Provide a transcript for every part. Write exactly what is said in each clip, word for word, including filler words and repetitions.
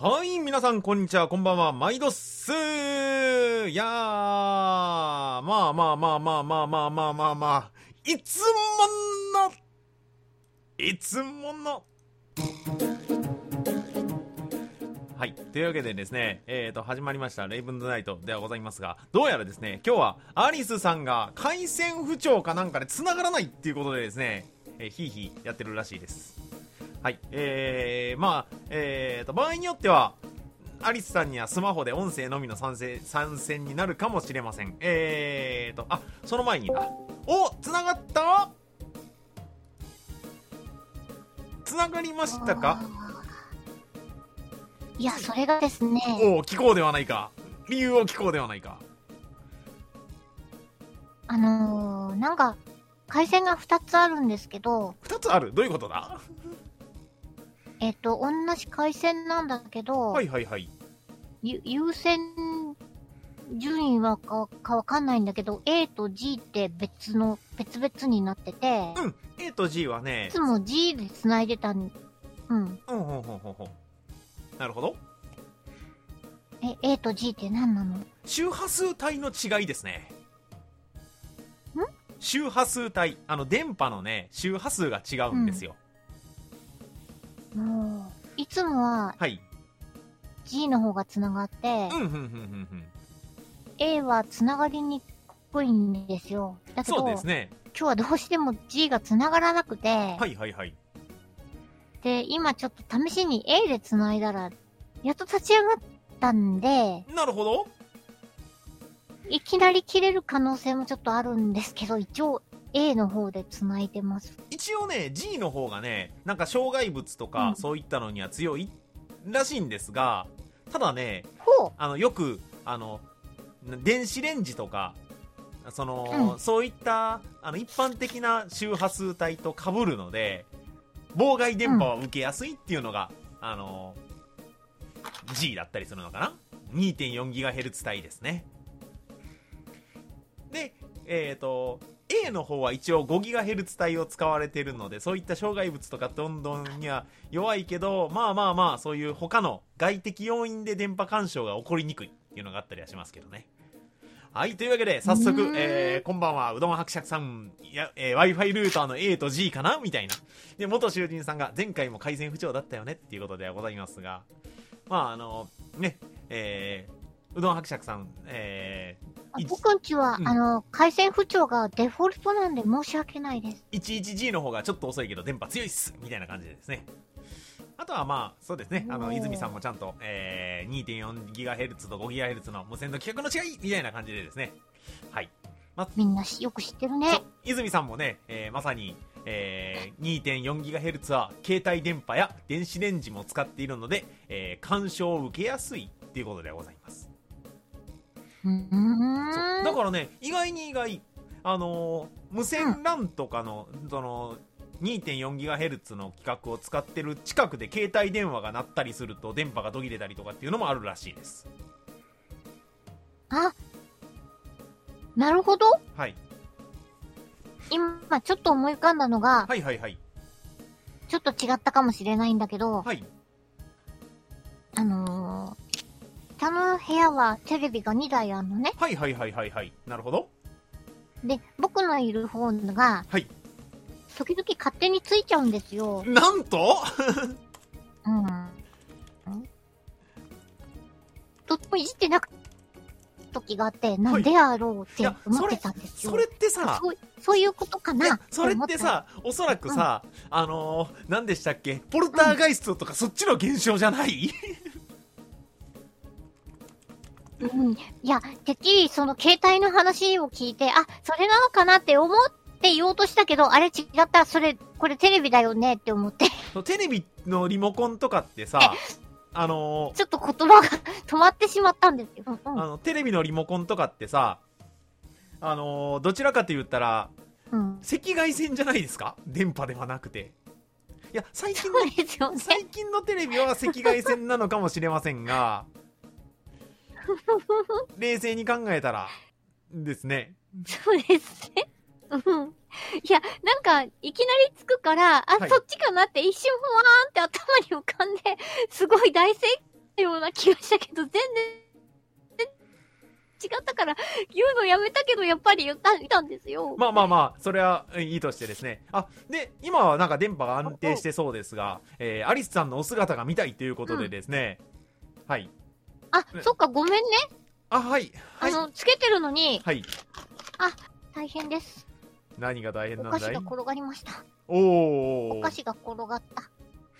はい、皆さん、こんにちは、こんばんは、毎度っすー。いやー、まあまあまあまあまあまあまあまあまあ、いつもの、いつもの。はい、というわけでですね、えーと、始まりました、レイブンズナイトではございますが、どうやらですね、今日はアリスさんが回線不調かなんかで繋がらないっていうことでですね、えー、ヒーヒーやってるらしいです。はい、えー、まあ、えーと、場合によっては、アリスさんにはスマホで音声のみの参戦、参戦になるかもしれません。えーと、あ、その前に、あ、お、繋がった繋がりましたか？ いや、それがですね。 お、聞こうではないか。理由を聞こうではないか。 あのー、なんか、回線がふたつあるんですけど。 ふたつある？どういうことだ？ えっと、同じ回線なんだけど、 はいはいはい。 優先順位はか、かわかんないんだけど、A と G って別の、別々になってて、 うん、A と G はね、 いつも G で繋いでたん、うん。うん、 ほんほんほんほんほん。なるほど。 え、A と G って何なの？ 周波数帯の違いですね。 ん？ 周波数帯、あの電波のね、周波数が違うんですよ。 もう、いつもは、 はい。 G の方が繋がって、 うん、ふんふんふんふん。 A は繋がりにくいんですよ。だけど、 そうですね。 今日はどうしても G が繋がらなくて、 はいはいはい。 で、今ちょっと試しに A で繋いだら、やっと立ち上がったんで、 なるほど。 いきなり切れる可能性もちょっとあるんですけど、一応 A の方で繋いでます。 一応ね、G の方がね、なんか障害物とか、そういったのには強いらしいんですが、ただね、 ほう。 あの、よく、あの、電子レンジとか、その、 うん、 そういった、あの、一般的な周波数帯と被るので、妨害電波を受けやすいっていうのが、うん、あの、G だったりするのかな？ にてんよんギガヘルツ 帯ですね。で、えっと、A の方は一応 ごギガヘルツ 帯を使われているので、そういった障害物とかどんどんには弱いけど、まあまあまあ、そういう他の外的要因で電波干渉が起こりにくいっていうのがあったりはしますけどね。はい、というわけで、早速、えー、こんばんは、うどん伯爵さん、いや、えー、Wi-Fi ルーターの A と G かなみたいな。で、元囚人さんが、前回も回線不調だったよねっていうことではございますが、まあ、あの、ね、えー、うどん伯爵さん、えー、僕んちは、うん、あの、回線不調がデフォルトなんで申し訳ないです。 じゅういちジー の方がちょっと遅いけど、電波強いっすみたいな感じでですね。あとはまあ、そうですね。あの、泉さんもちゃんと、えー、にてんよんギガヘルツ と ごギガヘルツ の無線の規格の違いみたいな感じでですね。はい。 ま、みんなよく知ってるね。 泉さんもね、えー、まさに、えー、にてんよんギガヘルツ は携帯電波や電子レンジも使っているので、えー、干渉を受けやすいっていうことでございます。 うーん。 だからね、意外に意外、あのー、無線 ラン とかの、うん、その、にてんよんギガヘルツ の規格を使ってる近くで携帯電話が鳴ったりすると電波が途切れたりとかっていうのもあるらしいです。 あ、なるほど。 はい。 今ちょっと思い浮かんだのが、 はいはいはい。 ちょっと違ったかもしれないんだけど、 はい。 あのー、下の部屋はテレビがにだいあるのね。 はいはいはいはいはい。なるほど。 で、僕のいる方が、 はい。 時々勝手についちゃうんですよ。 なんとうん。とってもいじってなく時があって、なんでやろうって思ってたんですよ。 それ、それってさそう、そういうことかな。 それってさ、おそらくさ、うん、あのー、何でしたっけ、ポルターガイストとかそっちの現象じゃない？ うん。いや、てっきりその携帯の話を聞いて、あ、それなのかなって思って言おうとしたけど、あれ違った、それ、これテレビだよねって思って。 テレビのリモコンとかってさ、あのー、 ちょっと言葉が止まってしまったんですよ。うん、 あの、テレビのリモコンとかってさ、あのー、どちらかと言ったら、うん、赤外線じゃないですか？電波ではなくて。いや、最近の、 ね、 最近のテレビは赤外線なのかもしれませんが、冷静に考えたら、ですね。 そうですね。うん。いや、なんか、いきなりつくから、あ、はい、そっちかなって一瞬ふわーんって頭に浮かんで、すごい大正ような気がしたけど、全然、違ったから、言うのやめたけど、やっぱり言った、言ったんですよ。 まあまあまあ、それはいいとしてですね。あ、で、今はなんか電波が安定してそうですが、えー、アリスさんのお姿が見たいということでですね。うん、はい。 あ、ね、そっか、ごめんね。 あ、はい。はい、 あの、つけてるのに。 はい。 あ、大変です。 何が大変なんだい？ お菓子が転がりました。 おー。 お菓子が転がった。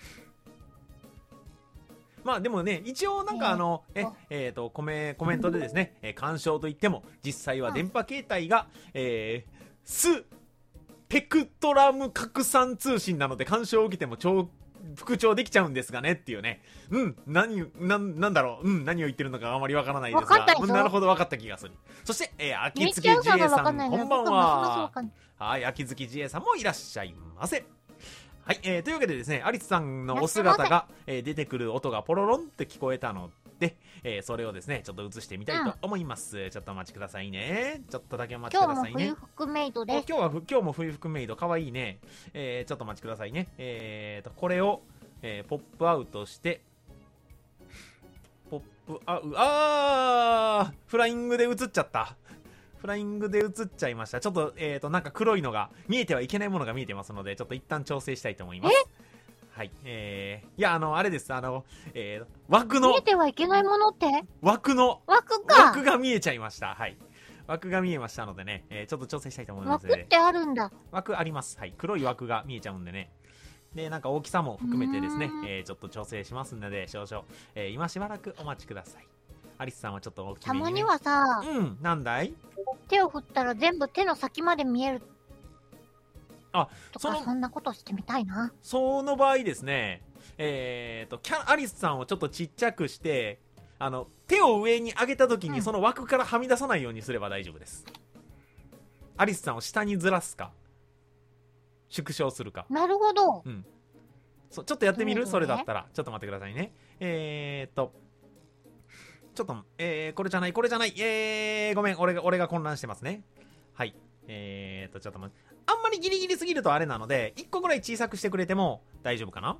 まあでもね、一応なんかあの、え、えっと、コメ、コメントでですね、えー、干渉といっても、実際は電波形態が、えー、スペクトラム拡散通信なので、干渉を受けても超、復調できちゃうんですがねっていうね。うん、何、なん、なんだろう、うん、何を言ってるのかあまりわからないですが、うん、なるほど分かった気がする。そして、えー、秋月自衛さん、こんばんは。はい、秋月自衛さんもいらっしゃいませ。はい、えー、というわけでですね、アリスさんのお姿が、えー、出てくる音がポロロンって聞こえたので、えー、それをですね、ちょっと映してみたいと思います。うん、ちょっとお待ちくださいね。ちょっとだけお待ちくださいね。 今日も冬服メイドです。 今日は、今日も冬服メイド、かわいいね。えー、ちょっとお待ちくださいね。えーと、これを、えー、ポップアウトして、ポップアウ、あーフライングで映っちゃった。フライングで映っちゃいました。ちょっと、えっと、なんか黒いのが、見えてはいけないものが見えてますので、ちょっと一旦調整したいと思います。はい。えー、いや、あの、あれです。あの、えー、枠の。 見えてはいけないものって枠の。 枠か。 枠が見えちゃいました。はい。枠が見えましたのでね、えー、ちょっと調整したいと思います、ね。 枠ってあるんだ。 枠あります。はい。黒い枠が見えちゃうんでね。で、なんか大きさも含めてですね、えー、ちょっと調整しますので、少々、えー、今しばらくお待ちください。アリスさんはちょっと大きめに、ね、 たまにはさ、 うん、なんだい？ 手を振ったら全部手の先まで見える。 あ、 とか、そんなことしてみたいな。 その場合ですね、えーと、キャアリスさんをちょっとちっちゃくして、あの、手を上に上げた時にその枠からはみ出さないようにすれば大丈夫です。うん、アリスさんを下にずらすか、縮小するか。 なるほど。 うん。そ、ちょっとやってみる？それだったら。ちょっと待ってくださいね。えーと、ちょっと、えー、これじゃない、これじゃない、えー、ごめん、俺が、俺が混乱してますね。はい。えーと、ちょっと待って、あんまりギリギリすぎるとあれなので、いっこぐらい小さくしてくれても大丈夫かな？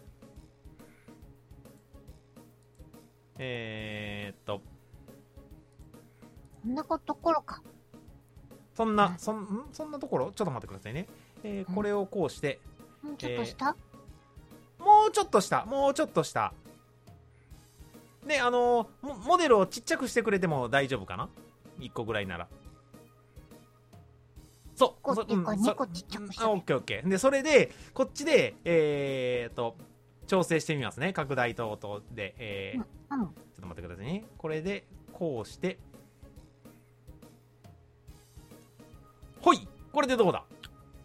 えーと、 そんなところか。 そんな、そん、んそんなところ？ちょっと待ってくださいね。えー、これをこうして、 もうちょっと下、 えー、もうちょっと下、もうちょっと下。で、あのー、モデルをちっちゃくしてくれても大丈夫かな？ いっ 個ぐらいなら。そう。 そ、うん、にこちっちゃくして、ね。 オッケーオッケー。で、それで、こっちで、えーと、調整してみますね。拡大等々で。えー、うんうん、ちょっと待ってくださいね。これで、こうして。ほい！これでどうだ？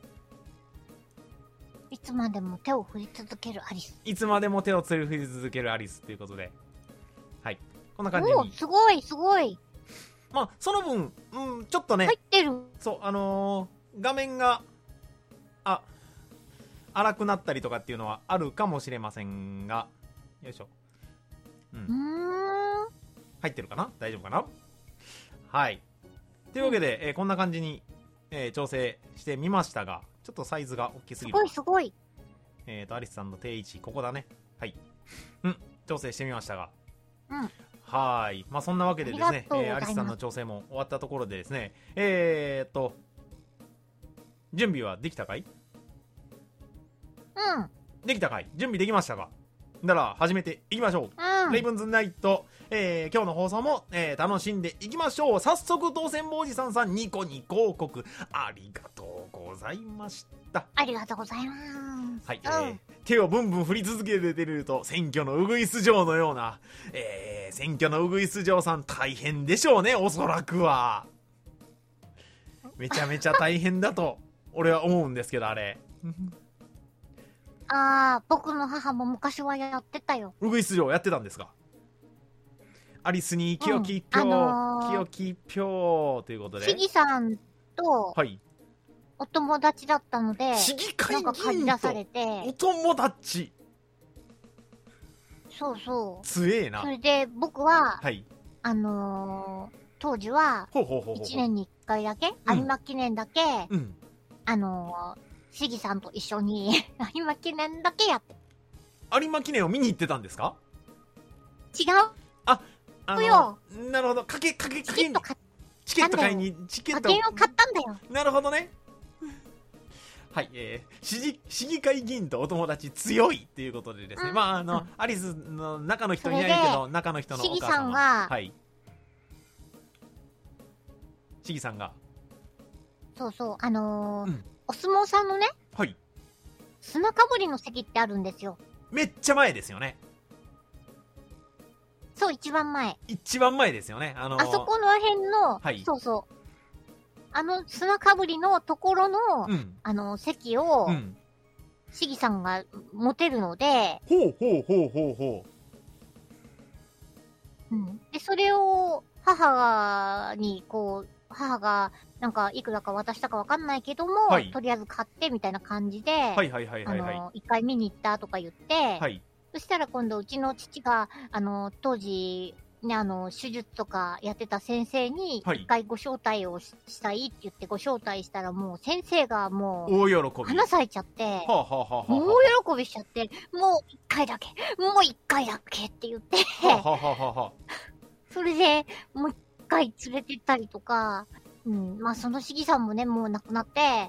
いつまでも手を振り続けるアリス。 いつまでも手を振り続けるアリスということで。はい。こんな感じに。 おー、すごい、すごい。 まあ、その分、うん、ちょっとね。 入ってる。 そう、あのー、画面が、あ、荒くなったりとかっていうのはあるかもしれませんが、よいしょ。うん。うーん。入ってるかな？大丈夫かな？はい。というわけで、うん、えー、こんな感じに、えー、調整してみましたが、ちょっとサイズが大きすぎる。 すごいすごい。 えっと、アリスさんの定位置、ここだね。はい。うん、調整してみましたが。 うん。 はい。まあ、そんなわけでですね、えー、アリスさんの調整も終わったところでですね、えーっと、準備はできたかい？ うん。 できたかい？準備できましたか？なら、始めていきましょう。うん、レイブンズナイト、えー、今日の放送も、えー、楽しんでいきましょう。早速、当選坊おじさんさん、ニコニコ広告、ありがとうございました。 ありがとうございます。 はい、うん、えー、手をブンブン振り続けてると、選挙のウグイス嬢のような、えー、選挙のウグイス嬢さん大変でしょうね、おそらくは。めちゃめちゃ大変だと、俺は思うんですけど、あれ。 あー、僕の母も昔はやってたよ。 ウグイス嬢やってたんですか？アリスに清き一票、うんあのー、清き一票ということで。 市議さんと、 はい。 お友達だったので、 市議会議員となんか借り出されて、 お友達。 そうそう。 強えな。 それで僕は、 はい。 あのー、当時は、いちねんにいっかいだけ、有馬記念だけ、うん、あのー、市議さんと一緒に有馬記念だけやって。 有馬記念を見に行ってたんですか？ 違うあ、あのよ。 なるほど。かけ、かけ、かけにチケット、買っチケット買いに、チケット。 馬券を買ったんだよ。 なるほどね。はい、えー、市議、市議会議員とお友達強いっていうことでですね。 うんまあ、あの、 うんアリスの中の人いないけど、中の人のお母さんは。 市議さんがはい。市議さんが。 そうそう、あのーうんお相撲さんのね、 はい。 砂かぶりの席ってあるんですよ。 めっちゃ前ですよね。 そう、一番前。 一番前ですよね。あのー、 あそこの辺の、 はいそうそう。あの砂かぶりのところの、 うん。 あの、席をう、ん。 市議さんが持てるので、 ほうほうほうほうほうん。で、それを、母に、こう、母が、なんか、いくらか渡したかわかんないけども、 はいとりあえず買って、みたいな感じで、 う。はいはいはいはいはい。 あの、一回見に行ったとか言って、 はい。 そしたら今度うちの父が、あの、当時、ね、あの、手術とかやってた先生に、 はい一回ご招待をししたいって言ってご招待したらもう先生がも大喜う、 び。 花咲いちゃって、 はあ、はあはあはあもうは大喜びしちゃって、もう一回だけ、もう一回だけって言って、 あ、はあはあはあはあ。 それでもう一回連れてったりとか、うん、まあその市議さんもね、もう亡くなって、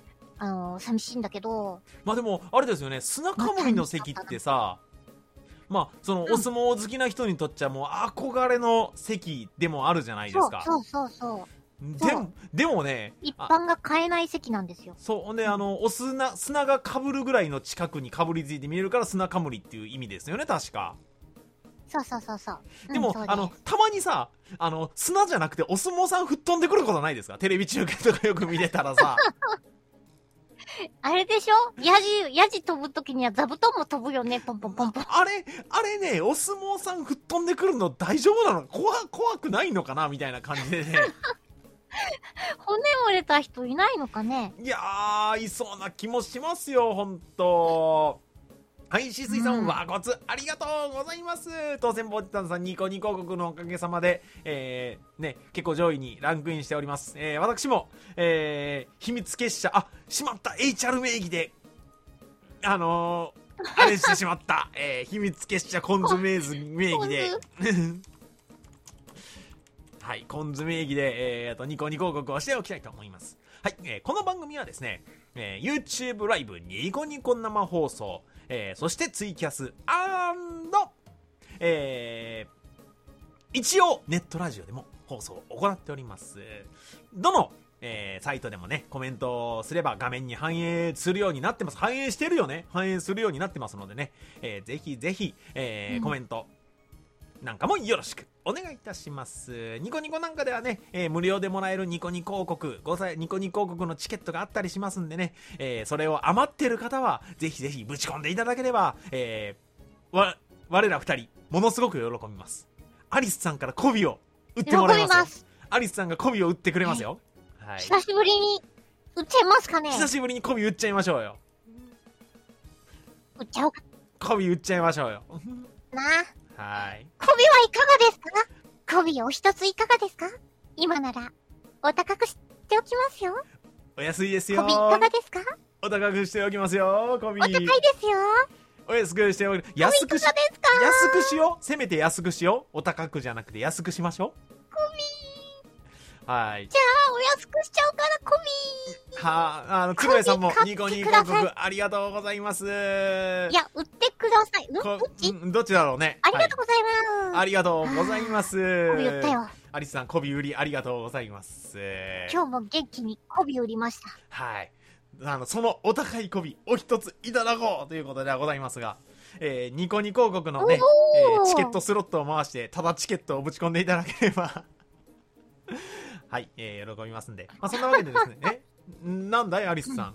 あの、寂しいんだけど、 まあでも、あれですよね、砂かぶりの席ってさ、まあ、その、お相撲好きな人にとっちゃもう憧れの席でもあるじゃないですか。 そうそうそうそう。 でも、でもね、 一般が買えない席なんですよ。 そう、ほんで、あの、お砂、砂がかぶるぐらいの近くにかぶりついて見えるから砂かぶりっていう意味ですよね、確か。 そうそうそうそう。 でも、 うんそうすあの、たまにさ、あの、砂じゃなくてお相撲さん吹っ飛んでくることないですか？テレビ中継とかよく見てたらさ。 あれでしょヤジ、ヤジ飛ぶときには座布団も飛ぶよね、ポンポンポンポン。 あれ、あれね、お相撲さん吹っ飛んでくるの大丈夫なの？怖、怖くないのかなみたいな感じでね。 骨折れた人いないのかね？ いやー、いそうな気もしますよ、ほんと。はい、しすいさん、 うん和骨、ありがとうございます。当選ボッタンさん、ニコニコ国のおかげさまで、えー、ね、結構上位にランクインしております。えー、私も、えー、秘密結社、あ、しまった、エイチアール 名義で、あのー、あれしてしまった、えー、秘密結社コンズメイズ名義で、はい、コンズ名義で、えーと、ニコニコ国をしておきたいと思います。はい、えー、この番組はですね、えー、YouTube ライブニコニコ生放送、えー、そしてツイキャス、アンド、えー、一応ネットラジオでも放送を行っております。どの、えー、サイトでもね、コメントをすれば画面に反映するようになってます。反映してるよね。反映するようになってますのでね、えー、ぜひぜひ、えーうん、コメントなんかもよろしくお願いいたします。ニコニコなんかではね、えー、無料でもらえるニコニコ広告、ごさいニコニコ広告のチケットがあったりしますんでね、えー、それを余ってる方はぜひぜひぶち込んでいただければ、えー、わ我ら二人ものすごく喜びます。アリスさんから媚びを売ってもらいますよ。ますアリスさんが媚びを売ってくれますよ。 はい、久しぶりに売っちゃいますかね。 久しぶりに媚び売っちゃいましょうよ。 売っちゃおうか。 媚び売っちゃいましょうよ。 なあ。 はい。 媚びはいかがですか？媚びお一ついかがですか？今ならお高くしておきますよ。 お安いですよ。 媚びいかがですか？ お高くしておきますよ。媚び。 お高いですよ。 お安くしておき、安くし、 安くしよう。せめて安くしよう。お高くじゃなくて安くしましょう。 媚び。はい。 じゃあお安くしちゃおうかな、媚び。 はあ、あの、つぐえさんもニコニコ広告ありがとうございます。いや、売ってください。どっち？ どっちだろうね。 ありがとうございます。 はい、ありがとうございます。 媚び売ったよ。 アリスさん、媚び売りありがとうございます。 今日も元気に媚び売りました。 はい。あの、そのお高い媚び、お一ついただこうということではございますが、えー、ニコニコ広告のね、えー、チケットスロットを回して、ただチケットをぶち込んでいただければ、はい、えー、喜びますんで。まあ、そんなわけでですね、えなんだい、アリスさん。ん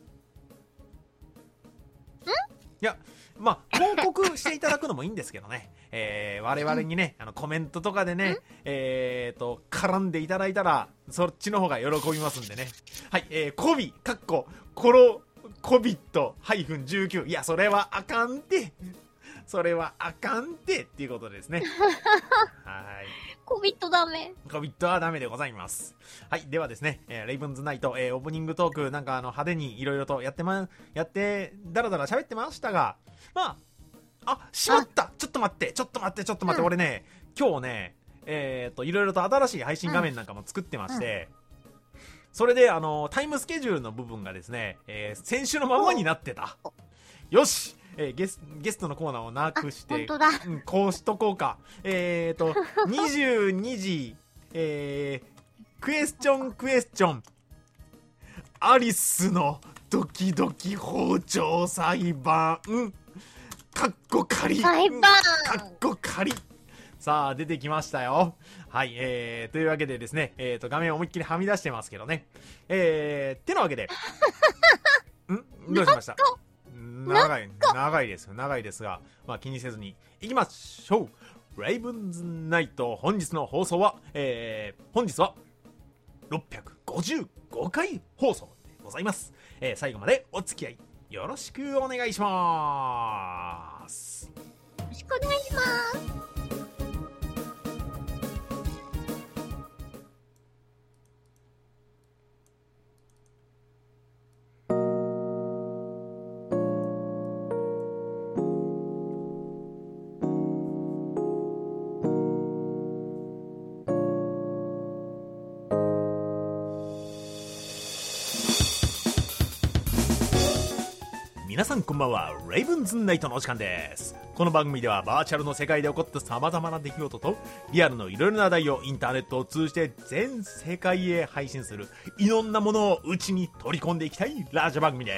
いや、まあ、広告していただくのもいいんですけどね、えー、我々にね、あの、コメントとかでね、えーと、絡んでいただいたら、そっちの方が喜びますんでね。はい、えー、コビ、かっこ、コロ、コビットじゅうきゅう。いや、それはあかんって。それはあかんってっていうことですね。はい。 コビットダメ。 コビットはダメでございます。はい。ではですね、えー、レイブンズナイト、えー、オープニングトーク、なんかあの、派手にいろいろとやってま、やって、だらだら喋ってましたが、まあ、 あ、しまった、ちょっと待って、ちょっと待って、ちょっと待って、 うん俺ね、今日ね、えっと、いろいろと新しい配信画面なんかも作ってまして、それで、あの、タイムスケジュールの部分がですね、えー先週のままになってた。よし、えーゲス、ゲストのコーナーをなくして、 本当だ。 うん、こうしとこうか。えっと、にじゅうにじ、えー、クエスチョンクエスチョン、アリスのドキドキ包丁裁判、かっこ仮。 裁判かっこ仮。さあ、出てきましたよ。はい、えー、というわけでですね、えーと、画面思いっきりはみ出してますけどね。えー、てなわけで、んどうしました長い、長いですよ、長いですが、まあ気にせずに行きましょう。レイブンズナイト、本日の放送は、えー、本日は、ろっぴゃくごじゅうごかい放送でございます。えー、最後までお付き合い、よろしくお願いします。 よろしくお願いします。 皆さんこんばんは。レイブンズナイトのお時間です。この番組ではバーチャルの世界で起こった様々な出来事とリアルのいろいろな話題をインターネットを通じて全世界へ配信するいろんなものをうちに取り込んでいきたいラジオ番組です。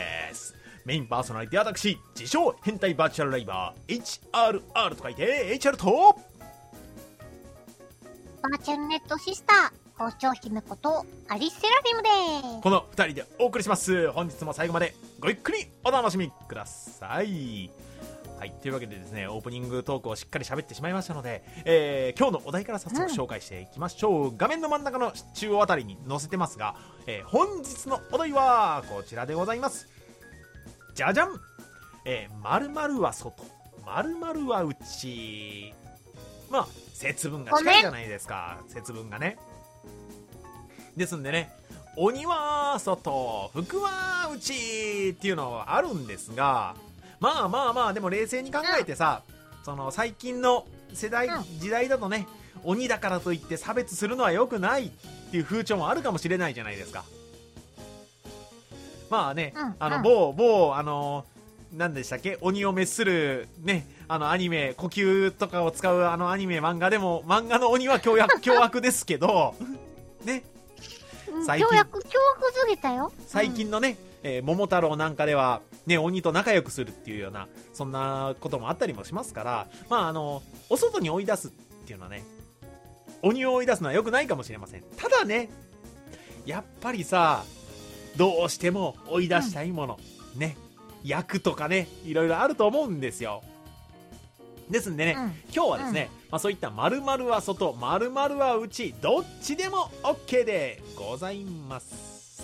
メインパーソナリティは私、自称変態バーチャルライバー エイチアールアール と書いて エイチアール とバーチャルネットシスター包丁姫ことアリスセラフィムです。 このふたりでお送りします。本日も最後までごゆっくりお楽しみください。はい、というわけでですね、オープニングトークをしっかり喋ってしまいましたので、えー、今日のお題から早速紹介していきましょう。うん、画面の真ん中の中央あたりに載せてますが、えー、本日のお題はこちらでございます。じゃじゃん、えー、〇〇は外、〇〇は内。まあ節分が近いじゃないですか。節分がね。ですんでね、鬼は外、福は内っていうのはあるんですが、まあまあまあ、でも冷静に考えてさ、その最近の世代、時代だとね、鬼だからといって差別するのは良くないっていう風潮もあるかもしれないじゃないですか。まあね、あの某某あの何でしたっけ、鬼を滅するね、あのアニメ、呼吸とかを使うあのアニメ漫画でも、漫画の鬼は凶悪凶悪ですけどね。 最近凶悪、凶悪すぎたよ。 最近のね、うん、えー、桃太郎なんかでは、ね、鬼と仲良くするっていうような、そんなこともあったりもしますから、まああの、お外に追い出すっていうのはね、鬼を追い出すのは良くないかもしれません。ただね、やっぱりさ、どうしても追い出したいもの、うん、ね、役とかね、いろいろあると思うんですよ。ですんでね、うん、今日はですね、うん、まあ、そういった〇〇は外、〇〇は内、どっちでも OK でございます。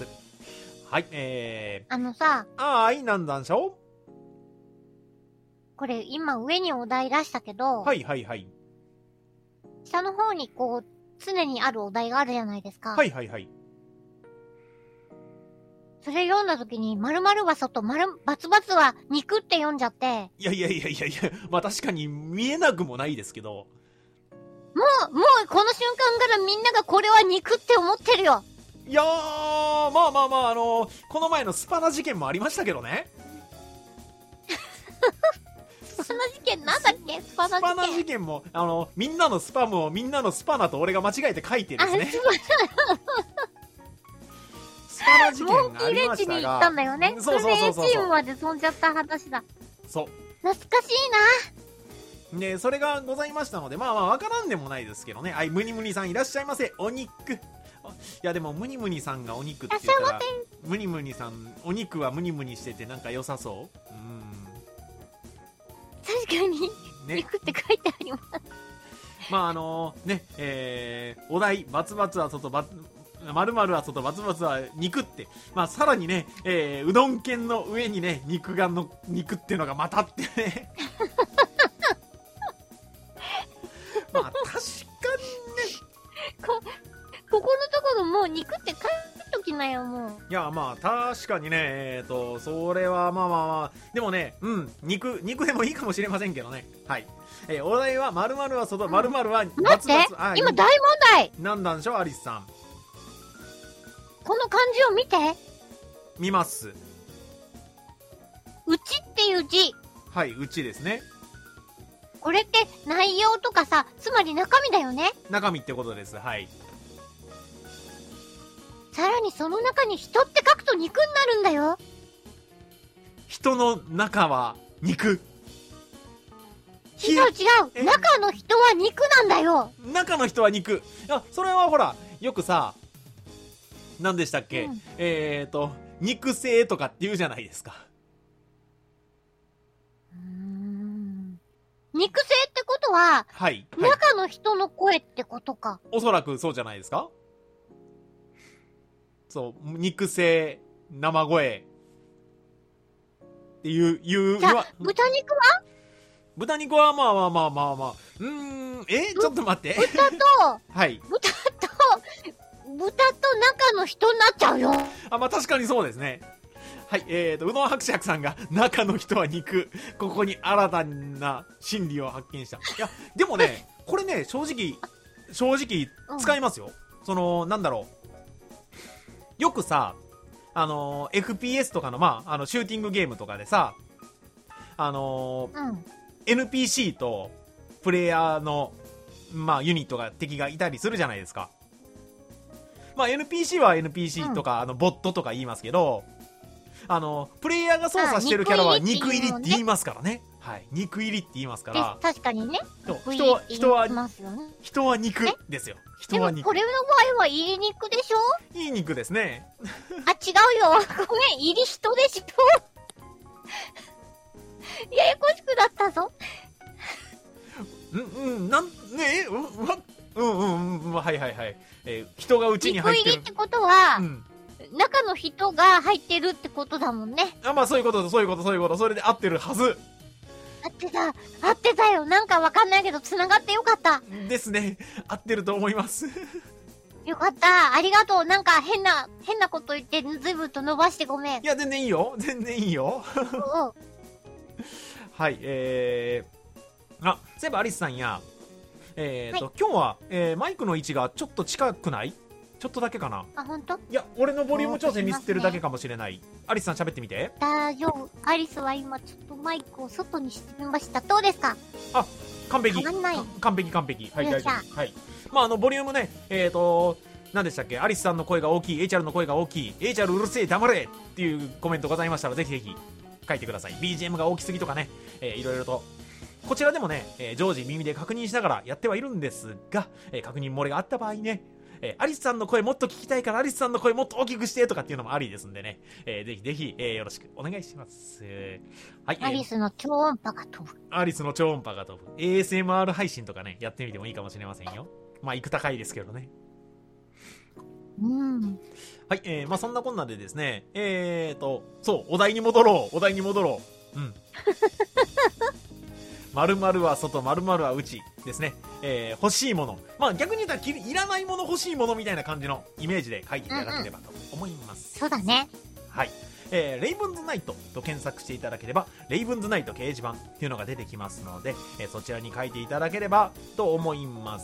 はい、えー、 あのさ、 あーい、なんなんでしょう。 これ今上にお題出したけど、 はいはいはい。 下の方にこう、常にあるお題があるじゃないですか。 はいはいはい。 それ読んだ時に、〇〇は外、〇、バツバツは肉って読んじゃって。 いやいやいやいやいや、まあ確かに見えなくもないですけど。もう、もうこの瞬間からみんながこれは肉って思ってるよ。 いやー、まあまあまあ、あのー、この前のスパナ事件もありましたけどね。 スパナ事件なんだっけ？スパナ事件。 スパナ事件も、あの、みんなのスパムをみんなのスパナと俺が間違えて書いてですね。スパナ事件がありましたが、モンキーレンチに行ったんだよね。 そうそうそうそう。チームまで飛んじゃった話だ。 そう。 懐かしいな。で、それがございましたので、まあまあわからんでもないですけどね。はい、ムニムニさんいらっしゃいませ。お肉。いやでもムニムニさんがお肉って言ったら、ムニムニさん、お肉はムニムニしててなんか良さそう。うん。 確かに、ね、肉って書いてあります。 まああのー、ね、えー、お題、バツバツは外、バツ、〇〇は外、バツバツは肉って、まあさらにね、えー、うどん県の上にね、肉がの、肉っていうのがまたってね。まあ確かにね。 こ、ここのところもう肉って書くときのなよ、もう。 いや、まあ、確かにね、えっ、と、それは、まあまあまあ、でもね、うん、肉、肉でもいいかもしれませんけどね。はい。えーお題は、〇〇は外、〇〇は、 待ってあ今大問題。 なんなんでしょう、アリスさん。 この漢字を見て。 見ます。 うちっていう字。 はい、うちですね。 これって内容とかさ、つまり中身だよね。 中身ってことです。はい。 さらにその中に人って書くと肉になるんだよ。 人の中は肉。 違う違う。中の人は肉なんだよ。 中の人は肉。いや、それはほら、よくさ、何でしたっけ、うん、えっ、ー、と、肉声とかって言うじゃないですか。 うーん。肉声ってことは、 はい。 はい、中の人の声ってことか。 おそらくそうじゃないですか。そう、肉声、生声。っていう、いう、 じゃあ、豚肉は豚肉はまあまあまあまあまあ。うーん、えちょっと待って。 豚と、 はい。 豚と、豚と中の人になっちゃうよ。 あ、まあ確かにそうですね。はい、えーと、うどん伯爵さんが、中の人は肉。ここに新たな真理を発見した。いや、でもね、これね、正直、正直、使いますよ。うん、その、なんだろう。よくさ、あの、エフピーエス とかの、まあ、あの、シューティングゲームとかでさ、あの、うん、エヌピーシー とプレイヤーの、まあ、ユニットが、敵がいたりするじゃないですか。まあ、エヌピーシー は エヌピーシー とか、うん、あの、ボットとか言いますけど、あの、プレイヤーが操作してるキャラは肉入りって言いますからね。はい。肉入りって言いますから。 確かにね。 人は、人は、人は肉ですよ。人は肉。 でもこれの場合は入り肉でしょ？ いい肉ですね。 あ、違うよ。ごめん、入り人でしょ。ややこしくなったぞ。 うん、うん、なん、ねえ、うん、うん、うん、はいはいはい。えー、人がうちに入ってる。 肉入りってことは、うん、中の人が入ってるってことだもんね。 あ、まあそういうこと、そういうこと、そういうこと。それで合ってるはず。 合ってた、合ってたよ。なんかわかんないけど、繋がってよかった。 ですね。合ってると思います。 よかった。ありがとう。なんか変な、変なこと言って、ずいぶんと伸ばしてごめん。 いや、全然いいよ。全然いいよ。はい、えー、あ、そういえばアリスさんや、えーと、はい、今日は、えー、マイクの位置がちょっと近くない？ちょっとだけかな。 あ、ほんと？ いや、俺のボリューム調整ミスってるだけかもしれない。ね、アリスさん喋ってみて。 大丈夫。アリスは今ちょっとマイクを外にしてみました。どうですか？ あ、完璧。完璧完璧。はい、大丈夫。はい。まあ、あの、ボリュームね、えーと、何でしたっけ？アリスさんの声が大きい、エイチアール の声が大きい、エイチアール うるせえ、黙れっていうコメントございましたら、ぜひぜひ書いてください。ビージーエム が大きすぎとかね、えー、いろいろと。こちらでもね、えー、常時耳で確認しながらやってはいるんですが、えー、確認漏れがあった場合ね、えー、アリスさんの声もっと聞きたいからアリスさんの声もっと大きくしてとかっていうのもありですんでね、えー、ぜひぜひ、えー、よろしくお願いします。はい、 アリスの超音波が飛ぶ。 アリスの超音波が飛ぶ。エーエスエムアール 配信とかね、やってみてもいいかもしれませんよ。まあ、いく高いですけどね。 うん。 はい、えー、まあそんなこんなでですね、えーと、そう、お題に戻ろう、お題に戻ろう。うん。〇〇は外、〇〇は内ですね。えー、欲しいもの。まあ逆に言ったら、いらないもの欲しいものみたいな感じのイメージで書いていただければと思います。 うんうん、そうだね。 はい。えー、レイブンズナイトと検索していただければ、レイブンズナイト掲示板っていうのが出てきますので、えー、そちらに書いていただければと思います。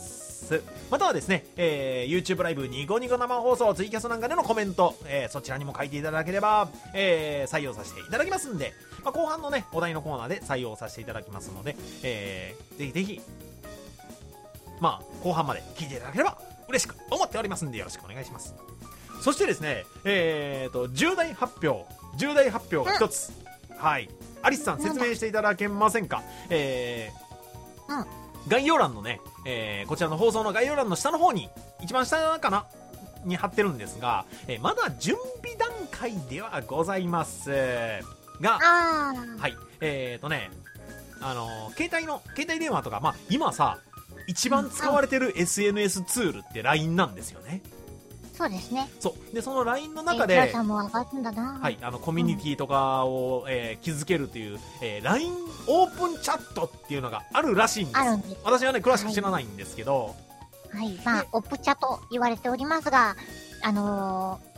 またはですね、えー、YouTube ライブニコニコ生放送ツイキャスなんかでのコメント、えー、そちらにも書いていただければ、えー、採用させていただきますんで、まあ、後半のね、お題のコーナーで採用させていただきますので、えー、ぜひぜひ、まあ、後半まで聞いていただければ嬉しく思っておりますんで、よろしくお願いします。そしてですね、えーと、重大発表、重大発表が一つ。はい。アリスさん、説明していただけませんか？えー、うん。概要欄のね、えー、こちらの放送の概要欄の下の方に、一番下かなに貼ってるんですが、えー、まだ準備段階ではございますが、はい。えーとね、あのー、携帯の、携帯電話とか、まあ、今さ、一番使われてる エスエヌエス ツールって ライン なんですよね。 そうですね。 そう。で、その ライン の中で、 えー、さんも上がるんだな。 はい、あの、コミュニティとかを、うん、えー、築けるという、えー、ライン オープンチャットっていうのがあるらしいんです。あるんです。私はね、詳しく知らないんですけど。 はい。はい、まあ、オプチャと言われておりますが、あのー、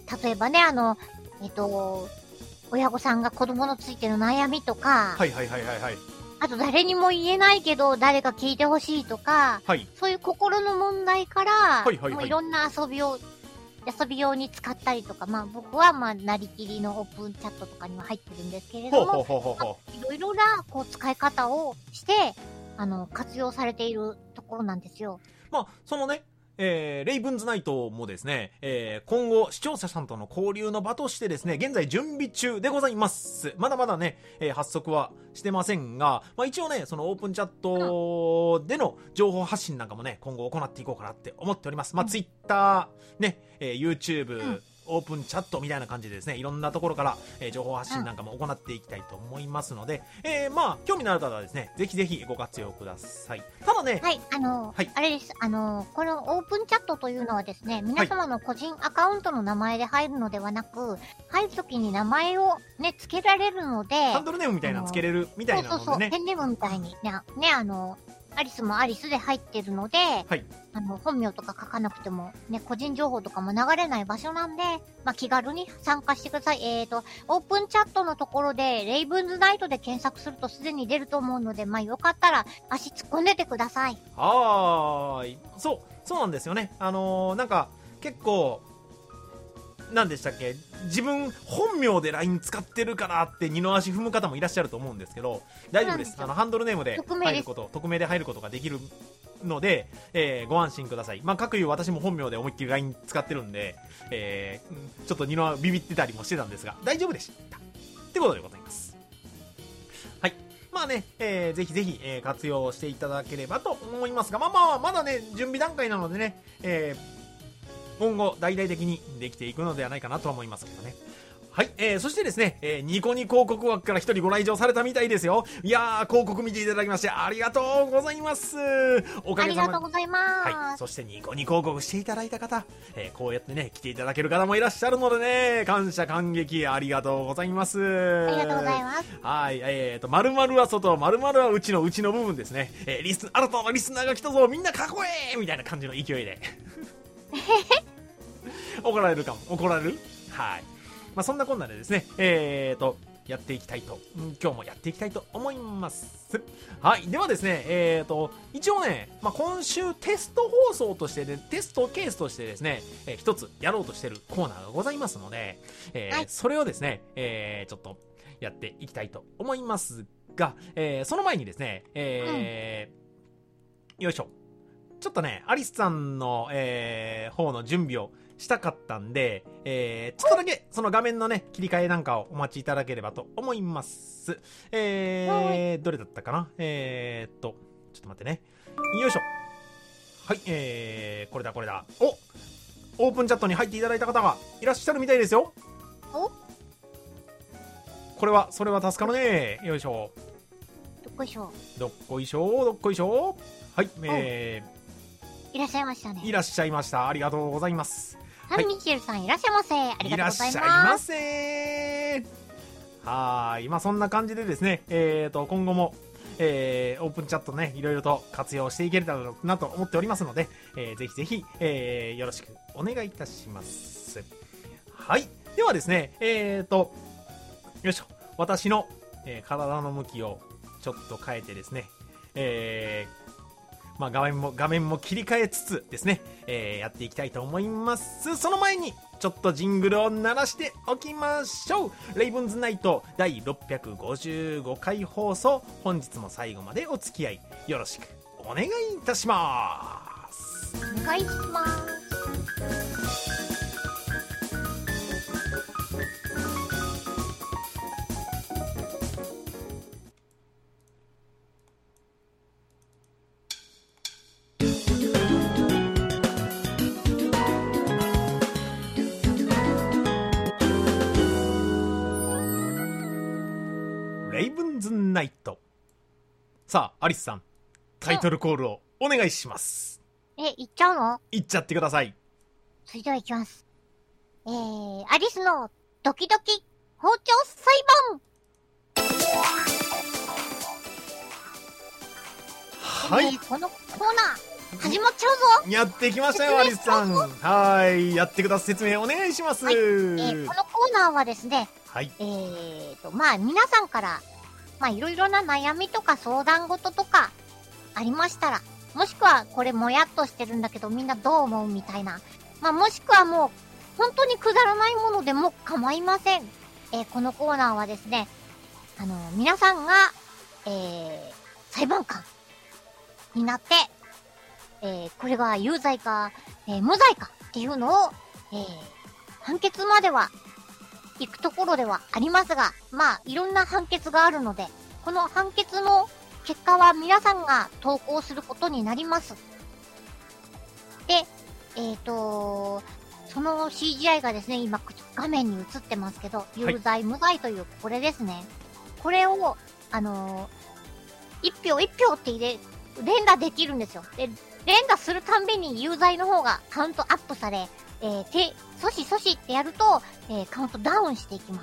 例えばね、あの、えっと、親御さんが子供のついての悩みとか、 はいはいはいはいはい。 あと誰にも言えないけど誰か聞いてほしいとか、 はい。 そういう心の問題から、 はいはいはいもういろんな遊びを、遊び用に使ったりとか、まあ僕はまあなりきりのオープンチャットとかには入ってるんですけれども、 ほうほうほうほうほいろいろなこう使い方をして、あの、活用されているところなんですよ。 う。まあ、そのね、えー、レイブンズナイトもですね、えー、今後視聴者さんとの交流の場としてですね、現在準備中でございます。まだまだね、えー、発足はしてませんが、まあ一応ね、そのオープンチャットでの情報発信なんかもね、今後行っていこうかなって思っております。まあ、 うん、 ツイッター、ね、えー、YouTube、 うんオープンチャットみたいな感じでですね、いろんなところから、えー、情報発信なんかも行っていきたいと思いますので、うん、えー、まあ、興味のある方はですね、ぜひぜひご活用ください。ただね、 はい、あの、はい、あれです。あの、このオープンチャットというのはですね、皆様の個人アカウントの名前で入るのではなく、入るときに名前をね、付けられるので、 ハンドルネームみたいなの付けれるみたいなのでね。 そうそうそう、ペンネームみたいにね、ね、あの、アリスもアリスで入ってるので、はい、あの、本名とか書かなくても、ね、個人情報とかも流れない場所なんで、まあ、気軽に参加してください。えーと、オープンチャットのところで、レイブンズナイトで検索するとすでに出ると思うので、まあ、よかったら足突っ込んでてください。 はーい。そう、そうなんですよね。あのー、なんか、結構、何でしたっけ、自分本名で ライン 使ってるからって二の足踏む方もいらっしゃると思うんですけど、大丈夫です。あのハンドルネームで入ること匿名で入ることができるので、えー、ご安心ください。まあ各有私も本名で思いっきり ライン 使ってるんで、えー、ちょっと二のビビってたりもしてたんですが大丈夫でしたってことでございます。はい、まあね、えー、ぜひぜひ、えー、活用していただければと思いますが、まあまあまだね準備段階なのでね、えー今後大々的にできていくのではないかなとは思いますけどね。はい、えー、そしてですね、えー、ニコニ広告枠から一人ご来場されたみたいですよ。いやー、広告見ていただきましてありがとうございます。おかげさまで。 ありがとうございます。 はい、そしてニコニ広告していただいた方、えー、こうやってね、来ていただける方もいらっしゃるのでね、感謝感激ありがとうございます。 ありがとうございます。 はい、えーと、〇〇は外、〇〇はうちのうちの部分ですね。えー、リス、新たなリスナーが来たぞ、みんなかっこえーみたいな感じの勢いで。怒られるかも。怒られるはい。まあ、そんなこんなでですね、えーと、やっていきたいと、今日もやっていきたいと思います。はい。ではですね、えーと、一応ね、まあ、今週テスト放送としてね、テストケースとしてですね、えー、一つやろうとしてるコーナーがございますので、えーはい、それをですね、えー、ちょっとやっていきたいと思いますが、えー、その前にですね、えーうん、よいしょ。ちょっとね、アリスさんの、えー、方の準備をしたかったんで、えー、ちょっとだけその画面のね、切り替えなんかをお待ちいただければと思います。えー、どれだったかなえーっと、ちょっと待ってね。よいしょ。はい、えー、これだこれだ。おオープンチャットに入っていただいた方がいらっしゃるみたいですよ。 おこれは、それは助かるね。よいしょ。 どっこいしょ。 どっこいしょ、どっこいしょ。はい、えー、 いらっしゃいましたね。 いらっしゃいました。ありがとうございます。 はい、ミシェルさんいらっしゃいませ。ありがとうございます。 いらっしゃいませ。はい。まあそんな感じでですね、えーと、今後も、えー、オープンチャットね、いろいろと活用していければなと思っておりますので、えー、ぜひぜひ、えー、よろしくお願いいたします。はい。ではですね、えーと、よいしょ。私の、えー、体の向きをちょっと変えてですね、えー、まあ、画面も、画面も切り替えつつですね、えー、やっていきたいと思います。その前に、ちょっとジングルを鳴らしておきましょう。レイブンズナイトだいろっぴゃくごじゅうごかい放送、本日も最後までお付き合いよろしくお願いいたします。 お願いします。 レイブンズナイト。さあ、アリスさん、タイトルコールをお願いします。 え、言っちゃうの？ 言っちゃってください。 それでは行きます。えー、アリスのドキドキ包丁裁判。 はい、 えー、このコーナ始まっちゃうぞ。 やってきましたよ、アリスさん。はい。やってください。説明お願いします。はい、えー、このコーナーはですね、 はい。 えーと、まあ、皆さんから、まあ、いろいろな悩みとか相談事とか、ありましたら、もしくは、これもやっとしてるんだけど、みんなどう思うみたいな。まあ、もしくはもう、本当にくだらないものでも構いません。えー、このコーナーはですね、あの、皆さんが、えー、裁判官になって、えー、これが有罪か、えー、無罪かっていうのを、えー、判決までは、行くところではありますが、まあ、いろんな判決があるので、この判決の結果は皆さんが投稿することになります。で、えっと、その シージーアイ がですね、今画面に映ってますけど、有罪、無罪というこれですね。これを、あのー、一票一票って入れ、連打できるんですよ。で、連打するたんびに有罪の方がカウントアップされ、えー、て、阻止阻止ってやると、えー、カウントダウンしていきます。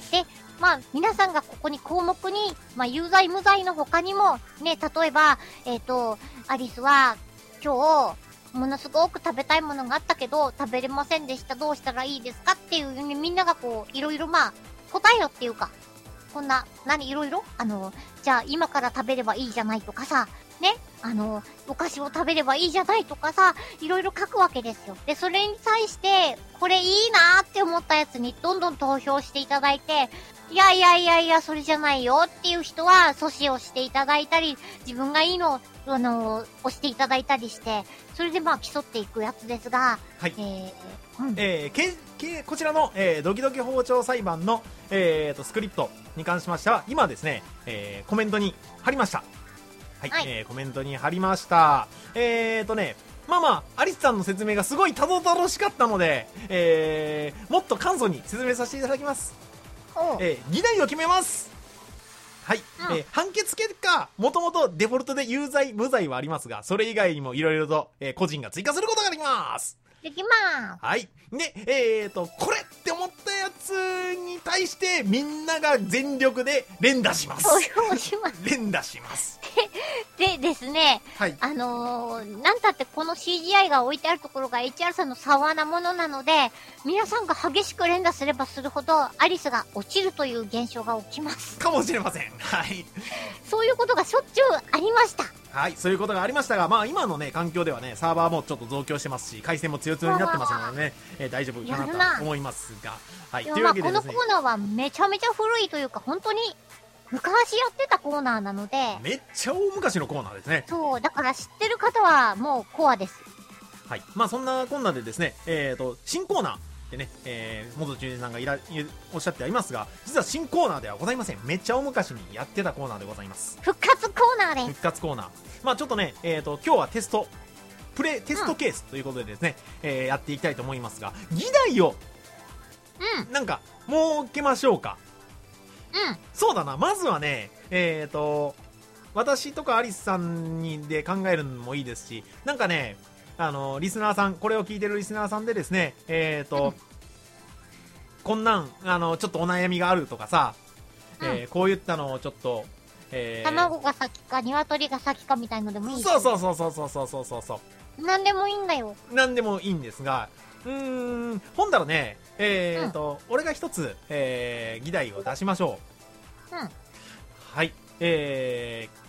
で、まあ、皆さんがここに項目に、まあ、有罪無罪の他にも、ね、例えば、えっと、アリスは、今日、ものすごく食べたいものがあったけど、食べれませんでした。どうしたらいいですかっていうに、みんながこう、いろいろまあ、答えよっていうか、こんな、何、いろいろあの、じゃあ今から食べればいいじゃないとかさ、ね、あの、お菓子を食べればいいじゃないとかさ、いろいろ書くわけですよ。で、それに対して、これいいなーって思ったやつにどんどん投票していただいて、いやいやいやいや、それじゃないよっていう人は阻止をしていただいたり、自分がいいのを、あの、押していただいたりして、それでまあ競っていくやつですが、 はい。 えー、うん。 えー、け、け、こちらの、えー、ドキドキ包丁裁判の、えーと、スクリプトに関しましては、今ですね、えー、コメントに貼りました。はい。はい、えー、コメントに貼りました。えーとね、まあまあ、アリスさんの説明がすごいたどたどしかったので、えー、もっと簡素に説明させていただきます。えー、議題を決めます。はい、うん、えー、判決結果、もともとデフォルトで有罪無罪はありますが、それ以外にもいろいろと、えー、個人が追加することができます。 できまーす。 はい。で、えーと、これって思ったやつに対して、みんなが全力で連打します。 投票します。 連打します。 で、でですね、はい、あのー、なんたってこの シージーアイ が置いてあるところが エイチアール さんのサワーなものなので、皆さんが激しく連打すればするほど、アリスが落ちるという現象が起きます。 かもしれません。はい。 そういうことがしょっちゅうありました。 はい、そういうことがありましたが、まあ今のね、環境ではね、サーバーもちょっと増強してますし、回線も強強になってますのでね、えー、大丈夫かなと思いますが、はい、というわけでですね。 このコーナーはめちゃめちゃ古いというか、本当に昔やってたコーナーなので。 めっちゃ大昔のコーナーですね。 そう、だから知ってる方はもうコアです。 はい、まあそんなコーナーでですね、えーと、新コーナー。でね、えー、元中年さんがいらおっしゃってありますが、実は新コーナーではございません。めっちゃ大昔にやってたコーナーでございます。 復活コーナーです。 復活コーナー。まあちょっとね、えーと、今日はテスト、プレ、テストケースということでですね、うん、えー、やっていきたいと思いますが、議題を、うん、なんか、設けましょうか。 うん。 そうだな、まずはね、えーと、私とかアリスさんにで考えるのもいいですし、なんかね、あのリスナーさん、これを聞いてるリスナーさんでですね、えーと、うん、こんなんあのちょっとお悩みがあるとかさ、うん、えー、こういったのをちょっと、えー、 卵が先か鶏が先かみたいのでもいいし、 そうそうそうそうそうそうそうそうそうなんでもいいんだよ。 なんでもいいんですが、うーん、ほんだらね、えーと、うん、俺が一つ、えー、議題を出しましょう。 うん。 はい、えー。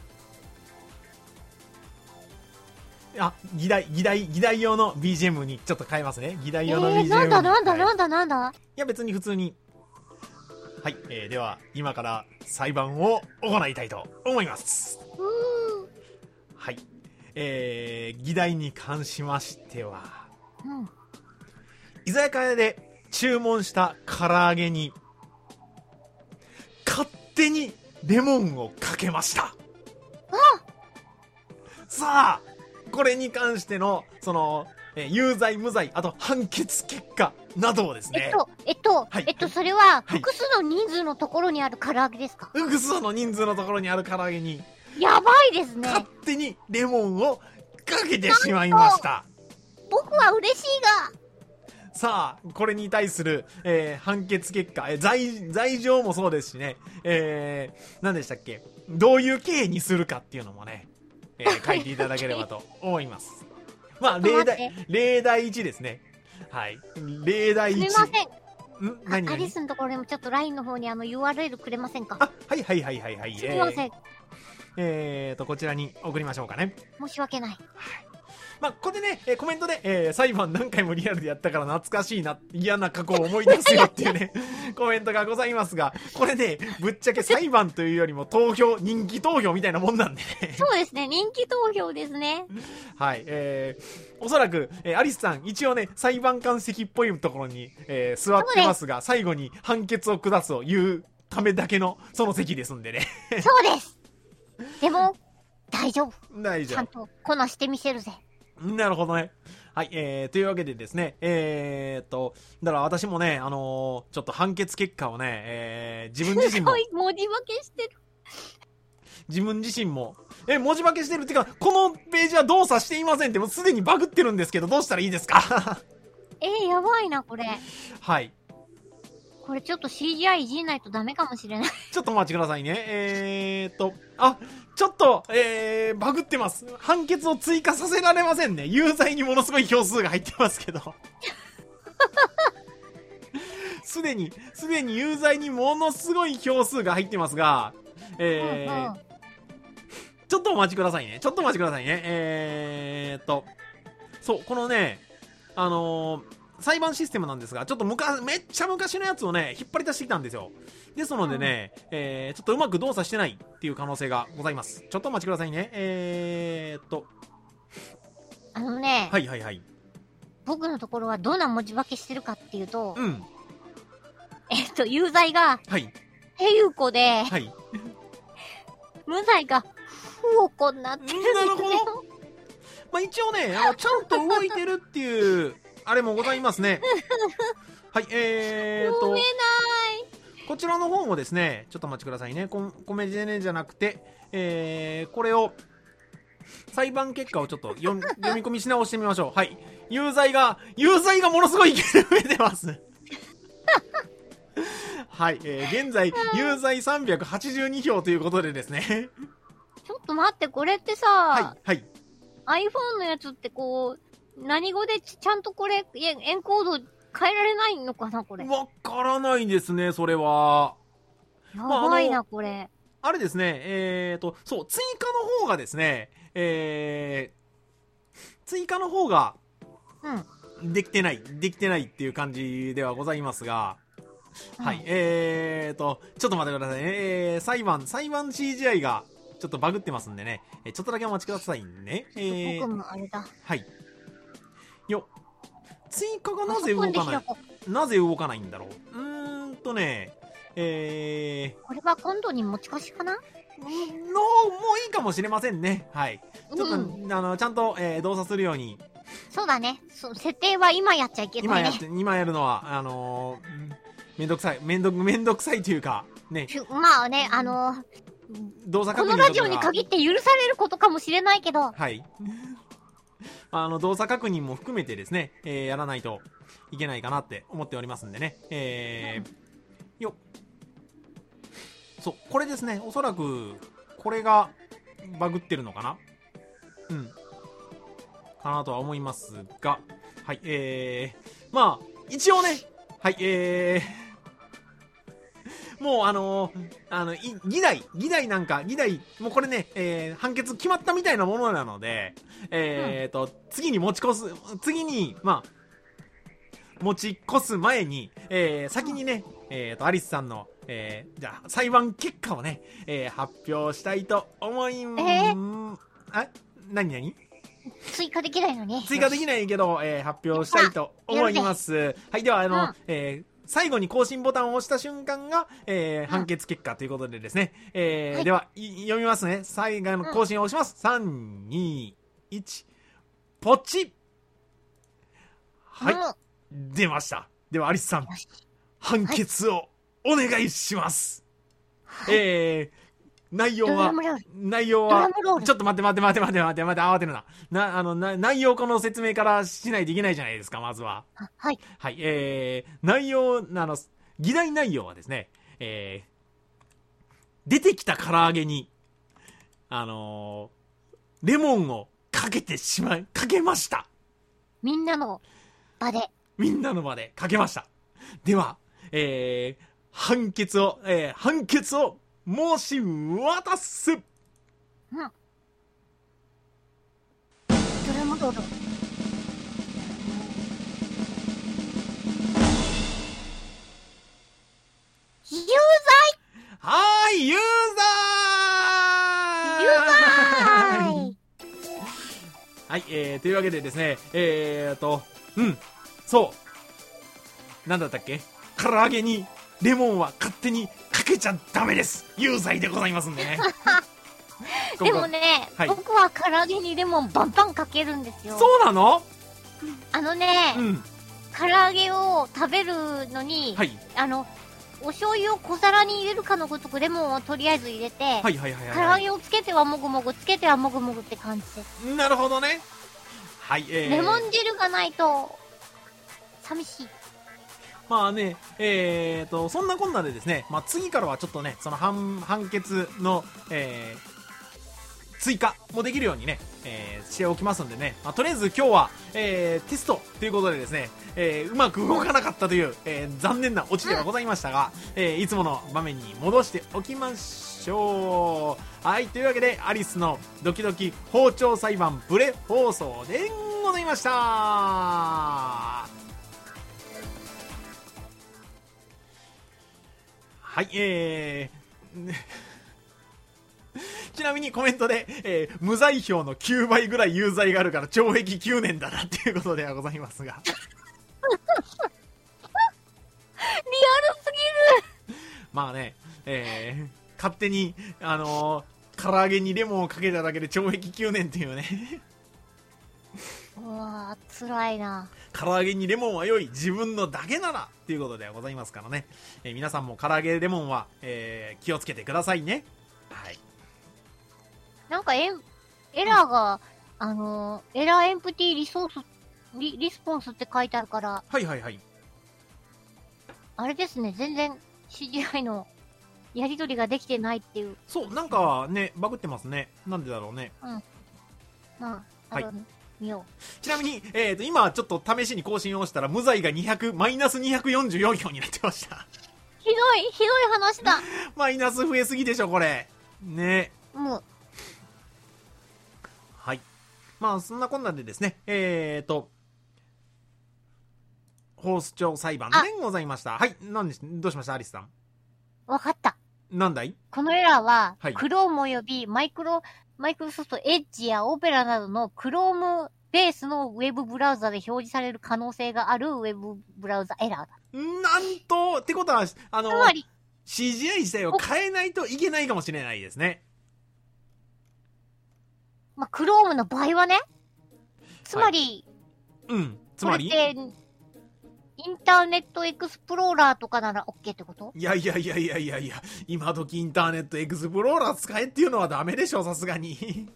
あ、議題、議題、議題用の ビージーエム にちょっと変えますね。議題用の ビージーエム に。 えー、なんだなんだなんだなんだ、 いや別に普通に。はい、えー、では今から裁判を行いたいと思います。はい、えー、議題に関しましては、 うん、 居酒屋で注文した唐揚げに勝手にレモンをかけました。 あ、 さあこれに関してのその、えー、有罪無罪、あと判決結果などをですね、 えっとえっと、はい、えっとそれは複数の人数のところにある唐揚げですか？ はい、複数の人数のところにある唐揚げにやばいですね。 勝手にレモンをかけてしまいました。 僕は嬉しいが、 さあこれに対する、えー、判決結果、えー、罪罪状もそうですしね、えー、何でしたっけ、どういう刑にするかっていうのもね、えー、書いていただければと思います。 まあ、例題、例題いちですね。はい。例題いち。 すみません。 ん何アリスのところにもちょっと ライン の方にあの ユーアールエル くれませんか？ あ、はいはいはいはいはい。 すみません。 えー、えーと、こちらに送りましょうかね。 申し訳ない。はい。 まあ、ここでね、えー、コメントで、えー、裁判何回もリアルでやったから懐かしいな、嫌な過去を思い出すよっていうね、コメントがございますが、これね、ぶっちゃけ裁判というよりも投票、人気投票みたいなもんなんでね。 そうですね、人気投票ですね。 はい、えー、おそらく、えー、アリスさん、一応ね、裁判官席っぽいところに、えー、座ってますが、最後に判決を下すを言うためだけの、その席ですんでね。 そうです。でも、大丈夫。 大丈夫。 ちゃんとこなしてみせるぜ。 なるほどね。はい、えー、というわけでですね、えーっと、だから私もね、あのー、ちょっと判決結果をね、えー、自分自身も。 すごい文字化けしてる。 自分自身も、え、文字化けしてるっていうか、このページは動作していませんって、もうすでにバグってるんですけど、どうしたらいいですか？ えー、やばいな、これ。 はい。 これちょっと シージーアイ いじんないとダメかもしれない。 ちょっとお待ちくださいね。えーっと、あ、ちょっと、えー、バグってます。判決を追加させられませんね。有罪にものすごい票数が入ってますけど。すでに、すでに有罪にものすごい票数が入ってますが、えー、うんうん、ちょっとお待ちくださいね。ちょっとお待ちくださいね。えーっと、そう、このね、あのー、裁判システムなんですが、ちょっと昔、めっちゃ昔のやつをね、引っ張り出してきたんですよ。ですのでね、うん、えー、ちょっとうまく動作してないっていう可能性がございます。ちょっとお待ちくださいね。えーっと。 あのね。 はいはいはい。 僕のところはどんな文字化けしてるかっていうと、 うん。 えっと、有罪が、 はい。 へゆこで、 はい。 無罪が、ふおこになってるんですよ。なるほど。 まあ一応ね、あの、ちゃんと動いてるっていう、あれもございますね。はい、えーと。 読めない。 こちらの方もですね、ちょっとお待ちくださいね。ココメジェネじゃなくて、えー、これを、裁判結果をちょっと読み、読み込みし直してみましょう。はい。有罪が、有罪がものすごい勢いで出ます。はい、えー、現在、有罪さんびゃくはちじゅうにひょうということでですね。 ちょっと待って、これってさ、 はい、はい。 iPhone のやつってこう、何語でちゃんとこれ、エンコード変えられないのかな、これ。 わからないですね、それは。 やばいな、まあ、これ。 あれですね、えーと、そう、追加の方がですね、えー、追加の方が、 うん。 できてない、できてないっていう感じではございますが、うん、はい、えーと、ちょっと待ってくださいね、えー、裁判、裁判 シージーアイ が、ちょっとバグってますんでね、ちょっとだけお待ちくださいね。 えー、僕もあれだ。 はい。よ、追加がなぜ動かない、なぜ動かないんだろう。うーんとね、えー、 これは今度に持ち越しかなのもういいかもしれませんね。はい。ちょっと、うん、あの、ちゃんと、えー、動作するように。 そうだね。そう、設定は今やっちゃいけないね。 今やって、今やるのは、あのー、めんどくさい。めんどく、めんどくさいというか、ね。 まあね、あのー、 動作確認このラジオに限って許されることかもしれないけど。 はい。あの、動作確認も含めてですね、えー、やらないといけないかなって思っておりますんでね。えー、うん、よっ。そう、これですね。おそらく、これがバグってるのかな、うん。かなとは思いますが、はい、えー、まあ、一応ね、はい、えー、もうあのー、あの、議題、議題なんか、議題、もうこれね、えー、判決決まったみたいなものなので、えーと、うん、次に持ち越す、次に、まあ、持ち越す前に、えー、先にね、えーと、アリスさんの、えー、じゃあ、裁判結果をね、えー、発表したいと思います。えー、あ、なになに追加できないのね。 追加できないけど、えー、発表したいと思います。はい、では、あの、うん、えー、最後に更新ボタンを押した瞬間が、えー、判決結果ということでですね、えーはい、では、読みますね。最後の更新を押します。うん、さん、に、いち、ポチッ。はい、うん、出ました。では、アリスさん、判決をお願いします。はい、えー、内容は、内容は、ちょっと待って待って待って待って待って待って、慌てるな。な、あの、な、内容この説明からしないといけないじゃないですか、まずは。 はい。 はい、えー、内容、あの、議題内容はですね、えー、出てきた唐揚げに、あのー、レモンをかけてしまい、かけました。 みんなの場で。 みんなの場でかけました。では、えー、判決を、えー、判決を申し渡す。うん。 どれもどうぞ。有罪。 はーい、有罪。 有罪。 はい、えー、というわけでですね、えーと、うん、そう。なんだったっけ？唐揚げにレモンは勝手にかけちゃダメです。有罪でございますんでね。 でもね、はい、僕は唐揚げにレモンバンバンかけるんですよ。 そうなの？ あのね、 うん、 唐揚げを食べるのに、はい、あの、お醤油を小皿に入れるかのごとくレモンをとりあえず入れて、はいはいはいはい、唐揚げをつけてはもぐもぐ、つけてはもぐもぐって感じです。 なるほどね。はい、えー、 レモン汁がないと、寂しい。 まあね、えーと、そんなこんなでですね、まあ次からはちょっとね、その判、判決の、えー、追加もできるようにね、えー、しておきますんでね、まあ、とりあえず今日は、えー、テストということでですね、えー、うまく動かなかったという、えー、残念なオチではございましたが、えー、いつもの場面に戻しておきましょう。はい、というわけでアリスのドキドキ包丁裁判プレ放送でございました。はい、えーちなみにコメントで、えー、無罪票のきゅうばいぐらい有罪があるから懲役きゅうねんだなっていうことではございますが。リアルすぎる。 まあね、えー、勝手に、あのー、唐揚げにレモンをかけただけで懲役きゅうねんっていうね。 うわー、辛いな。 唐揚げにレモンは良い、自分のだけならっていうことではございますからね。えー、皆さんも唐揚げレモンは、えー、気をつけてくださいね。はい。 なんかエエラーが、あのー、エラーエンプティリソースリ、リスポンスって書いてあるから。 はいはいはい。 あれですね、全然 シージーアイ のやり取りができてないっていう。 そう、なんかね、バグってますね。なんでだろうね。 うん。まあ、はい。見よう。 ちなみに、えーと、今ちょっと試しに更新をしたら、無罪がにひゃく、マイナスにひゃくよんじゅうよん票になってました。 ひどい、ひどい話だ。 マイナス増えすぎでしょ、これ。ね。 もう。 はい。まあ、そんなこんなんでですね、えーと、ホース庁裁判でございました。はい。何でし、どうしましたアリスさん。 わかった。 なんだい？ このエラーは、 はい、 クロームおよびマイクロ、マイクロソフトエッジやオペラなどのクロームベースのウェブブラウザで表示される可能性があるウェブブラウザエラーだ。 なんと、ってことは、あの、 つまりシージーアイ 自体を変えないといけないかもしれないですね。 まあ、クロームの場合はね。つまり、 はい、うん。つまりインターネットエクスプローラーとかなら OK ってこと？ いやいやいやいやいやいや、今時インターネットエクスプローラー使えっていうのはダメでしょ、さすがに。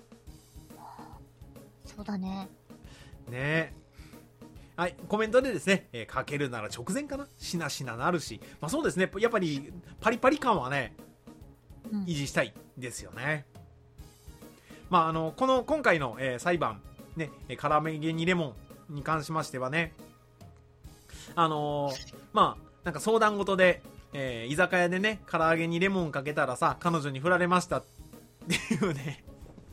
そうだね。 ねえ。はい、コメントでですね、えー、かけるなら直前かな、しなしななるし、まあそうですね、やっぱりパリパリ感はね、うん、維持したいですよね。まああの、この今回の、えー、裁判、ね、唐揚げにレモンに関しましてはね、あのー、まあ、なんか相談事で、えー、居酒屋でね、唐揚げにレモンかけたらさ、彼女に振られましたっていうね、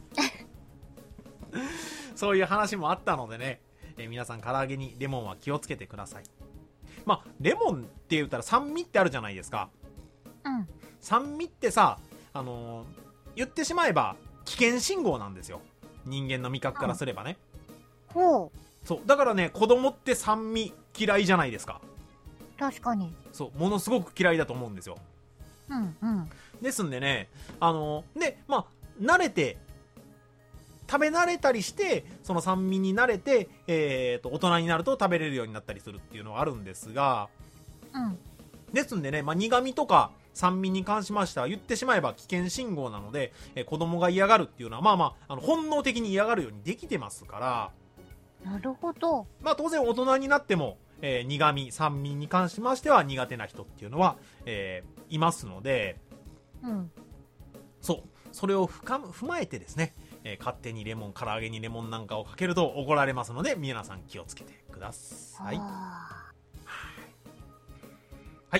そういう話もあったのでね、えー、皆さん唐揚げにレモンは気をつけてください。まあ、レモンって言ったら酸味ってあるじゃないですか。 うん。 酸味ってさ、あのー、言ってしまえば危険信号なんですよ。人間の味覚からすればね。 うん、ほう。 そう。だからね、子供って酸味嫌いじゃないですか。 確かに。 そう。ものすごく嫌いだと思うんですよ。 うんうん。 ですんでね、あのー、で、まあ、慣れて、食べ慣れたりして、その酸味に慣れて、えーと、大人になると食べれるようになったりするっていうのはあるんですが、 うん。 ですんでね、まあ、苦味とか酸味に関しましては言ってしまえば危険信号なので、えー、子供が嫌がるっていうのは、まあまあ、あの本能的に嫌がるようにできてますから、 なるほど。 まあ当然大人になっても、えー、苦味、酸味に関しましては苦手な人っていうのは、えー、いますので、 うん。 そう。それを深踏まえてですね、 えー、勝手にレモン、唐揚げにレモンなんかをかけると怒られますので、皆さん気をつけてください。はい、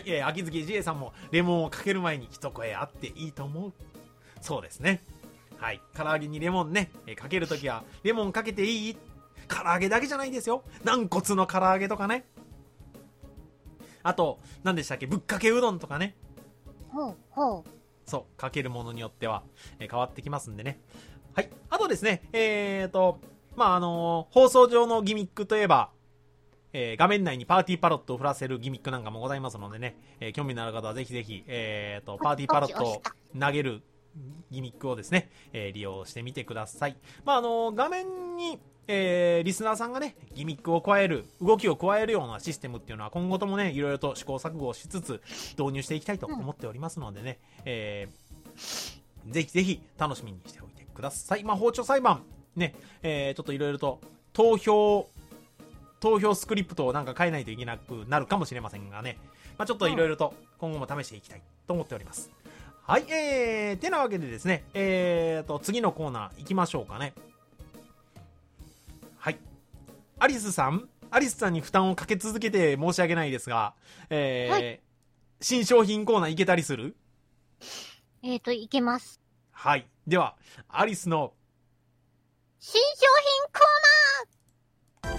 えー、秋月じえさんもレモンをかける前に一声あっていいと思う。そうですね。はい、唐揚げにレモンね、えー、かけるときはレモンかけていい？唐揚げだけじゃないですよ。軟骨の唐揚げとかね。あと、何でしたっけ、ぶっかけうどんとかね。 ほうほう。 そう、かけるものによっては、えー、変わってきますんでね。はい。あとですね、えーと、まあ、あのー、放送上のギミックといえば、えー、画面内にパーティーパロットを振らせるギミックなんかもございますのでね、えー、興味のある方はぜひぜひ、えーと、パーティーパロットを投げるギミックをですね、えー、利用してみてください。まあ、あのー、画面に、えー、リスナーさんがね、ギミックを加える、動きを加えるようなシステムっていうのは今後ともね、いろいろと試行錯誤をしつつ導入していきたいと思っておりますのでね、うん、えー、ぜひぜひ楽しみにしておいてください。まあ、包丁裁判、ね、えー、ちょっといろいろと投票、投票スクリプトをなんか変えないといけなくなるかもしれませんがね、まあ、ちょっといろいろと今後も試していきたいと思っております。はい、えー、てなわけでですね、えーと、次のコーナー行きましょうかね。はい。アリスさんアリスさんに負担をかけ続けて申し訳ないですが、えー、はい、新商品コーナー行けたりする？ えーと、いけます。 はい。では、アリスの新商品コーナ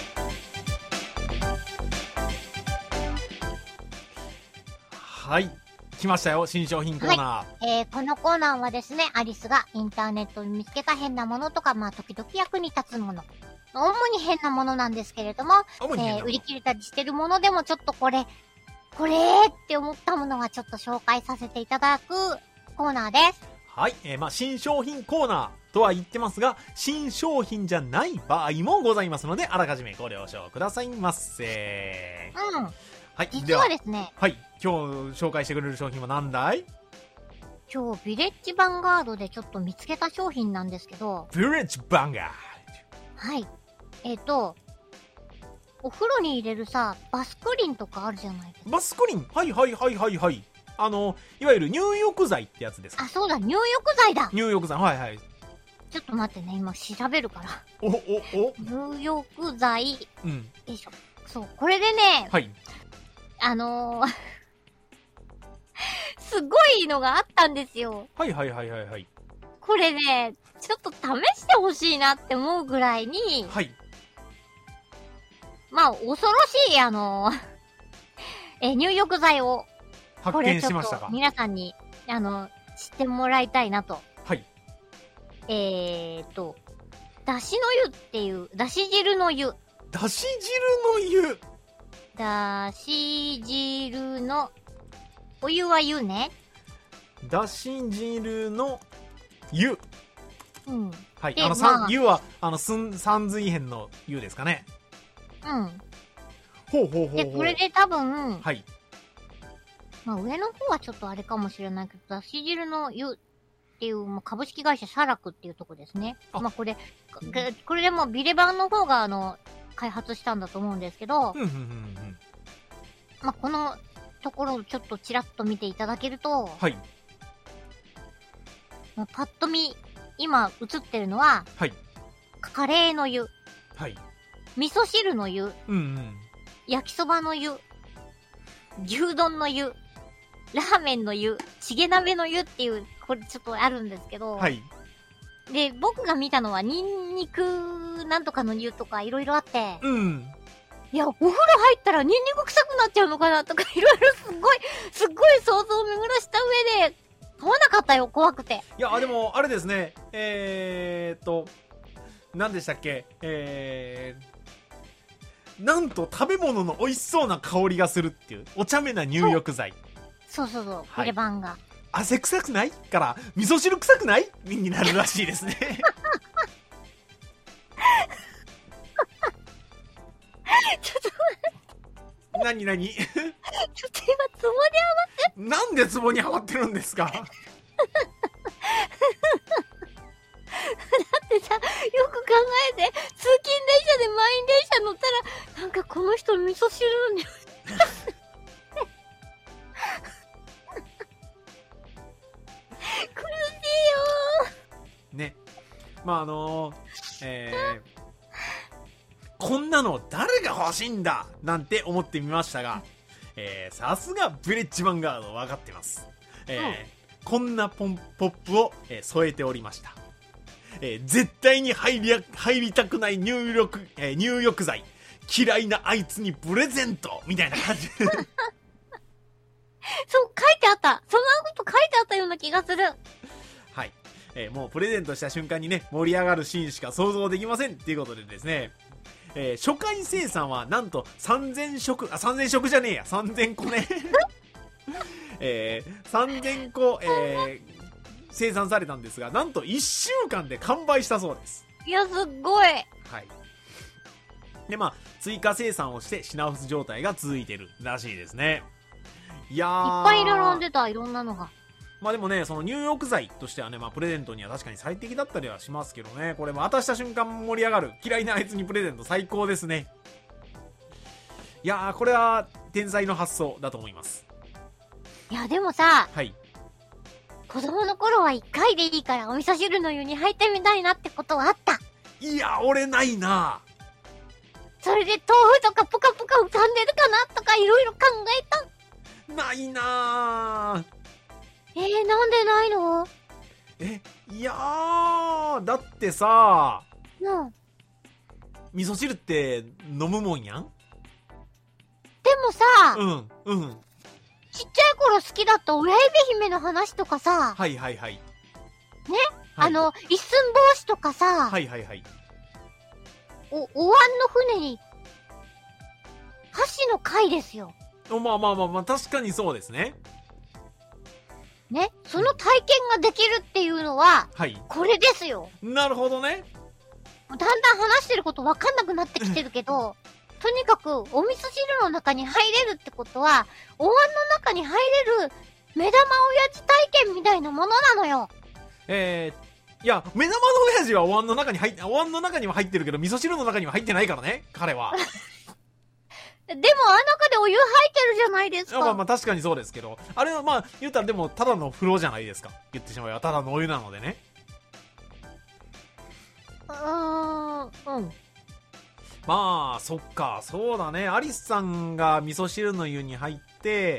ー。はい。来ましたよ、新商品コーナー。 はい、えー、このコーナーはですね、アリスがインターネットに見つけた変なものとか、まあ、時々役に立つもの。主に変なものなんですけれども、もえー、売り切れたりしてるものでもちょっとこれ、これって思ったものはちょっと紹介させていただくコーナーです。 はい。えー、まあ、新商品コーナーとは言ってますが、新商品じゃない場合もございますので、あらかじめご了承くださいませ。 うん。 はい。 実はですね。 はい。今日紹介してくれる商品は何だい？ 今日、ヴィレッジヴァンガードでちょっと見つけた商品なんですけど。 ヴィレッジヴァンガード。 はい。えっ、ー、と、お風呂に入れるさ、バスクリンとかあるじゃないですか。 バスクリン？はいはいはいはいはい。あの、いわゆる入浴剤ってやつですか？ あ、そうだ、入浴剤だ。 入浴剤、はいはい。 ちょっと待ってね、今調べるから。 お、お、お入浴剤。 うん。 よいしょ。そう、これでね、 はい。 あのー、すごいのがあったんですよ。 はいはいはいはいはい。 これね、ちょっと試してほしいなって思うぐらいに、 はい。 まあ、恐ろしい、あのー、え、入浴剤を、 発見しましたか？ これちょっと皆さんに、あの、知ってもらいたいなと。 はい。 えーと、だしの湯っていう、だし汁の湯。 だし汁の湯。 だし汁の、お湯は湯ね。 だし汁の湯。 うん。 はい。あの、まあ、湯は、あの、すん、三髄編の湯ですかね。 うん。 ほうほうほうほう。 で、これで多分、 はい。 まあ、上の方はちょっとあれかもしれないけど、だし汁の湯っていう、まあ、株式会社シャラクっていうとこですね。あまあ、これ、これでもビレバンの方が、あの、開発したんだと思うんですけど、 うんうんうんうん。 まあ、このところをちょっとちらっと見ていただけると、 はい。 もうパッと見、今映ってるのは、 はい。 カレーの湯。 はい。 味噌汁の湯。 うんうん。 焼きそばの湯。牛丼の湯。ラーメンの湯。チゲ鍋の湯っていう、これちょっとあるんですけど。 はい。 で、僕が見たのは、ニンニクなんとかの湯とかいろいろあって。 うん。 いや、お風呂入ったらニンニク臭くなっちゃうのかなとか、いろいろすっごい、すっごい想像を巡らした上で、買わなかったよ、怖くて。 いや、でも、あれですね、えーっと、何でしたっけ、えー、なんと食べ物の美味しそうな香りがするっていう、お茶目な入浴剤。 そうそうそう、ビレバンが。 汗臭くないから、味噌汁臭くないになるらしいですね。 ちょっと待って。 なになにちょっと今、ツボにハマって。 なんでツボにハマってるんですか？だってさ、よく考えて、通勤電車で満員電車乗ったら、なんかこの人味噌汁の匂い。苦しいよー。ね。 まああのー、えー、こんなの誰が欲しいんだなんて思ってみましたが、えー、さすがヴィレッジヴァンガード分かってます。えー、うん、こんなポンポップを、えー、添えておりました。えー、絶対に入り入りたくない入浴、えー、入浴剤、嫌いなあいつにプレゼントみたいな感じで。そう、書いてあった。そんなこと書いてあったような気がする。 はい。えー、もうプレゼントした瞬間にね、盛り上がるシーンしか想像できませんっていうことでですね、えー、初回生産はなんとさんぜんしょく、あ、さんぜんしょくじゃねえや、さんぜんこね。えー、さんぜんこ、えー、生産されたんですが、なんといっしゅうかんで完売したそうです。 いや、すっごい。はい。 で、まあ、追加生産をして品薄状態が続いてるらしいですね。いやー。 いっぱい並んでた、いろんなのが。 まあでもね、その入浴剤としてはね、まあプレゼントには確かに最適だったりはしますけどね、これも渡した瞬間盛り上がる、嫌いなあいつにプレゼント最高ですね。いやー、これは天才の発想だと思います。 いや、でもさ、 はい。 子供の頃はいっかいでいいからお味噌汁の湯に入ってみたいなってことはあった。 いや、俺ないな。 それで豆腐とかぷかぷか浮かんでるかなとかいろいろ考えた。ないなー。 えー、なんでないの？ え、いやー、だってさ、 うん。 味噌汁って飲むもんやん？ でもさ、 うん、うん。 ちっちゃい頃好きだった親指姫の話とかさ、 はいはいはい。ね、 はい、あの、一寸法師とかさ、 はいはいはい。 お、お椀の船に、箸の貝ですよ。 まあまあまあまあ、確かにそうですね。 ね、その体験ができるっていうのは、はい、これですよ。 なるほどね。 だんだん話してること分かんなくなってきてるけど、とにかくお味噌汁の中に入れるってことは、お椀の中に入れる目玉親父体験みたいなものなのよ。 えー、いや、目玉の親父はお椀の中に入って、お椀の中には入ってるけど、味噌汁の中には入ってないからね、彼は。 でもあの中でお湯入ってるじゃないですか。 まあまあ確かにそうですけど、あれはまあ言ったらでもただの風呂じゃないですか。言ってしまえばただのお湯なのでね。 うーん、うん。 まあそっか、そうだね。アリスさんが味噌汁の湯に入って、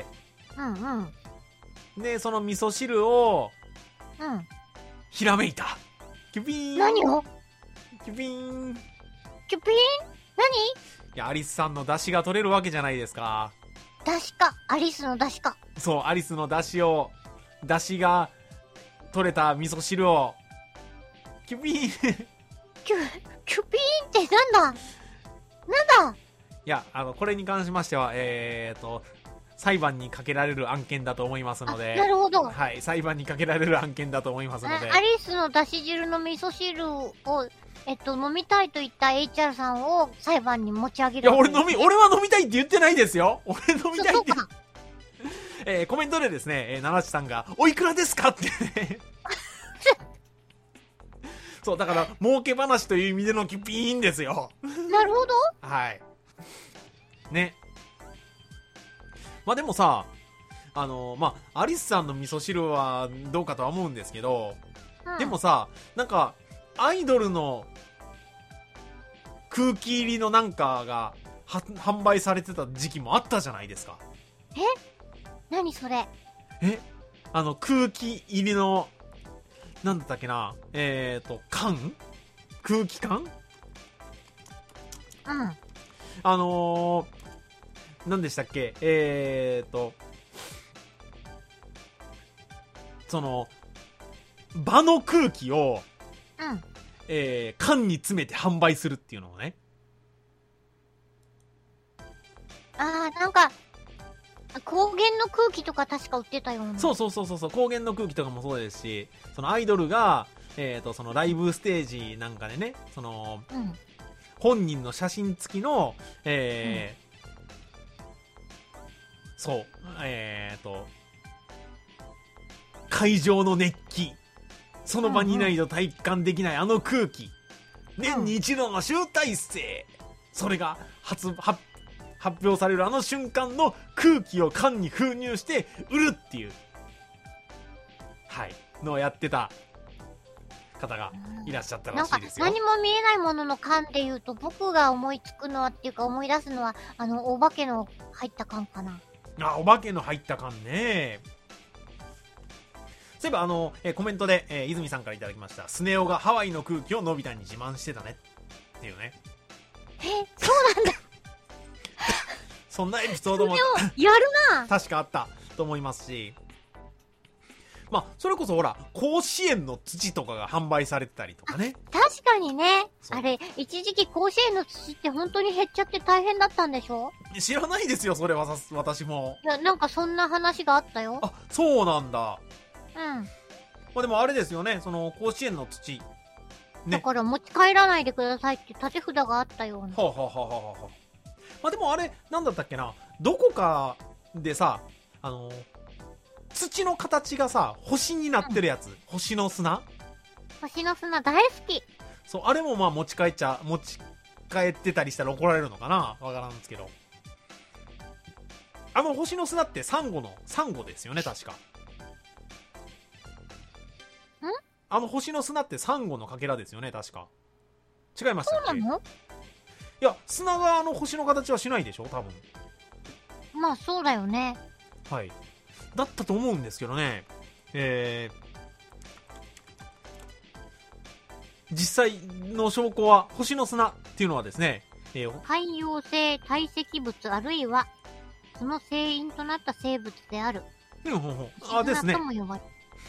うんうん。 でその味噌汁を、 うん。 ひらめいた。キュピーン。 何を？ キュピーン。 キュピーン？何？ いや、アリスさんの出汁が取れるわけじゃないですか。 出汁か。アリスの出汁か。 そう、アリスの出汁を、出汁が取れた味噌汁を、キュピーン。キュ、 キュピーンってなんだ？なんだ？ いや、あの、これに関しましては、えーと、裁判にかけられる案件だと思いますので。 なるほど。 はい、裁判にかけられる案件だと思いますので。 アリスの出汁汁の味噌汁を、えっと、飲みたいと言った エイチアール さんを裁判に持ち上げる。 いや、俺飲み、俺は飲みたいって言ってないですよ。俺飲みたいって。えー、コメントでですね、えー、奈良地さんが、おいくらですかってね。そう、だから、儲け話という意味でのキュピーンですよ。 なるほど。 はい。ね。まあでもさ、あのー、まあ、アリスさんの味噌汁はどうかとは思うんですけど、うん、でもさ、なんか、アイドルの空気入りのなんかが販売されてた時期もあったじゃないですか。 え？何それ？ え？あの空気入りのなんだったっけな、えーと缶？空気缶？ うん。 あのー、なんでしたっけ、えーとその場の空気を、 うん、 えー、缶に詰めて販売するっていうのをね。 あー、なんか高原の空気とか確か売ってたような。 そうそうそうそう、高原の空気とかもそうですし、そのアイドルが、えーと、そのライブステージなんかでね、その、 うん、 本人の写真付きの、えー、うん、そう、えーと、会場の熱気、その場にいないと体感できないあの空気、年に一度の集大成、それが発、発、発表されるあの瞬間の空気を缶に封入して売るっていう、はい、のをやってた方がいらっしゃったなんからしいですよ。 何も見えないものの缶で言うと、僕が思いつくのはっていうか思い出すのは、あの、お化けの入った缶かな。 あ、お化けの入った缶ね。そういえばあの、えーコメントで、えー泉さんからいただきました。スネ夫がハワイの空気をのび太に自慢してたねっていうね。 え、そうなんだ。 そんなエピソードもやるな。 確かあったと思いますし、まあそれこそほら甲子園の土とかが販売されてたりとかね。 確かにね。 そうあれ、一時期甲子園の土って本当に減っちゃって大変だったんでしょ？ 知らないですよそれは。さ私も。 いや、なんかそんな話があったよ。 あ、そうなんだ。 うん。 まあでもあれですよね、その甲子園の土ね。 だから持ち帰らないでくださいって立て札があったような。 はあ、はあはあはあはあ、まあでもあれなんだったっけな、どこかでさ、あの土の形がさ星になってるやつ、うん、星の砂星の砂大好き。 そう、あれもまあ持ち帰っちゃ持ち帰ってたりしたら怒られるのかな、わからんですけど、あの星の砂ってサンゴのサンゴですよね確か。 んあの星の砂ってサンゴのかけらですよね確か。違いましたっけ？ そうなの？ いや、砂があの星の形はしないでしょ多分。 まあそうだよね。 はい、だったと思うんですけどね。えー、実際の証拠は星の砂っていうのはですね、えー、 海洋性堆積物あるいはその成因となった生物である。 うん、ほんほん、あですね。 とも呼ばれ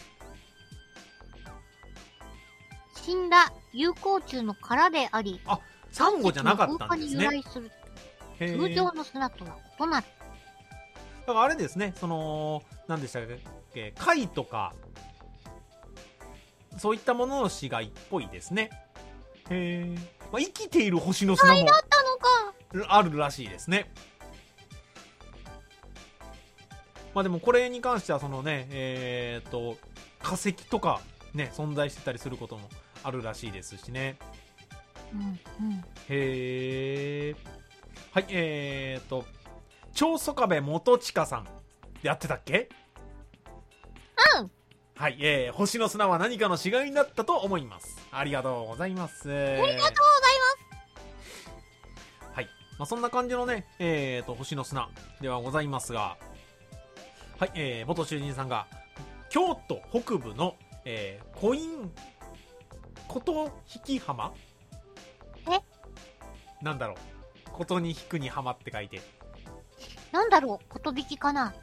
死んだ有孔虫の殻であり、 あ、サンゴじゃなかったんですね。 由来する通常の砂とは異なる。 だからあれですね、その何でしたっけ、貝とかそういったものの死骸っぽいですね。へえ、まあ、生きている星の砂もだったのかあるらしいですね。まあでもこれに関してはそのね、えー、っと化石とかね存在してたりすることもあるらしいですしね。 うんうん、 へえ。はい、えー、っと長曽我部元親さんやってたっけ？ うん。 はい、えー、星の砂は何かの死骸だったと思います。ありがとうございます。ありがとうございます。 はい、まあ、そんな感じのね、えーと星の砂ではございますが、はい、えー、元囚人さんが京都北部の、えー、コイン琴引浜、 え、 なんだろう、琴に引くに浜って書いて、 なんだろう、琴引きかな。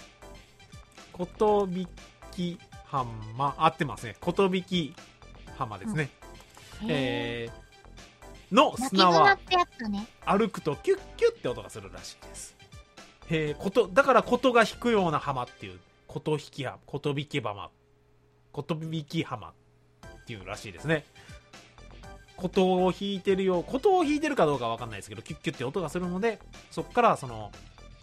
琴引浜、合ってますね。琴引浜ですね。うん、えー、の砂は歩くとキュッキュッって音がするらしいです。えー、ことだから琴が引くような浜っていう、琴引き浜、琴引き浜、琴引き浜っていうらしいですね。琴を弾いてるよう、琴を弾いてるかどうかわかんないですけど、キュッキュッって音がするので、そこからその、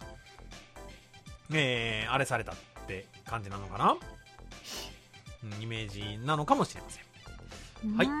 えー、あれされたって感じなのかな、うん、イメージなのかもしれません。はい。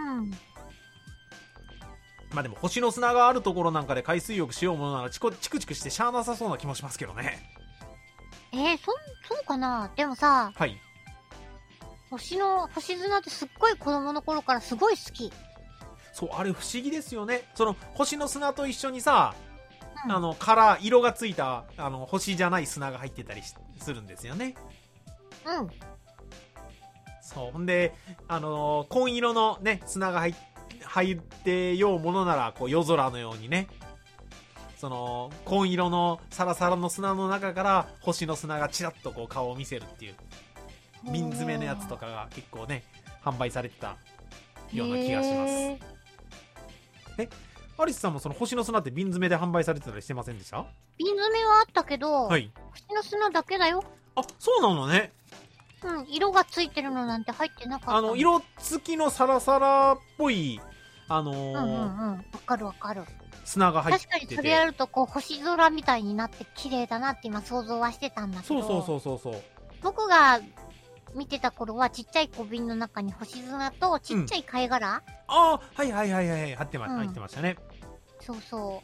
まあでも星の砂があるところなんかで海水浴しようものならチコチクチクしてしゃあなさそうな気もしますけどね。 えー、そ、そうかな。でもさ、 はい。星の、星砂ってすっごい子供の頃からすごい好き。 そう、あれ不思議ですよね。その星の砂と一緒にさ、うん、あのカラー色がついたあの星じゃない砂が入ってたりするんですよね。 うん。 そう。ほんで、あのー、紺色のね砂が入って入ってようものならこう夜空のようにね、その紺色のサラサラの砂の中から星の砂がチラッとこう顔を見せるっていう瓶詰めのやつとかが結構ね販売されてたような気がします。え、アリスさんもその星の砂って瓶詰めで販売されてたりしてませんでした？ 瓶詰めはあったけど、 はい、 星の砂だけだよ。 あ、そうなのね。 うん、色がついてるのなんて入ってなかった。 あの色付きのサラサラっぽい、あのー、 うんうんうん、わかるわかる。 砂が入ってて、 確かにそれやるとこう星空みたいになって綺麗だなって今想像はしてたんだけど、 そうそうそうそうそう。 僕が見てた頃はちっちゃい小瓶の中に星砂とちっちゃい貝殻、うん、ああ、はいはいはいはい入ってま、うん、入ってましたね。 そうそう、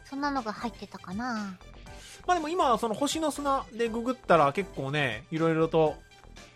そんなのが入ってたかな。 まあでも今その星の砂でググったら結構ねいろいろと、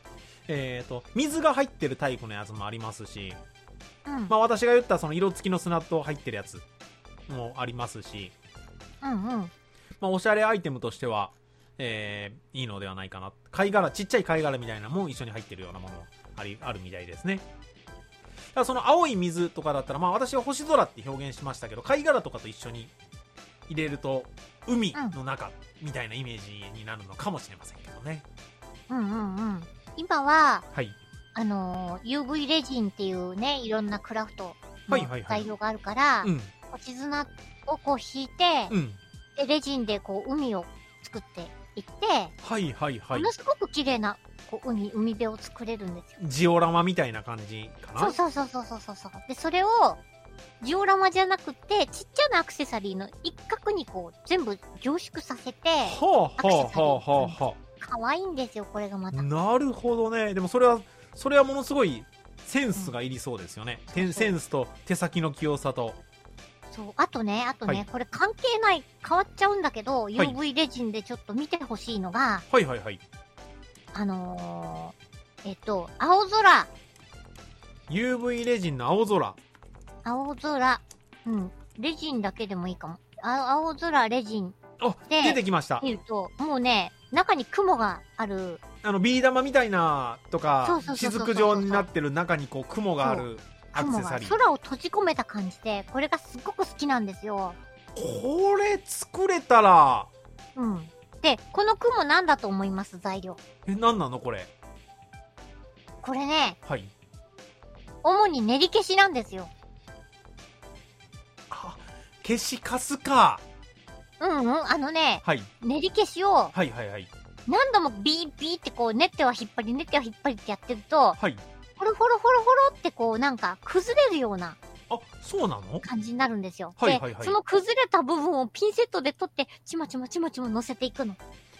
えーと、水が入ってるタイプのやつもありますし、 うん。 まあ私が言ったその色付きのスナット入ってるやつもありますし、 うんうん。 まあおしゃれアイテムとしては、えー、いいのではないかな。貝殻、ちっちゃい貝殻みたいなのも一緒に入ってるようなものあり、あるみたいですね。だからその青い水とかだったら、まあ私は星空って表現しましたけど、貝殻とかと一緒に入れると、海の中みたいなイメージになるのかもしれませんけどね。 うんうんうん。今は、 はい。 あのー、ユーブイ レジンっていうね、いろんなクラフトのはいはいはい材料があるから、 うん。 星砂をこう引いて、 うん。 で、レジンでこう海を作っていって、 はいはいはいも。のすごく綺麗なこう海、海辺を作れるんですよ。 ジオラマみたいな感じかな。 そうそうそうそうそうそう。で、それを、ジオラマじゃなくて、ちっちゃなアクセサリーの一角にこう、全部凝縮させて、 はあはあはあはあはあ。 可愛いんですよ、これがまた。 なるほどね。でもそれは、それはものすごいセンスがいりそうですよね。うん、センスと手先の器用さと。 そう。あとね、あとね、 はい、 これ関係ない、変わっちゃうんだけど、はい、ユーブイ レジンでちょっと見てほしいのが、 はいはいはい。 あのー、えっと、青空。 ユーブイ レジンの青空。 青空。うん。レジンだけでもいいかも。あ青空レジン。 あ、出てきました。 見ると、もうね、中に雲がある。 あの、ビー玉みたいなとか、雫状になってる中にこう、雲があるアクセサリー。 空を閉じ込めた感じで、これがすっごく好きなんですよ。 これ作れたら。 うん。で、この雲なんだと思います、材料。 え、なんなのこれ。 これね。 はい。 主に練り消しなんですよ。 あ、消しカスか。 うんうん、あのね、 はい、 練り消しを、 はいはいはい。 何度もビービーってこう、練っては引っ張り、練っては引っ張りってやってると、 はい。 ホロホロホロホロってこう、なんか、崩れるような。 あ、そうなの？ 感じになるんですよ。 はいはいはい。 で、その崩れた部分をピンセットで取って、ちまちまちまちま乗せていくの。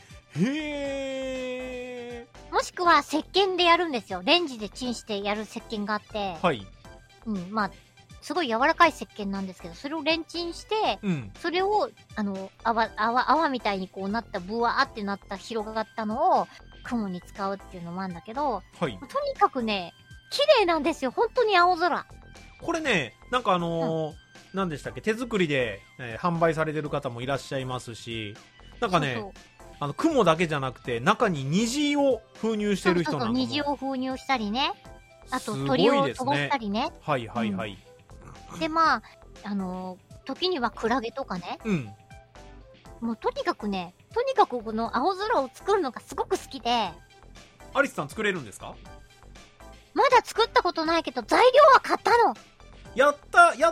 へー。 もしくは、石鹸でやるんですよ。レンジでチンしてやる石鹸があって。 はい。 うん、まあ、すごい柔らかい石鹸なんですけど、それをレンチンして、 うん、 それを、あの、泡、泡、泡みたいにこうなった、ブワーってなった、広がったのを、雲に使うっていうのもあるんだけど、 はい。 とにかくね、綺麗なんですよ。本当に青空。 これね、なんかあのー、うん、何でしたっけ、手作りで、えー、販売されてる方もいらっしゃいますし、なんかね、そうそう、あの、雲だけじゃなくて、中に虹を封入してる人なんかも。 そうそうそう、虹を封入したりね。あと、鳥を飛ばしたりね。 はいはいはい。 うん、で、まあ、あのー、時にはクラゲとかね。 うん。 もうとにかくね、とにかくこの青空を作るのがすごく好きで。 アリスさん作れるんですか？ まだ作ったことないけど、材料は買ったの。 やった、やって、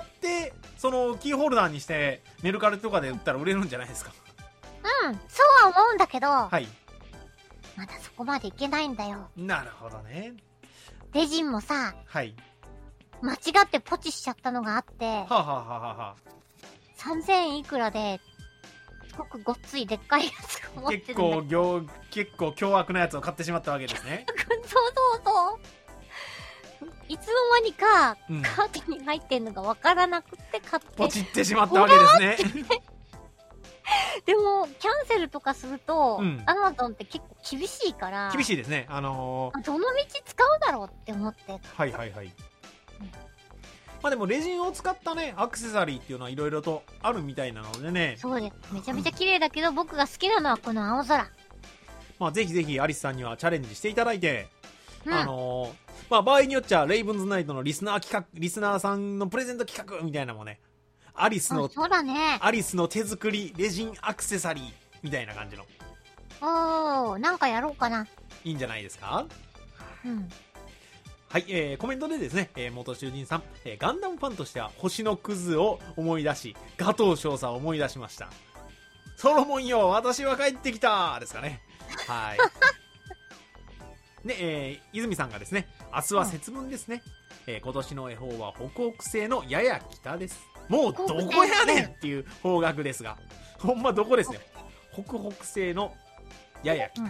その、キーホルダーにして、メルカリとかで売ったら売れるんじゃないですか？ うん、そうは思うんだけど。 はい。 まだそこまでいけないんだよ。 なるほどね。 レジンもさ、 はい。 間違ってポチしちゃったのがあって、はあ、はあはあはあ、 さんぜんえんいくらで、すごくごっついでっかいやつを持ってるんだけど。 結構、行、結構凶悪なやつを買ってしまったわけですね。 そうそうそう。いつの間にか、 うん、 カートに入ってんのがわからなくて買って。 ポチってしまったわけですね。 でも、キャンセルとかすると、 うん、 アマゾンって結構厳しいから。 厳しいですね。あのー、 どの道使うだろうって思って。 はいはいはい。うん、まあでも、レジンを使ったね、アクセサリーっていうのはいろいろとあるみたいなのでね。 そうです。めちゃめちゃ綺麗だけど、僕が好きなのはこの青空。 まあぜひぜひアリスさんにはチャレンジしていただいて、 うん、 あのー、まあ場合によっちゃ、レイブンズナイトのリスナー企画、リスナーさんのプレゼント企画みたいなのもね、アリスの、 そうだね。 アリスの手作りレジンアクセサリーみたいな感じの。 おー、なんかやろうかな。 いいんじゃないですか？ うん。 はい、えー、コメントでですね、えー、元囚人さん、えー、ガンダムファンとしては星のクズを思い出し、ガトー少佐を思い出しました。ソロモンよ、私は帰ってきたですかね。はい。で、えー、泉さんがですね、明日は節分ですね。うん、えー、今年の恵方は北北西のやや北です。もうどこやねんっていう方角ですが、ほんまどこですよ。北北西のやや北。うん、はい。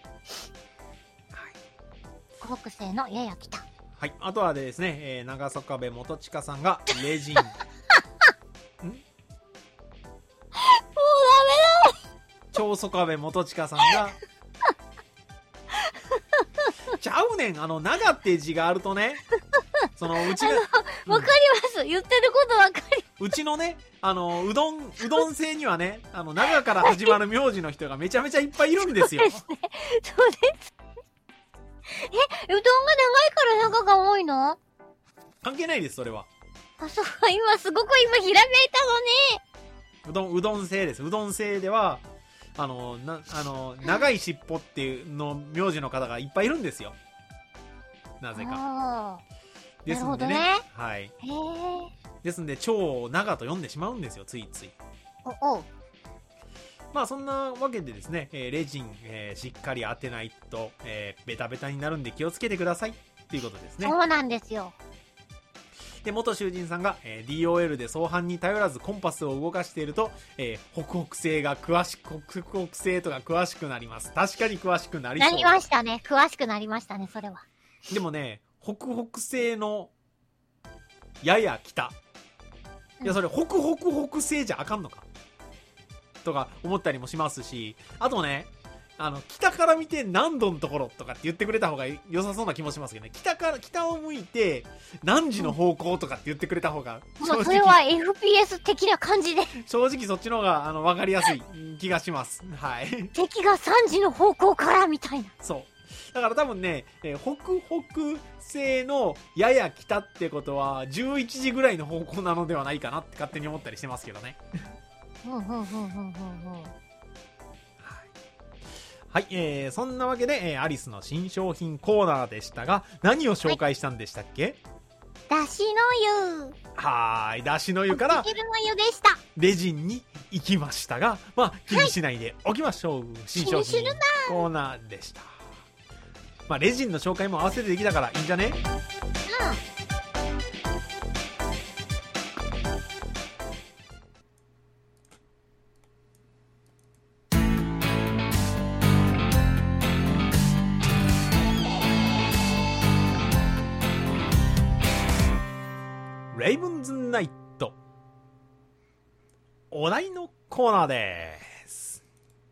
北北西のやや北。 はい。あとはですね、えー、長坂部元親さんがレジン。ん？もうダメだ。 長曽我部元親さんが。ちゃううねん。あの、長って字があるとね、その、うちが、 わかります。言ってることわかりうちのね、あの、うどん、うどん製にはね、あの、長から始まる名字の人がめちゃめちゃいっぱいいるんですよ。 そうですね。そうです。え、うどんが長いから長が多いの？ 関係ないです、それは。 あ、そう、今すごく今ひらめいたのね。 うどん、うどん製です。うどん製では、あの、な、あの、長い尻尾っていうの、名字の方がいっぱいいるんですよ。なぜか。ですんでね。ねはい。へー。ですんで、超長と読んでしまうんですよ、ついつい。お、お。まあそんなわけでですね、えー、レジン、えー、しっかり当てないと、えー、ベタベタになるんで気をつけてくださいっていうことですね。そうなんですよ。で、元囚人さんが、えー、ディーオーエル で相反に頼らずコンパスを動かしていると、えー、北北西が詳しく、北北西とか詳しくなります。確かに詳しくなりそう。なりましたね。詳しくなりましたね、それは。でもね、北北西のやや北。いや、それ、北北北西じゃあかんのかとか思ったりもしますし、あとね、あの、北から見て何度のところとかって言ってくれた方が良さそうな気もしますけどね。北から、北を向いて何時の方向とかって言ってくれた方が、 もうそれは エフピーエス 的な感じで。 正直そっちの方が、あの、わかりやすい気がします。はい。 敵がさんじの方向からみたいな。 そう。だから多分ね、えー、北北西のやや北ってことは、じゅういちじぐらいの方向なのではないかなって勝手に思ったりしてますけどね。ふんふんふんふんふんふん。はい、えー、そんなわけで、えー、アリスの新商品コーナーでしたが、何を紹介したんでしたっけ？だしの湯。はーい、だしの湯から、レジンに行きましたが、まあ、気にしないでおきましょう。はい、新商品コーナーでした。まあ、レジンの紹介も合わせてできたからいいんじゃね？うん。レイブンズナイトお題のコーナーです。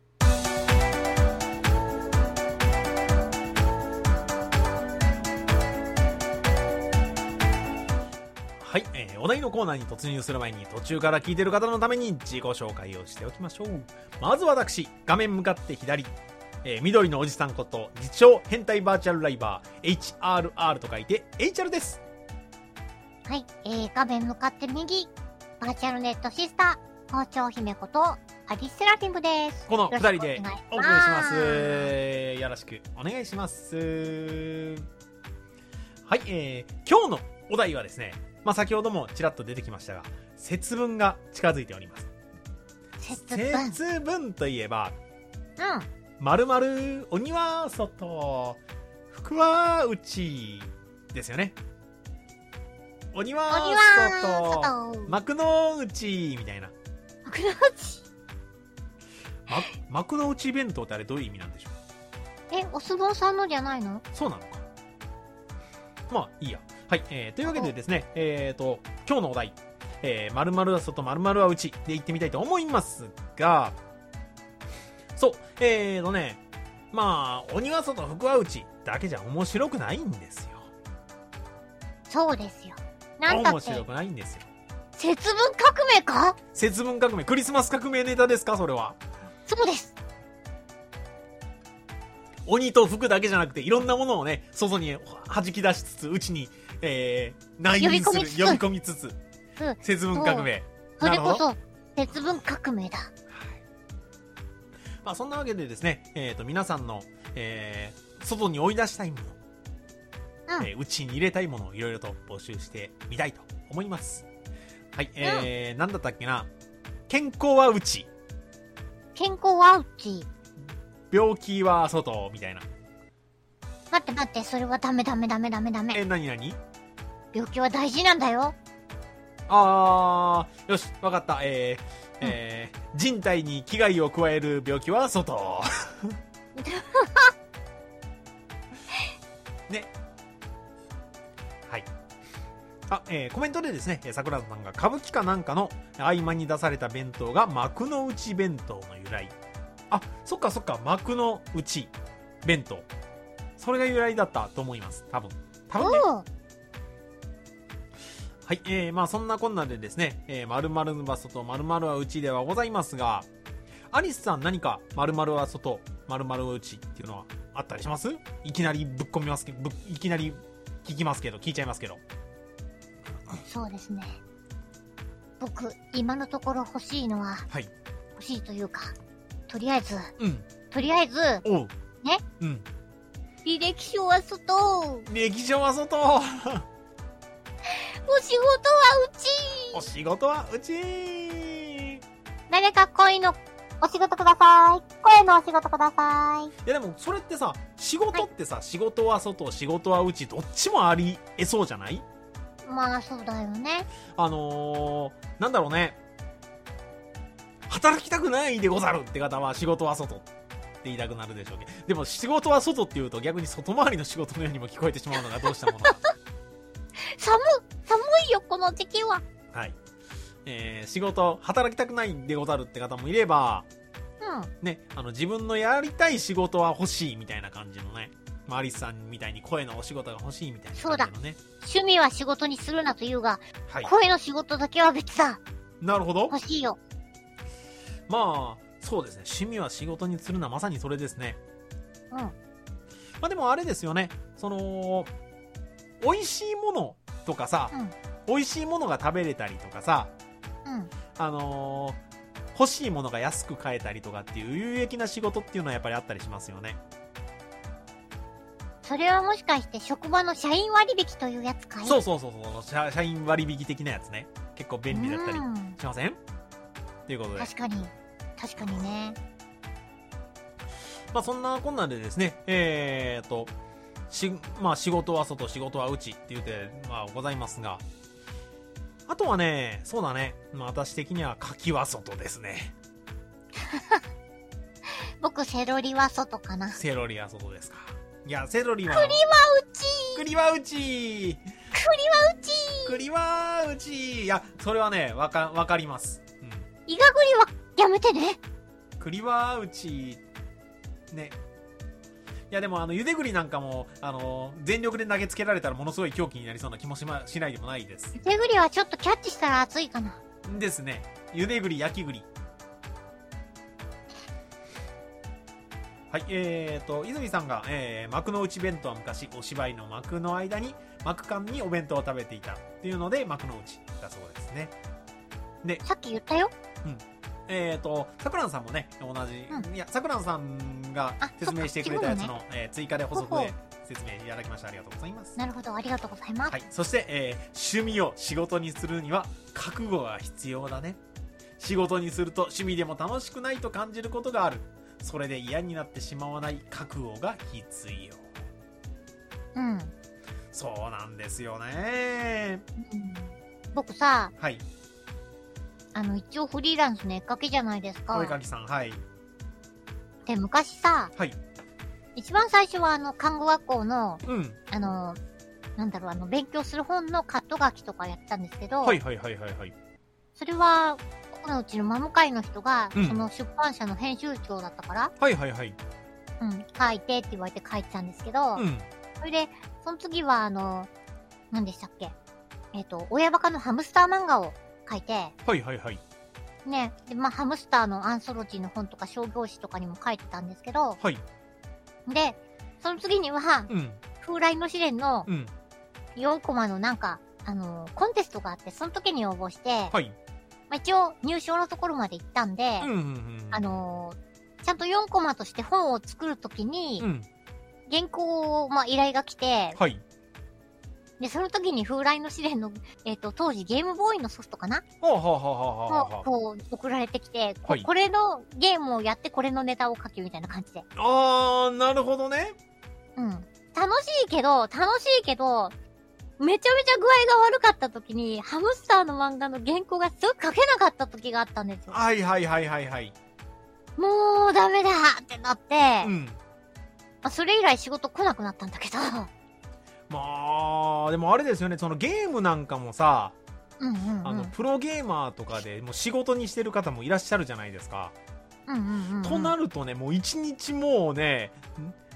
はい、えー、お題のコーナーに突入する前に途中から聞いてる方のために自己紹介をしておきましょう。まず私、画面向かって左、えー、緑のおじさんこと自称変態バーチャルライバー エイチアールアール と書いて エイチアール です。はい、えー、画面向かって右、バーチャルネットシスター、校長姫ことアリスセラフィムです。このふたりでお送りします。よろしくお願いします。はい、えー、今日のお題はですね、まあ、先ほどもちらっと出てきましたが、節分が近づいております。節分。節分といえば、うん。まるまる鬼は外、福は内ですよね。鬼は外、幕の内みたいな。幕の内、ま、幕の内弁当ってあれどういう意味なんでしょう？え、お相撲さんのじゃないの？そうなのか。まあいいや。はい、えー、というわけでですね、えーと今日のお題、えー、〇〇は外、〇〇は内で行ってみたいと思いますが、そう、えーとね、まあ鬼は外、福は内だけじゃ面白くないんですよ。そうですよ。なんだって面白くないんですよ。節分革命か？節分革命、クリスマス革命ネタですか、それは。そうです。鬼と服だけじゃなくていろんなものをね、外に弾き出しつつ、うちに、えー、内入する、呼び込みつつ、うん、節分革命。それこそ節分革命だ。はい、まあそんなわけでですね、えっと皆さんの、えー、外に追い出したいもの、うん、えー、うちに入れたいものをいろいろと募集してみたいと思います。はい、えー、うん、なんだったっけな、健康はうち、健康はうち、病気は外みたいな。待って待って、それはダメダメダメダメダメ。え、なになに？病気は大事なんだよ。あー、よし、わかった。えー、うん、えー、人体に危害を加える病気は外。ね。はい。あ、えー、コメントでですね、桜田さんが歌舞伎かなんかの合間に出された弁当が幕の内弁当の由来。あ、そっかそっか、幕の内弁当。 それが由来だったと思います。多分。多分ね。はい、えー、まあそんなこんなでですね、えー、〇〇は外、〇〇は内ではございますが、アリスさん何か〇〇は外、〇〇は内っていうのはあったりします？いきなりぶっ込みますけど、いきなり聞きますけど、聞いちゃいますけど。 そうですね。僕、今のところ欲しいのは、 はい。 欲しいというか、とりあえず、 うん。 とりあえず、 おう。 ね。 うん。 履歴書は外。 履歴書は外。 お仕事はうち。 お仕事はうち。 誰か恋のお仕事ください。声のお仕事ください。いやでもそれってさ、仕事ってさ、はい、仕事は外、仕事はうち、どっちもありえそうじゃない？ まあそうだよね。 あのー、なんだろうね。働きたくないでござるって方は仕事は外って言いたくなるでしょうけど、でも仕事は外って言うと逆に外回りの仕事のようにも聞こえてしまうのがどうしたものか。 寒寒いよこの時期は。 はい。えー、仕事働きたくないでござるって方もいれば、 うん。 ね、あの自分のやりたい仕事は欲しいみたいな感じのね、マリスさんみたいに声のお仕事が欲しいみたいな感じのね。 趣味は仕事にするなと言うが、 はい、 声の仕事だけは別だ。 なるほど。 欲しいよ。 まあそうですね、趣味は仕事にするのはまさにそれですね。 うん。まあでもあれですよね、その美味しいものとかさ、 うん、 美味しいものが食べれたりとかさ、 うん、 あのー、欲しいものが安く買えたりとかっていう有益な仕事っていうのはやっぱりあったりしますよね。 それはもしかして職場の社員割引というやつかい？ そうそうそうそう、社、社員割引的なやつね。結構便利だったりしません？ということで。 確かに。確かにね。 まあそんなこんなでですね、えーと、し、まあ仕事は外、仕事は内って言うて、まあございますが、あとはね、そうだね、まあ私的には柿は外ですね。 僕、セロリは外かな。 セロリは外ですか。いや、セロリは。 栗は内栗は内栗は内栗は内いや、それはね、わか、わかります。 うん。イガ栗はやめてね。 栗は内ね。いやでもあのゆで栗なんかもあの全力で投げつけられたらものすごい狂気になりそうな気もしましないでもないです。 ゆで栗はちょっとキャッチしたら熱いかな。 ですね。ゆで栗、焼き栗。はい、えーと泉さんが、えー、幕の内弁当は昔お芝居の幕の間に幕間にお弁当を食べていたっていうので幕の内だそうですね。で、 さっき言ったよ。 うん。えーと、さくらんさんもね、同じ、うん、いや、さくらんさんが説明してくれたやつの、ねえー、追加で補足で説明いただきました。ありがとうございます。 なるほど、ありがとうございます。 はい、そして、えー、趣味を仕事にするには覚悟が必要だね。仕事にすると趣味でも楽しくないと感じることがある。それで嫌になってしまわない覚悟が必要。 うん。 そうなんですよね。 うん、僕さ、 はい。 あの、一応フリーランスの絵描きじゃないですか。 お絵描きさん、はい。 で、昔さ、 はい。 一番最初はあの、看護学校の、 うん。 あの、なんだろう、あの、勉強する本のカット書きとかやったんですけど、 はいはいはいはいはい。 それは、ここのうちのマム会の人が、 うん、 その出版社の編集長だったから、 はいはいはい。 うん、書いてって言われて書いてたんですけど、 うん。 それで、その次はあの、何でしたっけえっと、親バカのハムスター漫画を書いて、 はいはいはい。 ね、で、まあ、ハムスターのアンソロジーの本とか商業誌とかにも書いてたんですけど、 はい。 で、その次には、 うん、 風来の試練のうん、 よんコマのなんか、あのー、コンテストがあって、その時に応募して、 はい。 まあ、一応入賞のところまで行ったんで、 うんうんうん、 あのー、ちゃんとよんコマとして本を作るときに、うん、原稿を、まあ、依頼が来て、 はい。 で、その時に風来の試練の、えっと、当時ゲームボーイのソフトかなはあはあはあはあはあ。 こう、送られてきて、こ、 はい、 これのゲームをやってこれのネタを書けみたいな感じで。 あー、なるほどね。 うん。楽しいけど、楽しいけど、めちゃめちゃ具合が悪かった時に、ハムスターの漫画の原稿がすごく書けなかった時があったんですよ。 はいはいはいはいはい。 もうダメだってなって、 うん。 まあ、それ以来仕事来なくなったんだけど。 まあ、でもあれですよね、そのゲームなんかもさ、 うんうんうん、 あの、プロゲーマーとかでもう仕事にしてる方もいらっしゃるじゃないですか。 うんうんうんうん、 となるとね、もう一日もうね、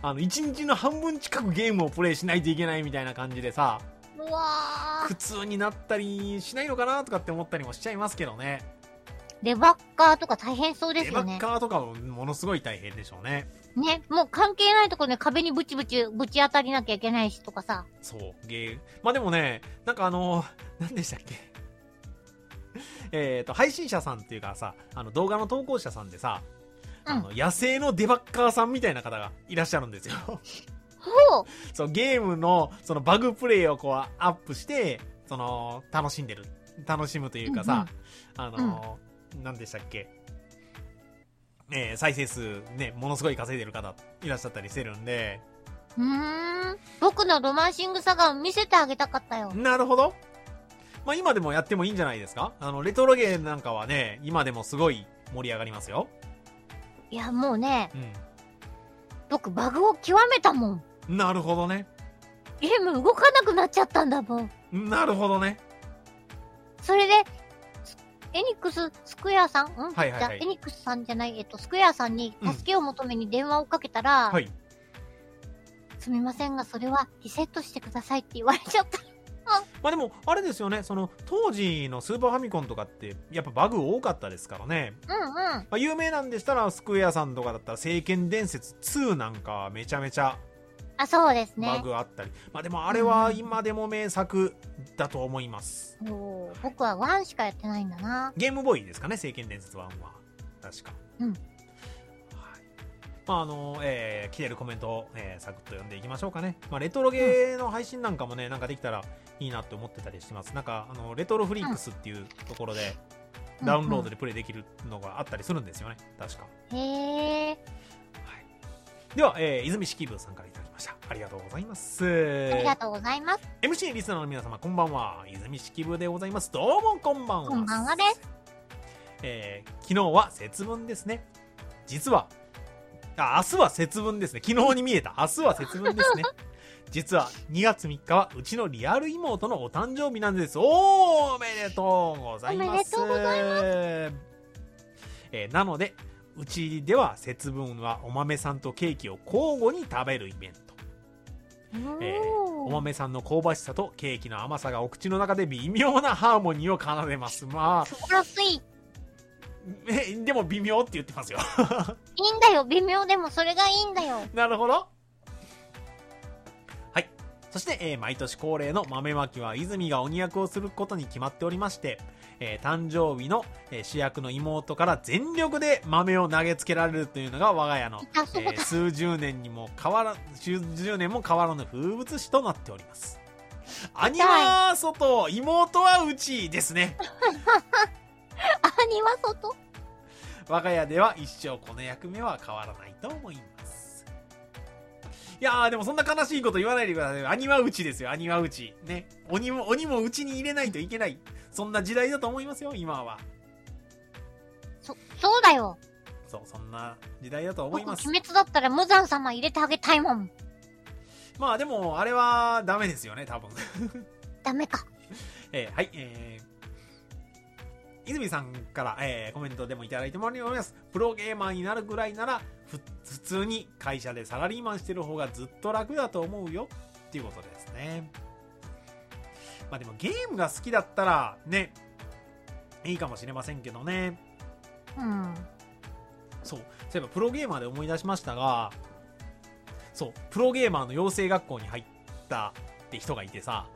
あの、一日の半分近くゲームをプレイしないといけないみたいな感じでさ、 うわ苦痛になったりしないのかなとかって思ったりもしちゃいますけどね。 デバッカーとか大変そうですよね。 デバッカーとかもものすごい大変でしょうね。 ね、もう関係ないところで壁にブチブチ、ぶち当たりなきゃいけないしとかさ。 そう、ゲー、まあでもね、なんかあの、何でしたっけえっと、配信者さんっていうかさ、あの動画の投稿者さんでさ、うん、あの野生のデバッカーさんみたいな方がいらっしゃるんですよ。ほうそう、ゲームのそのバグプレイをこうアップして、その、楽しんでる。楽しむというかさ、うんうん、あの、うん、何でしたっけえー、再生数ね、ものすごい稼いでる方いらっしゃったりしてるんで。 うーん。僕のロマンシングサガを見せてあげたかったよ。 なるほど。まあ今でもやってもいいんじゃないですか。あの、レトロゲーなんかはね、今でもすごい盛り上がりますよ。 いや、もうね、 うん、 僕バグを極めたもん。 なるほどね。 ゲーム動かなくなっちゃったんだもん。 なるほどね。 それで、エニックス、スクエアさん、うん、 はいはいはい、 じゃエニックスさんじゃない、えっと、スクエアさんに助けを求めに電話をかけたら、 うん、はい。 すみませんが、それはリセットしてくださいって言われちゃった。 まあでも、あれですよね、その、当時のスーパーファミコンとかって、やっぱバグ多かったですからね。 うんうん。まあ、有名なんでしたら、スクエアさんとかだったら、聖剣伝説ツーなんかはめちゃめちゃ、 あ、そうですね。 バグあったり。まあでもあれは今でも名作だと思います。 うん、お僕はワンしかやってないんだな。 ゲームボーイですかね、聖剣伝説ワンは。確か。 うん。はい。 まああの、えー、来てるコメントを、えー、サクッと読んでいきましょうかね。まあレトロゲーの配信なんかもね、なんかできたらいいなって思ってたりしてます。なんか、あの、レトロフリックスっていうところで、うん、ダウンロードでプレイできるのがあったりするんですよね。確か。 へー。はい。 では、えー、泉式部さんからいただきました。ありがとうございます。 ありがとうございます。 エムシー リスナーの皆様、こんばんは。泉式部でございます。どうもこんばんは。 こんばんはです。 えー、昨日は節分ですね。実は、あ、明日は節分ですね。昨日に見えた。明日は節分ですね。実はにがつみっかはうちのリアル妹のお誕生日なんです。おー、おめでとうございます。 おめでとうございます。 えー、なので、うちでは節分はお豆さんとケーキを交互に食べるイベント。えー、お豆さんの香ばしさとケーキの甘さがお口の中で微妙なハーモニーを奏でます。まあ、 素晴らしい。 え、でも微妙って言ってますよ。 いいんだよ、微妙でもそれがいいんだよ。 なるほど。はい。そして、えー、毎年恒例の豆まきは泉が鬼役をすることに決まっておりまして、えー、誕生日の、えー、主役の妹から全力で豆を投げつけられるというのが我が家の、えー、数十年にも変わら、数十年も変わらぬ風物詩となっております。兄は外、妹は内ですね。 兄は外？ 我が家では一生この役目は変わらないと思います。いやー、でもそんな悲しいこと言わないでください。兄は内ですよ、兄は内。ね。鬼も、鬼も内に入れないといけない。そんな時代だと思いますよ、今は。 そ、そうだよ。 そう、そんな時代だと思います。 鬼滅だったら無惨様入れてあげたいもん。 まあでも、あれはダメですよね、多分。 ダメか。 えー、はい、えー、泉さんから、えー、コメントでもいただいてもらいます。プロゲーマーになるぐらいなら、ふ、普通に会社でサラリーマンしてる方がずっと楽だと思うよ。っていうことですね。まあでもゲームが好きだったらね、いいかもしれませんけどね。 うん。 そう。そういえばプロゲーマーで思い出しましたが、そう、プロゲーマーの養成学校に入ったって人がいてさ、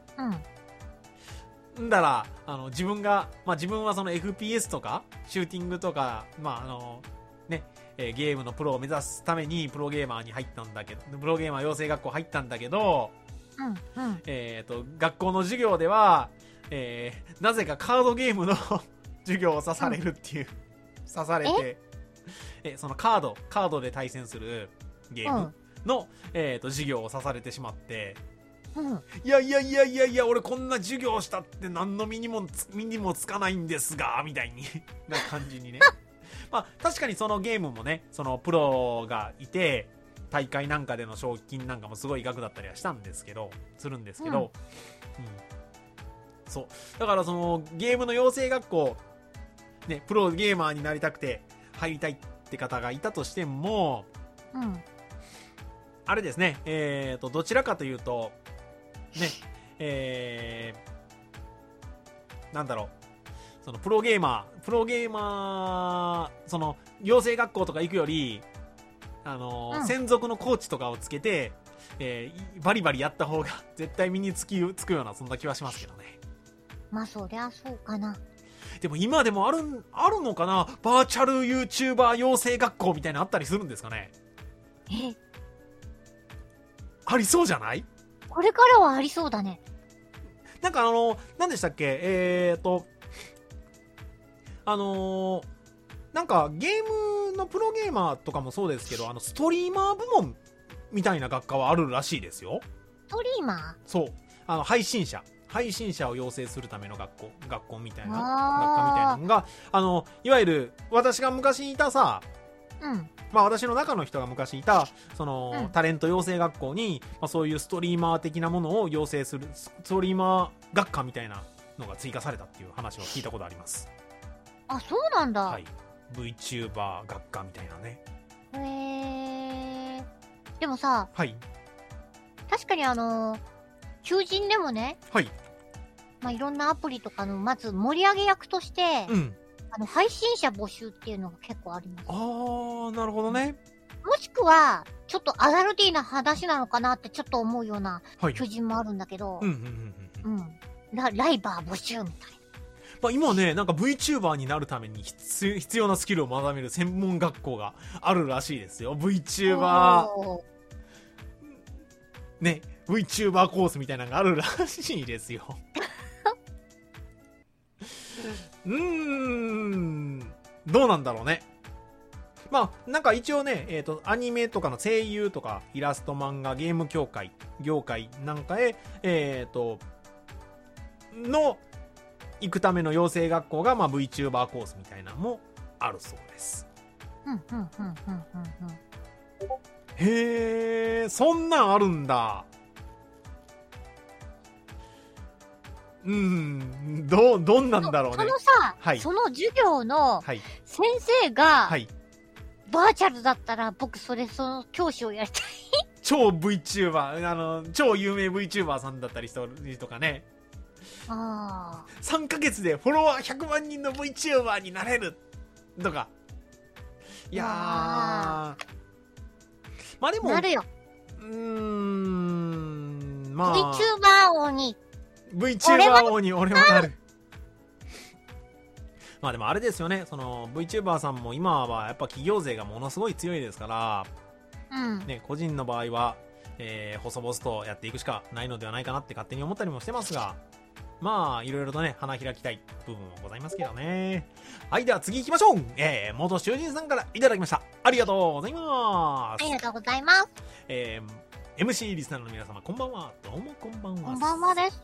うん。んだら、あの、自分が、まあ自分はその エフピーエス とか、シューティングとか、まああの、ね、えー、ゲームのプロを目指すためにプロゲーマーに入ったんだけど、プロゲーマー養成学校入ったんだけど、 うんうん、 えっと、学校の授業では、えー、なぜかカードゲームの授業を刺されるっていう、うん、刺されて、えそのカード、カードで対戦するゲームの、うん、えっと、授業を刺されてしまって、うん、いやいやいやいやいや、俺こんな授業したって何の身にも、身にもつかないんですが、みたいにな感じにね。まあ、確かにそのゲームもね、そのプロがいて、大会なんかでの賞金なんかもすごい額だったりはしたんですけど、するんですけど、うん。うん、そう。だからそのゲームの養成学校、ね、プロゲーマーになりたくて入りたいって方がいたとしても、うん。 あれですね、えーと、どちらかというと、ね、えー、なんだろう、そのプロゲーマー、プロゲーマー、その、養成学校とか行くより、あのーうん、専属のコーチとかをつけて、えー、バリバリやった方が絶対身につき、つくような、そんな気はしますけどね。 まあ、そりゃそうかな。 でも今でもある、あるのかな、バーチャル YouTuber 養成学校みたいなのあったりするんですかね。 えありそうじゃない？ これからはありそうだね。 なんかあの、何でしたっけ、えーと、あのー、なんかゲームのプロゲーマーとかもそうですけど、あのストリーマー部門みたいな学科はあるらしいですよ。 ストリーマー？ そう。あの、配信者。配信者を養成するための学校、学校みたいな、学科みたいなのが、あの、いわゆる、私が昔いたさ、 うん。 まあ私の中の人が昔いた、その、 うん、 タレント養成学校に、まあそういうストリーマー的なものを養成する、ストリーマー学科みたいなのが追加されたっていう話を聞いたことあります。 あ、そうなんだ。 はい。VTuber 学科みたいなね。 へー。でもさ、 はい。 確かにあのー、求人でもね、 はい。 まあ、いろんなアプリとかの、まず盛り上げ役として、 うん。 あの、配信者募集っていうのが結構あります。 あー、なるほどね。 もしくは、ちょっとアダルティーな話なのかなってちょっと思うような求人もあるんだけど、 はい、うんうんうんうん。 うん。ラ、ライバー募集みたいな。 まあ、今ね、なんか VTuber になるために必必要なスキルを学べる専門学校があるらしいですよ。VTuber。ね、VTuber コースみたいなのがあるらしいですよ。うーん、どうなんだろうね。まあ、なんか一応ね、えっと、アニメとかの声優とか、イラスト漫画、ゲーム協会、業界なんかへ、えっと、の、行くための養成学校が、まあ、VTuber コースみたいなのもあるそうです。 うん、うん、うん、うん、うん、うん。 へー、そんなんあるんだ。うん、ど、どんなんだろうね。 そのさ、 はい、 その授業の先生が、はい、バーチャルだったら僕それ、その教師をやりたい。 超 VTuber、あの、超有名 VTuber さんだったりとかね。 ああ。 さんかげつでフォロワーひゃくまん人の VTuber になれるとか。いやー。まあでも。 なるよ。 うーん。まあ。 VTuber 王に。 VTuber 王に俺もなる。まあでもあれですよね。その VTuber さんも今はやっぱ企業税がものすごい強いですから。 うん。 ね、個人の場合は、えー、細々とやっていくしかないのではないかなって勝手に思ったりもしてますが。まあ、いろいろとね、花開きたい部分もございますけどね。はい、では次行きましょう。えー、元囚人さんからいただきました。ありがとうございます。 ありがとうございます。 えー、エムシー リスナーの皆様、こんばんは。どうもこんばんは。 こんばんはです。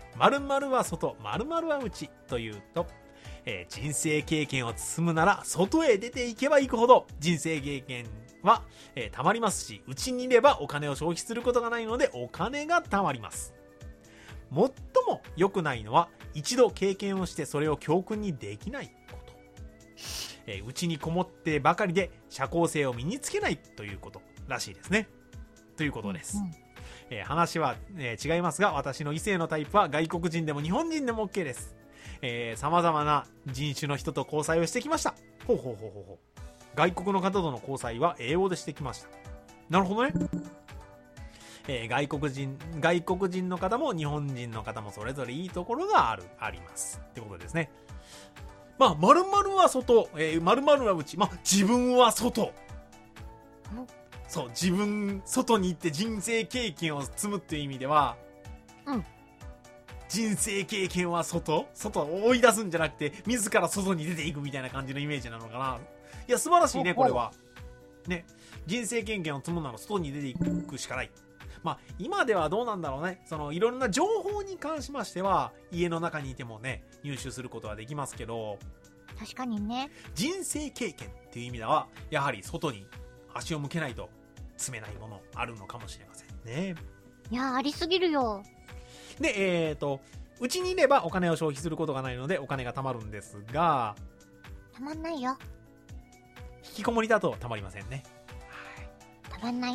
〇〇は外、〇〇は内というと、えー、人生経験を積むなら、外へ出ていけば行くほど、人生経験は、えー、溜まりますし、内にいればお金を消費することがないので、お金が溜まります。最も良くないのは一度経験をしてそれを教訓にできないこと、えー、内にこもってばかりで社交性を身につけないということらしいですね。ということです、うん、えー、話は、えー、違いますが私の異性のタイプは外国人でも日本人でも OK です。さまざまな人種の人と交際をしてきました。ほうほうほうほうほう。外国の方との交際は英語でしてきました。なるほどね。えー、外国人、外国人の方も日本人の方もそれぞれいいところがある、あります。ってことですね。まあ、〇〇は外、えー、〇〇は内。まあ、自分は外。そう、自分、外に行って人生経験を積むっていう意味では、 うん。 人生経験は外外を追い出すんじゃなくて、自ら外に出ていくみたいな感じのイメージなのかな。いや、素晴らしいね、これは。ね。人生経験を積むなら外に出ていくしかない。まあ、今ではどうなんだろうね。その、いろんな情報に関しましては、家の中にいてもね、入手することはできますけど、 確かにね。 人生経験っていう意味では、やはり外に足を向けないと積めないものあるのかもしれませんね。 いや、ありすぎるよ。 で、えっと、うちにいればお金を消費することがないので、お金が貯まるんですが、 たまんないよ。 引きこもりだと貯まりませんね。 たまんないね。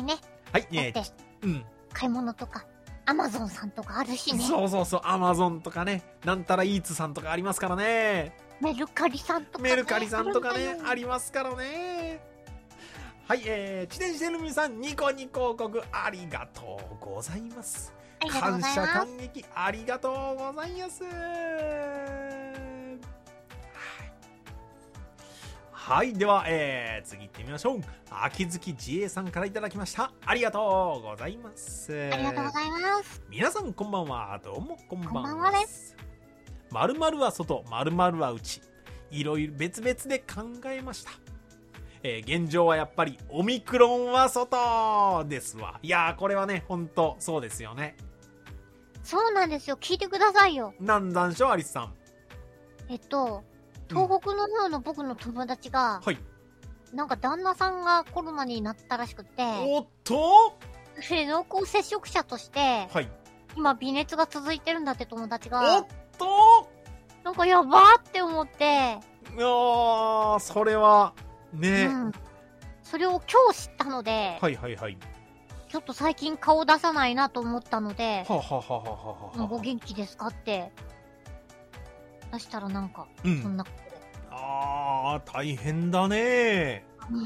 はい、ねだって、 うん。 買い物とか、アマゾンさんとかあるしね。 そうそうそう、アマゾンとかね、なんたらイーツさんとかありますからね。 メルカリさんとかね。 メルカリさんとかね、 あるんだよありますからね。はい、えー、自転車の皆さん、ニコニコ広告ありがとうございます。 ありがとうご感謝ざいます。 感激ありがとうございます。はい、では、えー、次行ってみましょう。秋月自衛さんからいただきました。ありがとうございます。 ありがとうございます。 皆さんこんばんは。どうもこんばんは。 こんばんはです。 〇〇は外、〇〇は内。いろいろ別々で考えました。えー、現状はやっぱりオミクロンは外ですわ。いやー、これはね、ほんとそうですよね。 そうなんですよ。聞いてくださいよ。 なんなんでしょう、アリスさん。 えっと、東北の方の僕の友達が、 はい。 なんか旦那さんがコロナになったらしくて、 おっとで濃厚接触者として、 はい。 今微熱が続いてるんだって友達おがっ、となんかやばーって思って、 あー、それは、ね、 うん。それを今日知ったので、 はいはいはい。 ちょっと最近顔出さないなと思ったので、 はあ、はあはあはあはあ、 ご元気ですかって出したらなんか、 うん、 そんなことで。 あー、大変だね。 うん。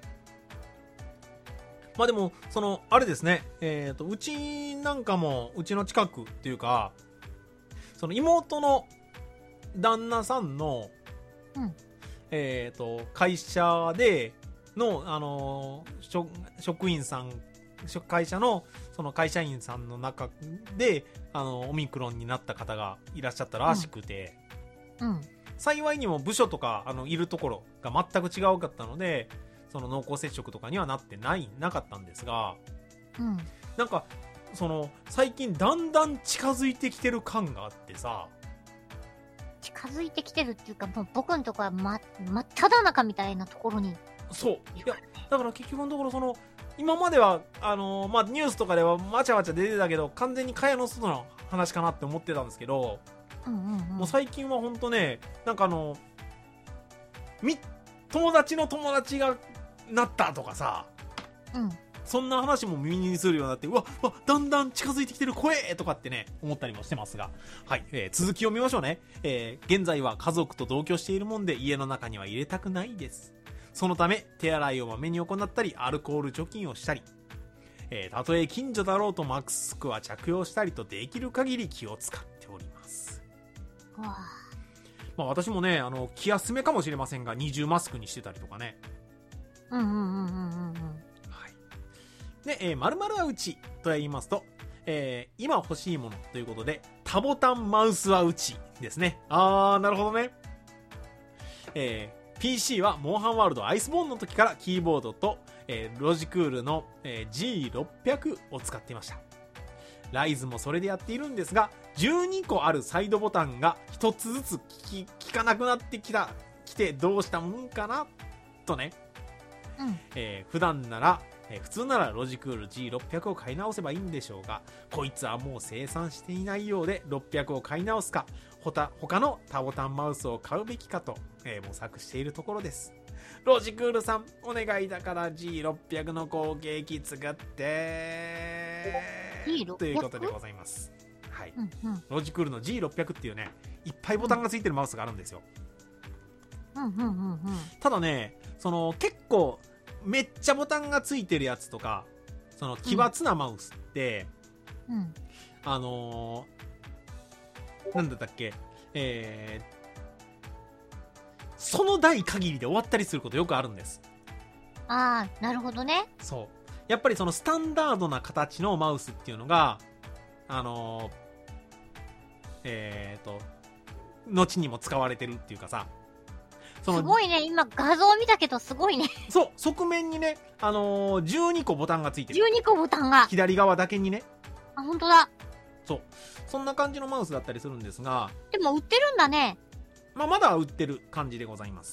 まあでも、その、あれですね、えっと、うちなんかも、うちの近くっていうか、その妹の旦那さんの、 うん、 えっと、会社での、あの、職、職員さん、会社の、その会社員さんの中で、あの、オミクロンになった方がいらっしゃったらしくて、 うん。うん、 幸いにも部署とか、あの、いるところが全く違うかったので、その濃厚接触とかにはなってない、なかったんですが、 うん。 なんか、その、最近だんだん近づいてきてる感があってさ、 近づいてきてるっていうか、もう僕のとこはま、真っ只中みたいなところに。 そう。いや、だから結局のところ、その、今までは、あのー、まあ、ニュースとかではわちゃわちゃ出てたけど、完全に蚊帳の外の話かなって思ってたんですけど、 うんうんうん、 もう最近はほんとね、なんかあの、み、友達の友達がなったとかさ、 うん。 そんな話も耳にするようになって、うわ、うわ、だんだん近づいてきてる、声とかってね、思ったりもしてますが。はい、えー、続きを見ましょうね。えー、現在は家族と同居しているもんで、家の中には入れたくないです。そのため、手洗いをまめに行ったり、アルコール除菌をしたり、えー、たとえ近所だろうとマスクは着用したりと、できる限り気を使っております。 わあ。 まあ私もね、あの、気休めかもしれませんが、二重マスクにしてたりとかね。 うんうんうんうんうんうん。 で、えー、〇〇はうちと言いますと、えー、今欲しいものということで、多ボタンマウスはうちですね。あー、なるほどね。えー、ピーシー はモンハンワールドアイスボーンの時からキーボードと、えー、ロジクールの、えー、ジーろっぴゃく を使っていました。ライズもそれでやっているんですが、じゅうにこあるサイドボタンがひとつずつ効き、効かなくなってきた、来てどうしたもんかなとね。 うん。 えー、普段なら、えー、普通ならロジクール ジーろっぴゃく を買い直せばいいんでしょうが、こいつはもう生産していないようでろっぴゃくを買い直すか、ほた他の多ボタンマウスを買うべきかと、えー、模索しているところです。ロジクールさん、お願いだから ジーろっぴゃく の後継機作ってということでございます。はい、うんうん、ロジクールの ジーろっぴゃく っていうね、いっぱいボタンがついてるマウスがあるんですよ。 うんうんうんうん、 ただね、その結構めっちゃボタンがついてるやつとか、その奇抜なマウスって、 うん、 あのー、なんだったっけ、えー、その台限りで終わったりすることよくあるんです。 ああ、なるほどね。 そう。やっぱりそのスタンダードな形のマウスっていうのが、あのー、えーと、後にも使われてるっていうかさ、 そのすごいね、今画像見たけどすごいね。 そう、側面にね、あのー、じゅうにこボタンがついてる。 じゅうにこボタンが。 左側だけにね。 あ、ほんとだ。 そう。そんな感じのマウスだったりするんですが。 でも売ってるんだね。 まあ、まだ売ってる感じでございます。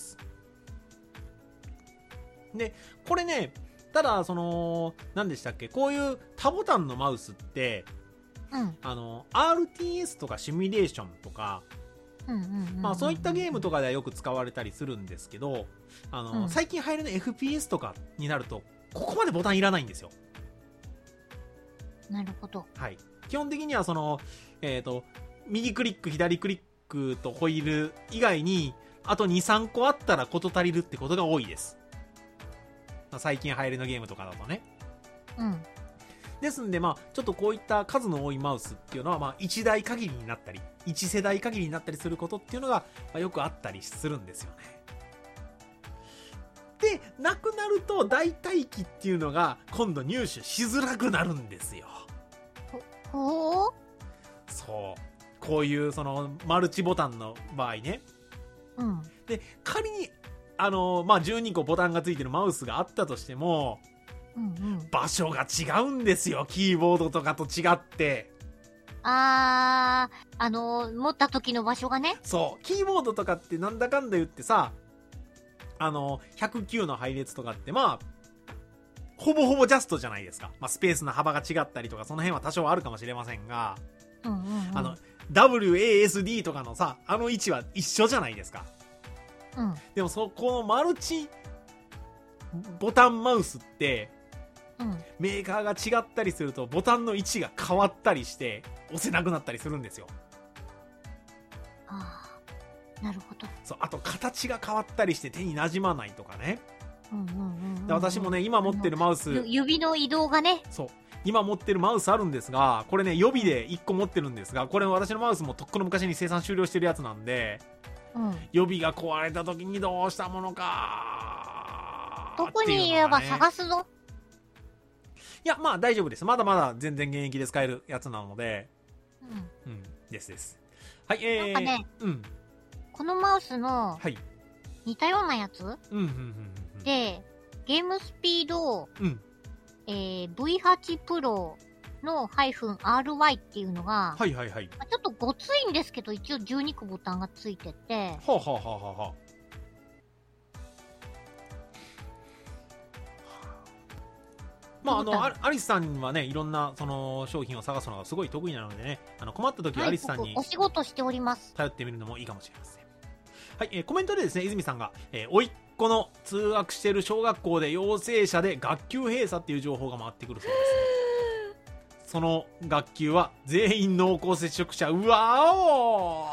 で、これね、ただ、その、何でしたっけ、こういう多ボタンのマウスって、 うん、 あの、アールティーエス とかシミュレーションとか、まあそういったゲームとかではよく使われたりするんですけど、あの、うん、最近流行りの エフピーエス とかになると、ここまでボタンいらないんですよ。 なるほど。 はい。基本的にはその、えっと、右クリック、左クリックとホイール以外に、あとに、さんこあったら事足りるってことが多いです。最近流行りのゲームとかだとね。 うん。 ですんで、まあ、ちょっとこういった数の多いマウスっていうのは、まあ、いちだい限りになったり、いち世代限りになったりすることっていうのが、まあ、よくあったりするんですよね。で、なくなると、代替機っていうのが、今度入手しづらくなるんですよ。 ほう？ そう。こういう、その、マルチボタンの場合ね。 うん。 で、仮に、あの、まあ、じゅうにこボタンがついてるマウスがあったとしても、 うんうん、 場所が違うんですよ。キーボードとかと違って。 あー、あの、持った時の場所がね。 そう。キーボードとかってなんだかんだ言ってさ、あの、ひゃくきゅうの配列とかって、まあ、ほぼほぼジャストじゃないですか。まあ、スペースの幅が違ったりとか、その辺は多少あるかもしれませんが、 うんうんうん、 あの、ダブリューエーエスディー とかのさ、あの位置は一緒じゃないですか。 うん。 でも、そこのマルチボタンマウスって、 うん、 メーカーが違ったりするとボタンの位置が変わったりして押せなくなったりするんですよ。 ああ、なるほど。 そう、あと形が変わったりして手に馴染まないとかね。 うんうんうんうん、 で私もね今持ってるマウス、 指の移動がね。 そう今持ってるマウスあるんですが、これね予備でいっこ持ってるんですが、これ私のマウスもとっくの昔に生産終了してるやつなんで、うん、予備が壊れた時にどうしたものか、 どこに言えば探すぞ。 いや、まあ大丈夫です。まだまだ全然現役で使えるやつなので。うん。うん。ですです。はい、えー。なんかね、うん。 このマウスの、似たようなやつ、はい、うん、うん、うん。で、ゲームスピード、うん。えー、ブイエイト Pro の -アールワイ っていうのが、 はいはいはい。 ちょっとごついんですけど、一応じゅうにこボタンがついてて、 はあ、はあはあはあ、まあ、あの、アリスさんはね、いろんな、その、商品を探すのがすごい得意なのでね、あの、困った時はアリスさんに、 お仕事しております。 頼ってみるのもいいかもしれません。はい、えー、コメントでですね、泉さんが、えー、おいっ子の通学している小学校で陽性者で学級閉鎖っていう情報が回ってくるそうです。その学級は全員濃厚接触者。うわお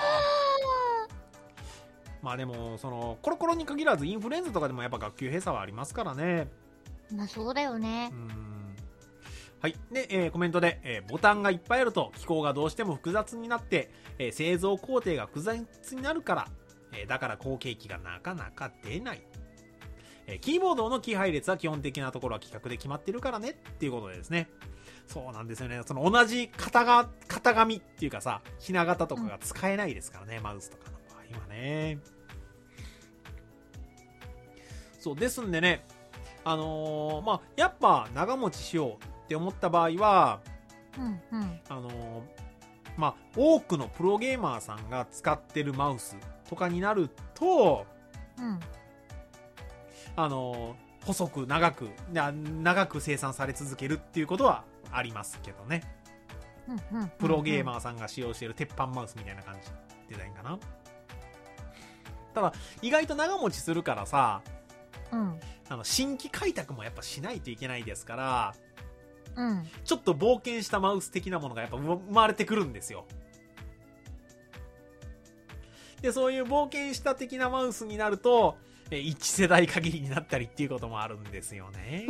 まあでも、その、コロコロに限らずインフルエンザとかでもやっぱ学級閉鎖はありますからね。 まあそうだよね。うん。 はい。で、えー、コメントで、えー、ボタンがいっぱいあると機構がどうしても複雑になって、えー、製造工程が複雑になるから、えー、だから後継機がなかなか出ない。えー、キーボードのキー配列は基本的なところは規格で決まってるからねっていうことでですね。そうなんですよね。その同じ型が、型紙っていうかさ、ひな型とかが使えないですからね、うん、マウスとかの場合はね。そうですんでね、あのー、まあ、やっぱ長持ちしようって思った場合は、うんうん、あのー、まあ、多くのプロゲーマーさんが使ってるマウスとかになると、うん、あのー、細く長く、長く生産され続けるっていうことはありますけどね。うんうん、プロゲーマーさんが使用している鉄板マウスみたいな感じデザインかな。ただ、意外と長持ちするからさ、うん、あの新規開拓もやっぱしないといけないですから、うん、ちょっと冒険したマウス的なものがやっぱ生まれてくるんですよ。で、そういう冒険した的なマウスになると、えいち世代限りになったりっていうこともあるんですよね。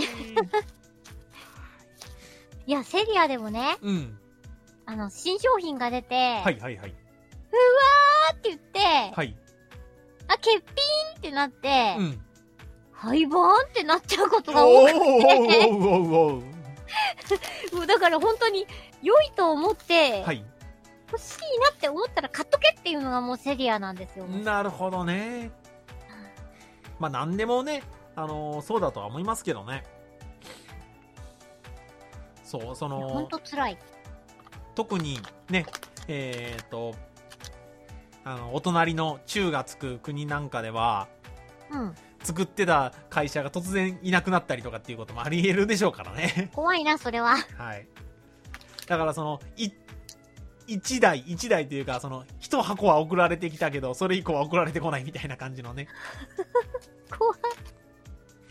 いや、セリアでもね、うん、あの、新商品が出て、 はいはいはい。うわーって言って、 はい。 あ、欠品ってなって、うん、廃盤ってなっちゃうことが多くて。おーおーおーおーだから本当に良いと思って、はい、欲しいなって思ったら買っとけっていうのがもうセリアなんですよ。 なるほどね。まあ何でもね、あのー、そうだとは思いますけどね。そう、その、 ほんと辛い。 特にね、えっと、あの、お隣の中がつく国なんかでは、うん。作ってた会社が突然いなくなったりとかっていうこともあり得るでしょうからね。 怖いな、それは。 はい。だからその、い、一台、一台というか、その、一箱は送られてきたけど、それ以降は送られてこないみたいな感じのね。 怖い。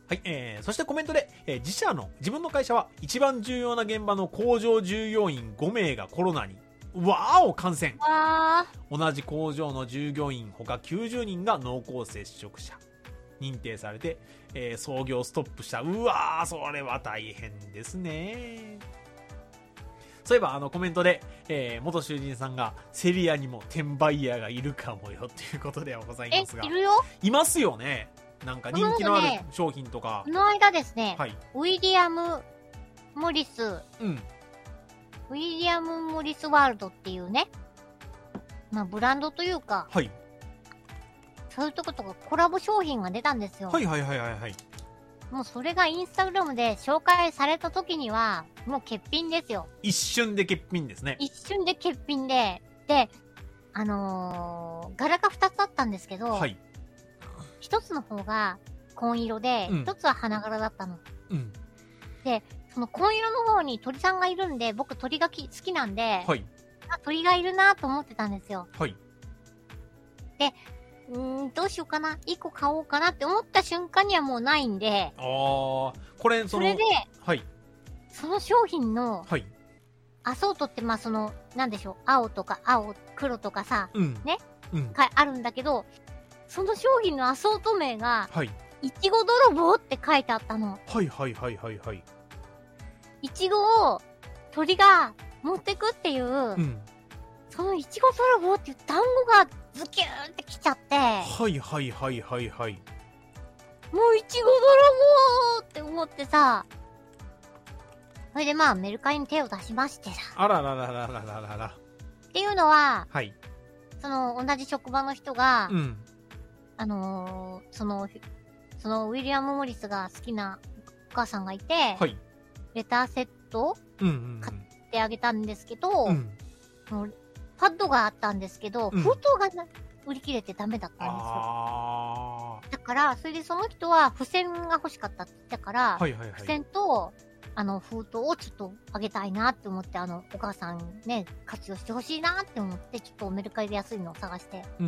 はい、えー、そしてコメントで、えー、自社の、自分の会社は一番重要な現場の工場従業員ごめいがコロナに、わーお感染。 わ同じ工場の従業員他きゅうじゅうにんが濃厚接触者認定されて、えー、操業ストップした。うわー、それは大変ですね。そういえばあのコメントで、えー、元囚人さんがセリアにも転売ヤーがいるかもよっていうことではございますが、 え、いるよ。 いますよね。なんか人気のある商品とか。 この間ですね、 はい、 ウィリアム・モリス、 うん、 ウィリアム・モリスワールドっていうね、まあブランドというか、 はい、 そういうとことかコラボ商品が出たんですよ。 はいはいはいはいはい。 もうそれがインスタグラムで紹介された時には、もう欠品ですよ。 一瞬で欠品ですね。 一瞬で欠品で、で、あのー、柄が二つあったんですけど、 はい。 一つの方が紺色で、一、うん、つは花柄だったの。 うん。 で、その紺色の方に鳥さんがいるんで、僕鳥がき好きなんで、 はい。 あ、鳥がいるなと思ってたんですよ。 はい。 で、うーん、どうしようかな。一個買おうかなって思った瞬間にはもうないんで。 ああ、これ、その。 それで、 はい。 その商品の、 はい。 アソートって、まあ、その、なんでしょう。青とか青、黒とかさ、 うん、 ね、 うん。 か、あるんだけど、その商品のアソート名が、 はい。 いちご泥棒って書いてあったの。 はいはいはいはいはい。 いちごを鳥が持ってくっていう、うん、そのいちご泥棒っていう単語がズキューンってきちゃって。 はいはいはいはいはい。 もういちご泥棒って思ってさ、それでまあメルカリに手を出しましてさ。 あらららららららら。 っていうのは、 はい。 その同じ職場の人が、 うん。 あのー、その、そのウィリアム・モリスが好きなお母さんがいて、 はい。 レターセットうんうんうん、 買ってあげたんですけど、 うん、 パッドがあったんですけど、 うん、 封筒が売り切れてダメだったんですよ。 あだから、それでその人は付箋が欲しかったって言ったから、 はいはいはい、 付箋と、あの、封筒をちょっとあげたいなって思って、あの、お母さんね、活用してほしいなって思って、ちょっとメルカリで安いのを探して、 うん、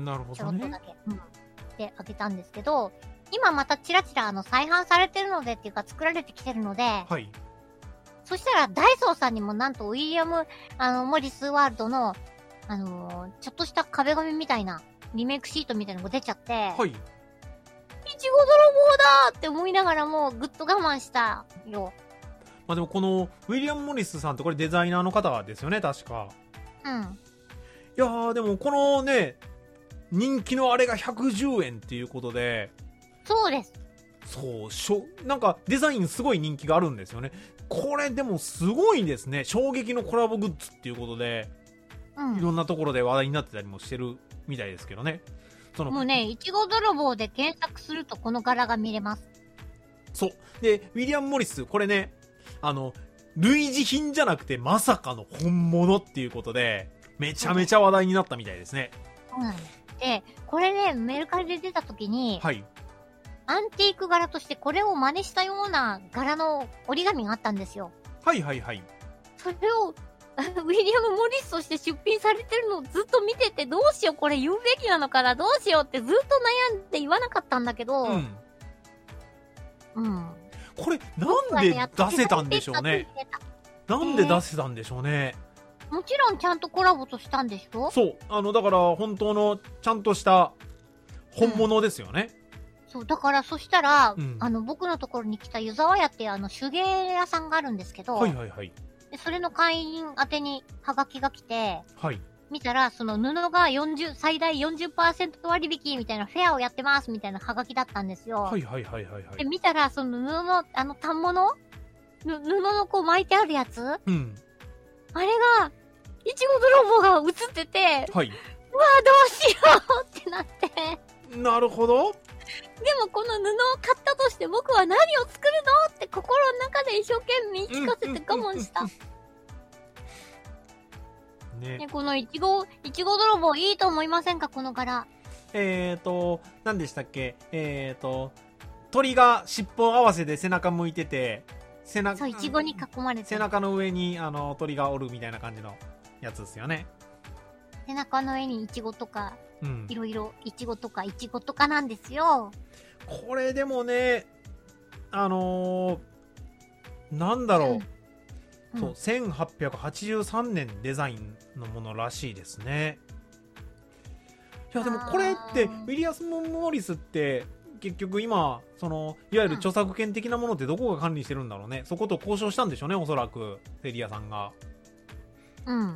なるほどね。 ちょろっとだけ、うん。で、あげたんですけど、今またチラチラあの、再販されてるのでっていうか作られてきてるので、 はい。 そしたら、ダイソーさんにもなんとウィリアム、あの、モリスワールドの、あのー、ちょっとした壁紙みたいな、リメイクシートみたいなのが出ちゃって、 はい。 いちご泥棒だって思いながらもぐっと我慢したよ。 まあでもこの、ウィリアム・モリスさんってこれデザイナーの方ですよね、確か。 うん。 いやー、でもこのね、人気のあれがひゃくじゅうえんっていうことで。 そうです。 そう、しょ、なんかデザインすごい人気があるんですよね。これでもすごいですね。衝撃のコラボグッズっていうことで、うん、いろんなところで話題になってたりもしてるみたいですけどね。 そのもうね、いちご泥棒で検索するとこの柄が見れます。 そう。で、ウィリアム・モリス、これね、あの、類似品じゃなくてまさかの本物っていうことで、めちゃめちゃ話題になったみたいですね。 そうなんです。で、これね、メルカリで出た時に、 はい。 アンティーク柄としてこれを真似したような柄の折り紙があったんですよ。 はいはいはい。 それを、ウィリアム・モリスとして出品されてるのをずっと見てて、どうしようこれ言うべきなのかな、どうしようってずっと悩んで言わなかったんだけど、うん。うん。 これ、なんで出せたんでしょうね。なんで出せたんでしょうね。 もちろんちゃんとコラボとしたんでしょ？ そう。あの、だから本当のちゃんとした本物ですよね。 うん、そう。だからそしたら、うん、あの、僕のところに来た湯沢屋っていうあの手芸屋さんがあるんですけど、 はいはいはい。 で、それの会員宛てにハガキが来て、 はい。 見たら、その布がよんじゅう、最大 よんじゅっパーセント 割引みたいなフェアをやってますみたいなハガキだったんですよ。 はいはいはいはい、はい。 で、見たら、その布の、あの、反物布のこう巻いてあるやつうん。 あれが、いちご泥棒が映ってて、はい。うわぁ、どうしようってなって。 なるほど。 でもこの布を買ったとして僕は何を作るのって心の中で一生懸命言い聞かせて我慢した。ね、ね、このいちご、いちご泥棒いいと思いませんかこの柄。 えーと、何でしたっけえーと、鳥が尻尾合わせで背中向いてて、背中、 そう、いちごに囲まれて背中の上にあの鳥がおるみたいな感じのやつですよね。 背中の上にいちごとか、 うん、 いろいろいちごとかいちごとかなんですよ。 これでもね、 あのー、なんだろう、 うん、 そう、せんはっぴゃくはちじゅうさんねんデザインのものらしいですね。いやでもこれってウィリアム・モリスって結局今そのいわゆる著作権的なものってどこが管理してるんだろうね。そこと交渉したんでしょうね、おそらくセリアさんが。 うん。はい、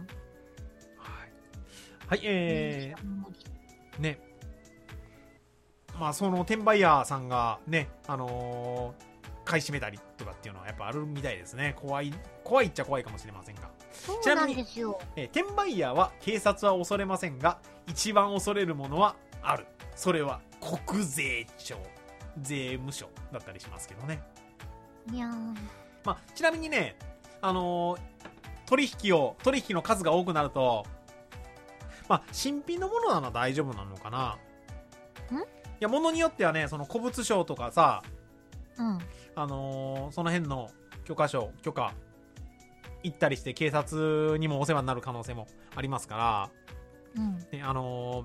はい、えー、ね。まあその転売ヤーさんがね、あのー、買い占めたりとかっていうのはやっぱあるみたいですね。怖い怖いっちゃ怖いかもしれませんが。 そうなんですよ。 えー、転売ヤーは警察は恐れませんが、一番恐れるものはある。それは国税庁、税務署だったりしますけどね。 いやー、 まあ、ちなみにね、あのー、取引を取引の数が多くなると、まあ、新品のものなら大丈夫なのかな。 ん？いや、ものによってはね、その古物商とかさ、 うん、 あのー、その辺の許可証許可行ったりして警察にもお世話になる可能性もありますから、 うんね、あのー、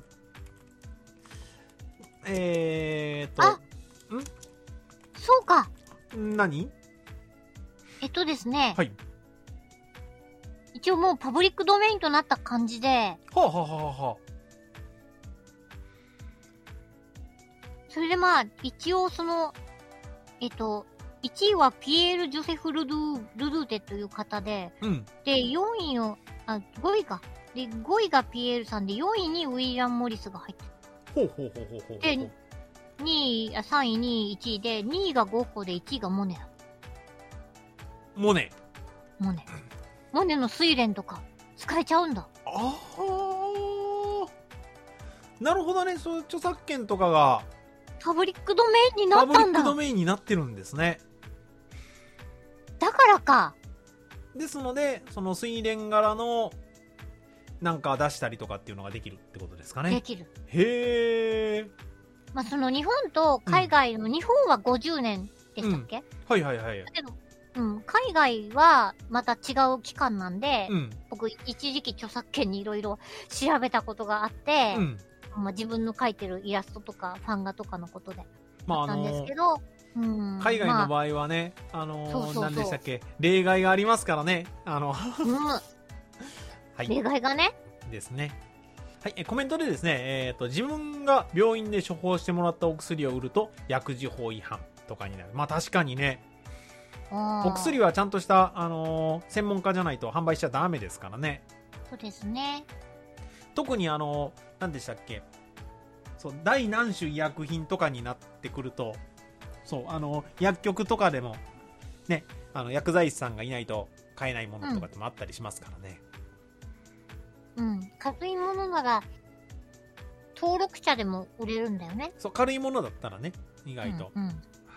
えーっと、 あ、んそうか。 何？ えっとですね。 はい。 一応もうパブリックドメインとなった感じで。はあ、はあはあはあ、 それでまあ、一応その、えっと、いちいはピエール・ジョセフ・ルドゥ、ルドゥーテという方で、 うん、 で、よんいを、あ、ごいか。で、ごいがピエールさんで、よんいにウィリアム・モリスが入ってる。 ほうほうほうほうほう。 で、にい、あ、さんい、にい、いちいで、にいがゴッホでいちいがモネだ。 モネ。 モネ。モネの睡蓮とか、使えちゃうんだ。 ああ。なるほどね、そういう著作権とかが、 パブリックドメインになったんだ。 パブリックドメインになってるんですね。 だからか。 ですので、その睡蓮柄の、なんか出したりとかっていうのができるってことですかね。 できる。 へー。 まあ、その日本と海外の、うん、日本はごじゅうねんでしたっけ、うん、 はいはいはい。 だけど、うん、海外はまた違う期間なんで、うん、僕一時期著作権にいろいろ調べたことがあって、うん、まあ、自分の描いてるイラストとかファン画とかのことであったんですけど、 まああのーうん、海外の場合はね、まあ、あのー、そうそうそう、何でしたっけ、例外がありますからね、あの、うんはい、例外がねですね。はい、えコメントでですね、えーと、自分が病院で処方してもらったお薬を売ると薬事法違反とかになる。まあ確かにね、お薬はちゃんとした、あのー、専門家じゃないと販売しちゃダメですからね。 そうですね。 特にあのー、何でしたっけ、そう、第何種医薬品とかになってくると、そう、あのー、薬局とかでもね、あの薬剤師さんがいないと買えないものとかってもあったりしますからね。 うん、うん、軽いものなら登録者でも売れるんだよね。 そう、軽いものだったらね、意外と。うんうん、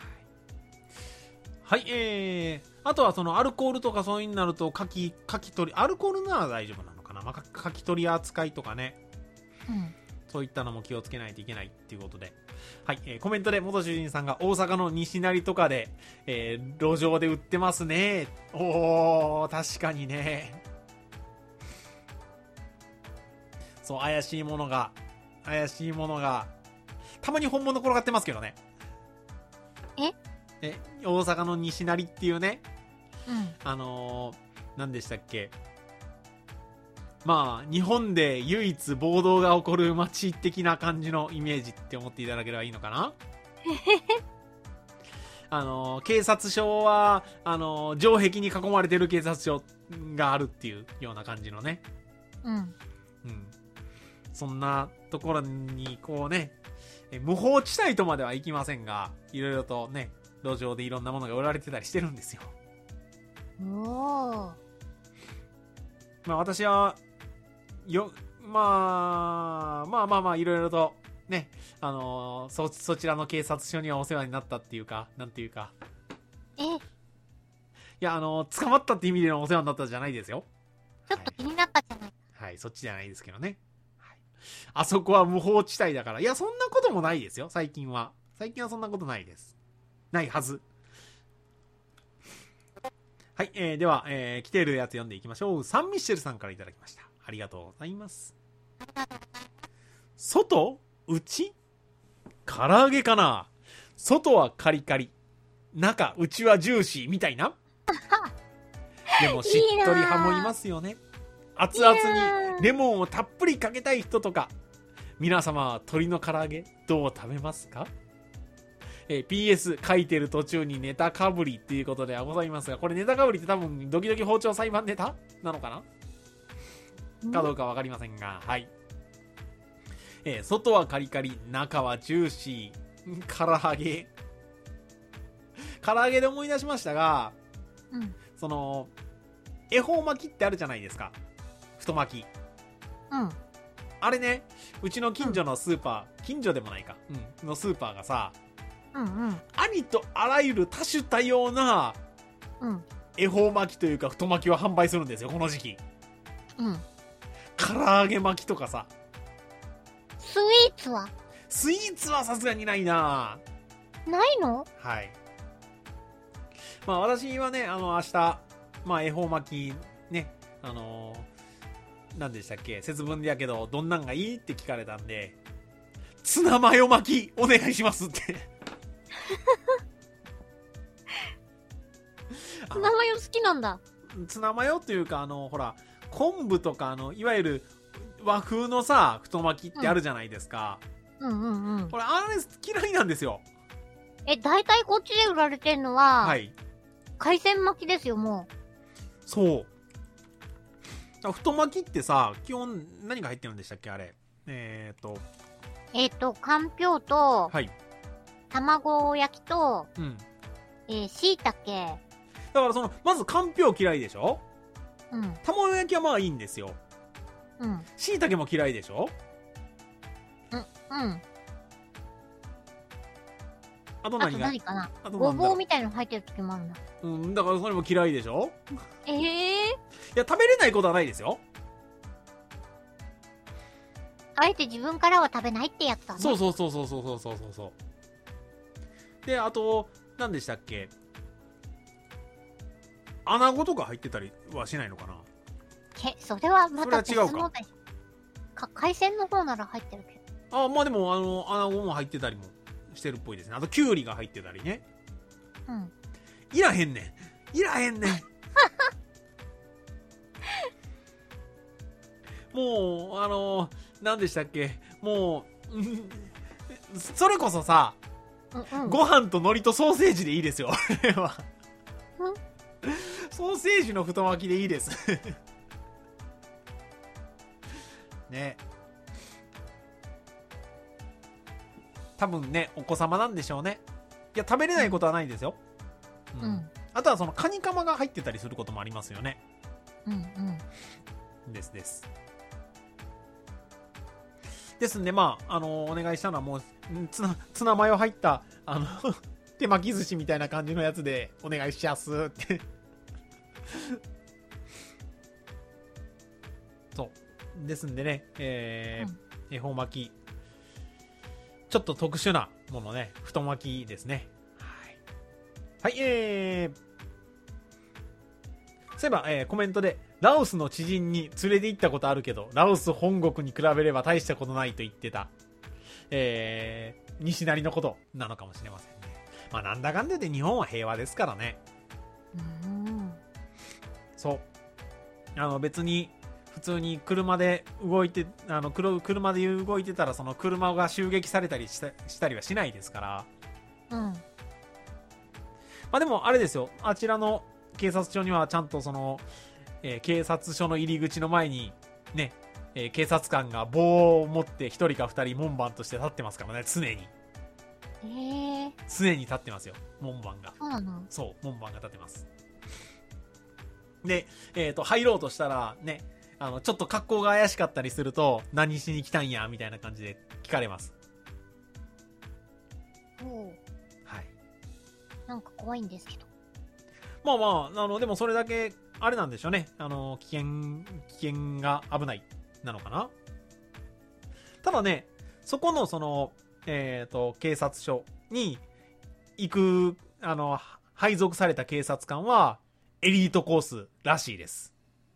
はい、えー、あとはそのアルコールとかそういうになると書き、書き取り、アルコールなら大丈夫なのかな、まあ、書き取り扱いとかね、うん、そういったのも気をつけないといけないっていうことで、はい、えー、コメントで元主人さんが大阪の西成とかで、えー、路上で売ってますね。おー、確かにね。そう、怪しいものが、怪しいものが、たまに本物転がってますけどね。 ええ、大阪の西成っていうね、 うん、 あのー、何でしたっけ、まあ日本で唯一暴動が起こる街的な感じのイメージって思っていただければいいのかなあのー、警察署はあのー、城壁に囲まれてる警察署があるっていうような感じのね、 うん、うん、 そんなところにこうね、無法地帯とまではいきませんが、いろいろとね、路上でいろんなものが売られてたりしてるんですよ。 おー。 まあ私は、よ、まあ、まあまあまあいろいろとね、あのー、そ、そちらの警察署にはお世話になったっていうか、なんていうか。 え？ いや、あのー、捕まったって意味でのお世話になったじゃないですよ。 ちょっと気になったじゃない。 はい、はい、そっちじゃないですけどね。はい、あそこは無法地帯だから。いや、そんなこともないですよ、最近は。最近はそんなことないです。ないはず。はい、えー、では、えー、来ているやつ読んでいきましょう。サンミッシェルさんからいただきました。ありがとうございます。外？内？唐揚げかな？外はカリカリ、 中、内はジューシーみたいな。でもしっとり派もいますよね。熱々にレモンをたっぷりかけたい人とか。皆様は鶏の唐揚げどう食べますか？えー、ピーエス 書いてる途中にネタかぶりっていうことではございますが、これネタかぶりって多分ドキドキ包丁裁判ネタなのかなかどうかわかりませんが、はい。えー、外はカリカリ、中はジューシー、唐揚げ。唐揚げで思い出しましたが、 うん、 その、恵方巻きってあるじゃないですか。太巻き。 うん。 あれね、うちの近所のスーパー、うん、近所でもないか、うん、のスーパーがさ、 うんうん、ありとあらゆる多種多様な、うん、恵方巻きというか太巻きを販売するんですよ、この時期。 うん。 唐揚げ巻きとかさ。 スイーツはスイーツはさすがにないな。 ないの？ はい。まあ私はね、あの明日、まあ恵方巻き、ね、あのー、何でしたっけ、節分でやけど、どんなんがいいって聞かれたんで、ツナマヨ巻きお願いしますって。 ツナマヨ好きなんだ。 ツナマヨっていうか、あの、ほら、昆布とか、あの、いわゆる和風のさ、太巻きってあるじゃないですか。 うん、うんうんうん。 これ、あれ嫌いなんですよ。 え、大体こっちで売られてんのは、はい。海鮮巻きですよ、もう。 そう。太巻きってさ、基本何が入ってるんでしたっけ、あれ。えーと。 えっ、ー、と、かんぴょうと、 はい。 卵焼きと、 うん。 えー、椎茸。 だからその、まずかんぴょう嫌いでしょ？ うん。 卵焼きはまあいいんですよ。 うん。 椎茸も嫌いでしょ？ うん、うん。 あと何が？あと何かな？ごぼうみたいの入ってる時もあるんだ。 うん、だからそれも嫌いでしょ？ ええー。いや、食べれないことはないですよ。 あえて自分からは食べないってやつだね。 そうそうそうそうそうそうそうそう。で、あと、何でしたっけ？穴子とか入ってたりはしないのかな？ け、それはまた別ので。 それは違うか。 か、海鮮の方なら入ってるけど。あ、まあでも、あの、穴子も入ってたりもしてるっぽいですね。あと、キュウリが入ってたりね。 うん。 いらへんねん。いらへんねん。もう、あの、何でしたっけ？もう、それこそさ、うんうん、ご飯と海苔とソーセージでいいですよ。ソーセージの太巻きでいいです。ね。多分ね、お子様なんでしょうね。いや、食べれないことはないですよ。うん。うん、あとはそのカニカマが入ってたりすることもありますよね。 うんうん。 ですです。ですんで、まあ、あのー、お願いしたのはもう、ツナ、ツナマヨ入った、あの、手巻き寿司みたいな感じのやつでお願いしやすって。そう。ですんでね、えー、恵方巻き。ちょっと特殊なものね、太巻きですね。はい。はい、えー、そういえば、えー、コメントで、ラオスの知人に連れて行ったことあるけど、ラオス本国に比べれば大したことないと言ってた。えー、西成のことなのかもしれませんね。まあなんだかんだで日本は平和ですからね。 うん。 そう。あの別に、普通に車で動いて、あの、車で動いてたらその車が襲撃されたりした、したりはしないですから。 うん。まあでもあれですよ。あちらの警察署にはちゃんとその、えー、警察署の入り口の前にね、えー、警察官が棒を持って一人か二人門番として立ってますからね、常に。 えー、 常に立ってますよ、門番が。 そうなの？ そう、門番が立ってます。で、えっと、入ろうとしたらね、あの、ちょっと格好が怪しかったりすると、何しに来たんやみたいな感じで聞かれます。 おう。 はい。 なんか怖いんですけど。 まあまあ、あの、でもそれだけ、あれなんでしょうね。あの、危険、危険が危ない、なのかな。ただね、そこのその、えっと、警察署に行く、あの、配属された警察官は、エリートコースらしいです。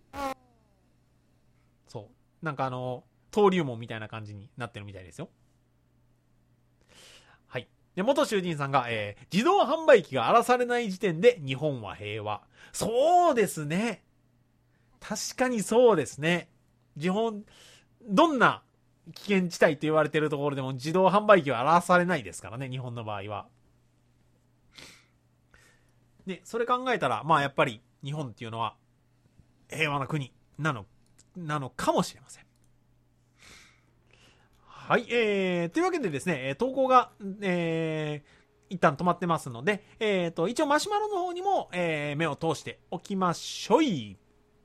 そう。なんかあの、登竜門みたいな感じになってるみたいですよ。はい。 で、元囚人さんが、えー、自動販売機が荒らされない時点で日本は平和。そうですね。確かにそうですね。日本、どんな危険地帯と言われているところでも自動販売機は荒らされないですからね、日本の場合は。ね、それ考えたら、まあやっぱり日本っていうのは平和な国なの、なのかもしれません。はい、えー、というわけでですね、投稿が、えー、一旦止まってますので、えーと、一応マシュマロの方にも、えー、目を通しておきましょい。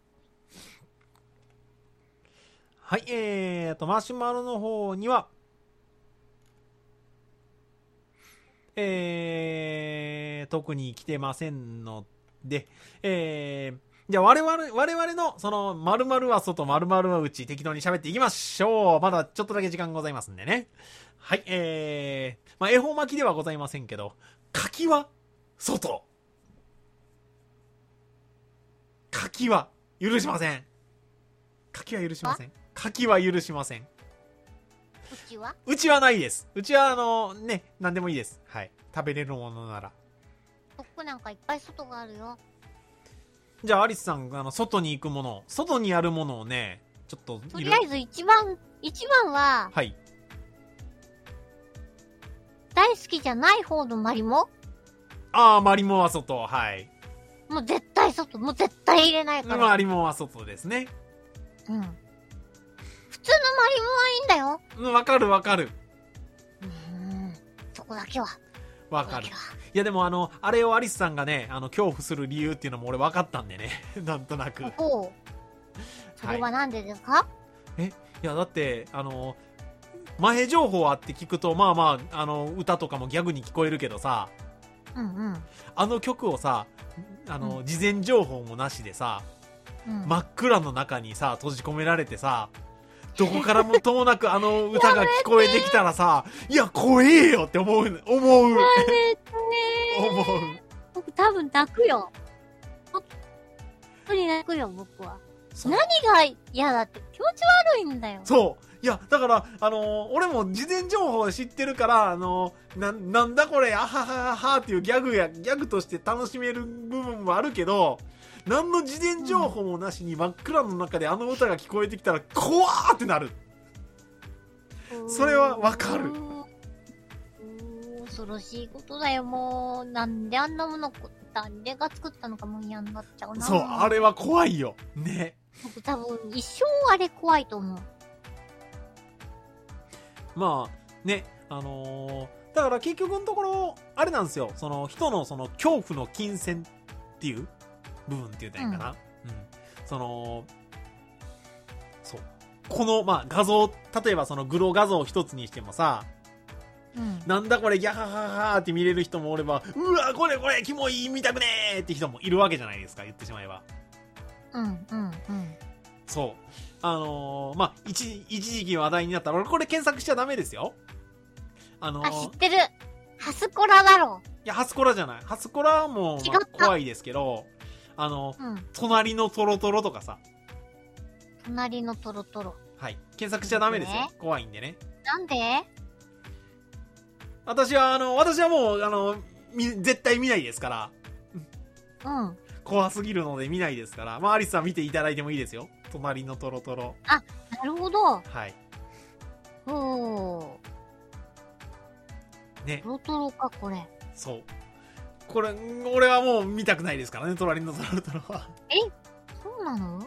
はい、えーと、マシュマロの方には、えー、特に来てませんので、えー、じゃあ我々、我々のその〇〇は外〇〇は内適当に喋っていきましょう。まだちょっとだけ時間ございますんでね。はい、えー、まあ、恵方巻きではございませんけど、柿は外。柿は許しません。柿は許しません。柿は許しません。 うちはうちはないです。うちはあの、ね、なんでもいいです。はい。食べれるものなら。 僕なんかいっぱい外があるよ。 じゃあアリスさん、あの、外に行くもの、外にあるものをね、ちょっと。 とりあえず一番、一番は、 はい。 大好きじゃない方のマリモ？ ああ、マリモは外、はい。 もう絶対外、もう絶対入れないから。 マリモは外ですね。 うん。普通のマリモはいいんだよ。 うん、わかるわかる。 うーん。そこだけは。 わかる。いやでもあの、あれをアリスさんがね、あの、恐怖する理由っていうのも俺分かったんでね。なんとなく。 ほう。それはなんでですか？はい、 え、いやだって、あの、前情報あって聞くと、まあまあ、あの、歌とかもギャグに聞こえるけどさ、 うんうん。 あの曲をさ、あの、うん、事前情報もなしでさ、うん、真っ暗の中にさ、閉じ込められてさ、どこからもともなくあの歌が聞こえてきたらさ、いや、怖えよって思う、思う。思う。 僕多分泣くよ。本当に泣くよ、僕は。何が嫌だって気持ち悪いんだよ。 そう。いや、だから、あのー、俺も事前情報で知ってるから、あのー、な、なんだこれ、あははははっていうギャグや、ギャグとして楽しめる部分もあるけど、何の事前情報もなしに真っ暗の中であの歌が聞こえてきたら、怖ーってなる。それはわかる。 恐ろしいことだよ、もう。なんであんなもの、誰が作ったのかも嫌になっちゃうな。 そう、あれは怖いよ。ね。 僕多分、一生あれ怖いと思う。 まあ、ね、あのー、だから結局のところ、あれなんですよ。その、人のその、恐怖の金銭っていう部分って言うたらいいかな。うん。うん、その、そう。この、まあ、画像、例えばその、グロ画像一つにしてもさ、うん、なんだこれギャハハハーって見れる人もおれば、うわこれこれキモい見たくねーって人もいるわけじゃないですか、言ってしまえば。 うんうんうん。 そう。あのー、まあ、一、一時期話題になったら、俺これ検索しちゃダメですよ。あのー、 あ、知ってる。ハスコラだろ。 いや、ハスコラじゃない。ハスコラも、まあ、怖いですけど、あの、うん、隣のトロトロとかさ。 隣のトロトロ。 はい。検索しちゃダメですよ。怖いんでね。 なんで？ 私は、あの、私はもう、あの、み、絶対見ないですから。 うん。 怖すぎるので見ないですから。まあ、アリスさん見ていただいてもいいですよ。隣のトロトロ。 あ、なるほど。 はい。 おー。 ね。 トロトロか、これ。 そう。これ、俺はもう見たくないですからね、隣のトロトロは。 え？そうなの？うん。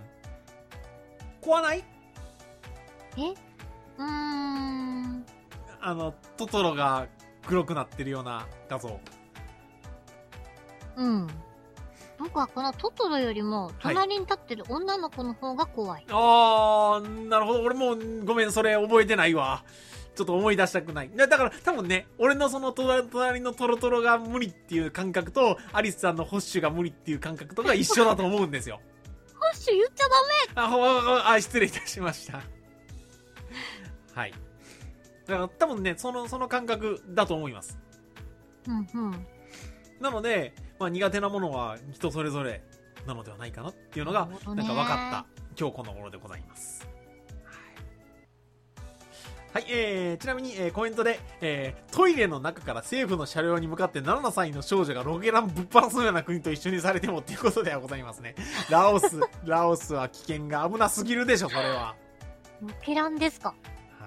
怖ない？ え？うーん。 あの、トトロが黒くなってるような画像。 うん。僕はこのトトロよりも、隣に立ってる女の子の方が怖い。 はい、あー、なるほど。俺もごめん、それ覚えてないわ。ちょっと思い出したくない。だから多分ね、俺のその隣のトロトロが無理っていう感覚と、アリスさんのホッシュが無理っていう感覚とか一緒だと思うんですよ。 ホッシュ言っちゃダメ。 あ、あ、失礼いたしました。はい。だから多分ね、その、その感覚だと思います。 うんうん。 なので、まあ苦手なものは人それぞれなのではないかなっていうのが、なんか分かった今日この頃でございます。 はい、えー、ちなみに、えー、コメントで、えー、トイレの中から政府の車両に向かってななさいの少女がロケランぶっ放すような国と一緒にされてもっていうことではございますね。ラオス、ラオスは危険が危なすぎるでしょ、それは。 ロケランですか。はい。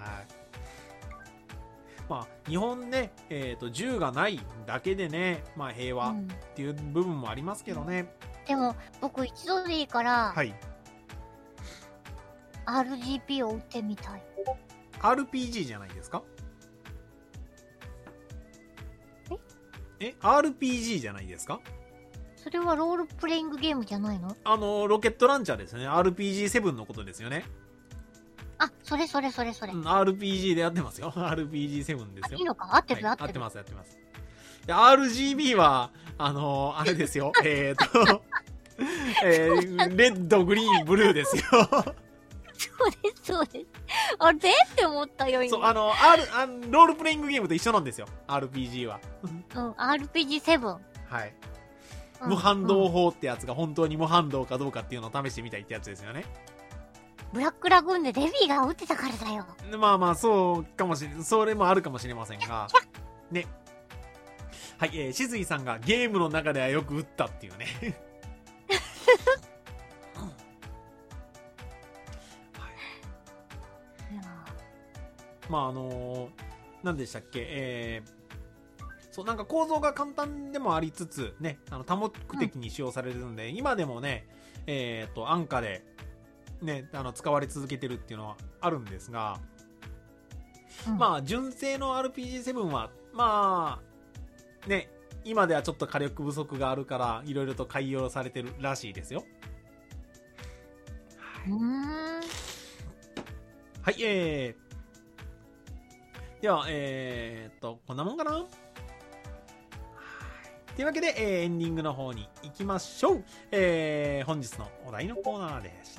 まあ、日本ね、えっと、銃がないだけでね、まあ平和っていう部分もありますけどね。 うん、でも、僕一度でいいから、はい。アールジーピー を撃ってみたい。 アールピージー じゃないですか？ええ アールピージー じゃないですか？ それはロールプレイングゲームじゃないの？ あの、ロケットランチャーですね。アールピージーセブン のことですよね。 あ、それそれそれそれ。 うん、アールピージー でやってますよ。アールピージーセブン ですよ。 いいのか？合ってる、はい、合ってる。 合ってます、合ってます。で、アールジービー は、あのー、あれですよ。えっと、えー、レッド、グリーン、ブルーですよ。 そうです、そうです。あれって思ったよ、今。 そう、あの、R、あの、ロールプレイングゲームと一緒なんですよ。アールピージー は。 うん、アールピージーセブン。 はい。うん、無反動法ってやつが本当に無反動かどうかっていうのを試してみたいってやつですよね。 ブラックラグーンでレビーが撃ってたからだよ。 まあまあ、そうかもしれ、それもあるかもしれませんが。ね。はい、えー、しずいさんがゲームの中ではよく撃ったっていうね。まああのー、何でしたっけ、えー、そうなんか構造が簡単でもありつつね、あの多目的に使用されるので、うん、今でもね、えっと安価でね、あの使われ続けてるっていうのはあるんですが、うん、まあ純正の アールピージーセブン はまあね、今ではちょっと火力不足があるからいろいろと改良されてるらしいですよ。 うーん。 はい、えーでは、えー、っと、こんなもんかな？というわけで、えー、エンディングの方に行きましょう。えー、本日のお題のコーナーでした。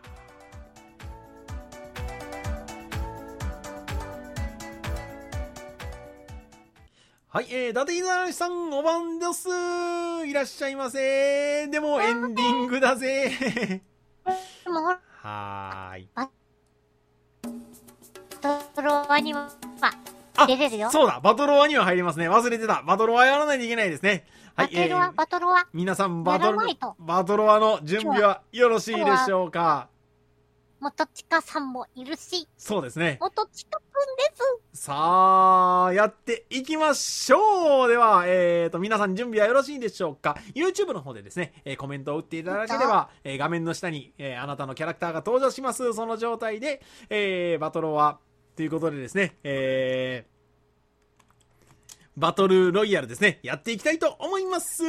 はい、えー、伊達稲さん、お晩です。いらっしゃいませ。でも、エンディングだぜ。はーい。 トロワには出れるよ。 そうだ、バトロワには入りますね。忘れてた。バトロワやらないといけないですね。 はい、バトロワ、えー、バトロワ。 皆さん、バトロ、バトロワの準備はよろしいでしょうか？ 元チカさんもいるし。 そうですね。 元チカくんです。 さあ、やっていきましょう。では、えーと、皆さん準備はよろしいでしょうか？ YouTube の方でですね、えー、コメントを打っていただければ、えー、画面の下に、えー、あなたのキャラクターが登場します。その状態で、えー、バトロワ、ということでですね、えー、バトルロイヤルですね、やっていきたいと思います。うん、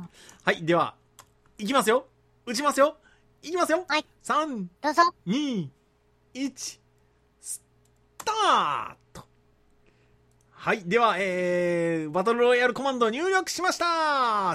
はい、では、いきますよ。撃ちますよ。いきますよ。 はい。 さん、 どうぞ。 に、いち、スタート。はい、では、えー、バトルロイヤルコマンド入力しました。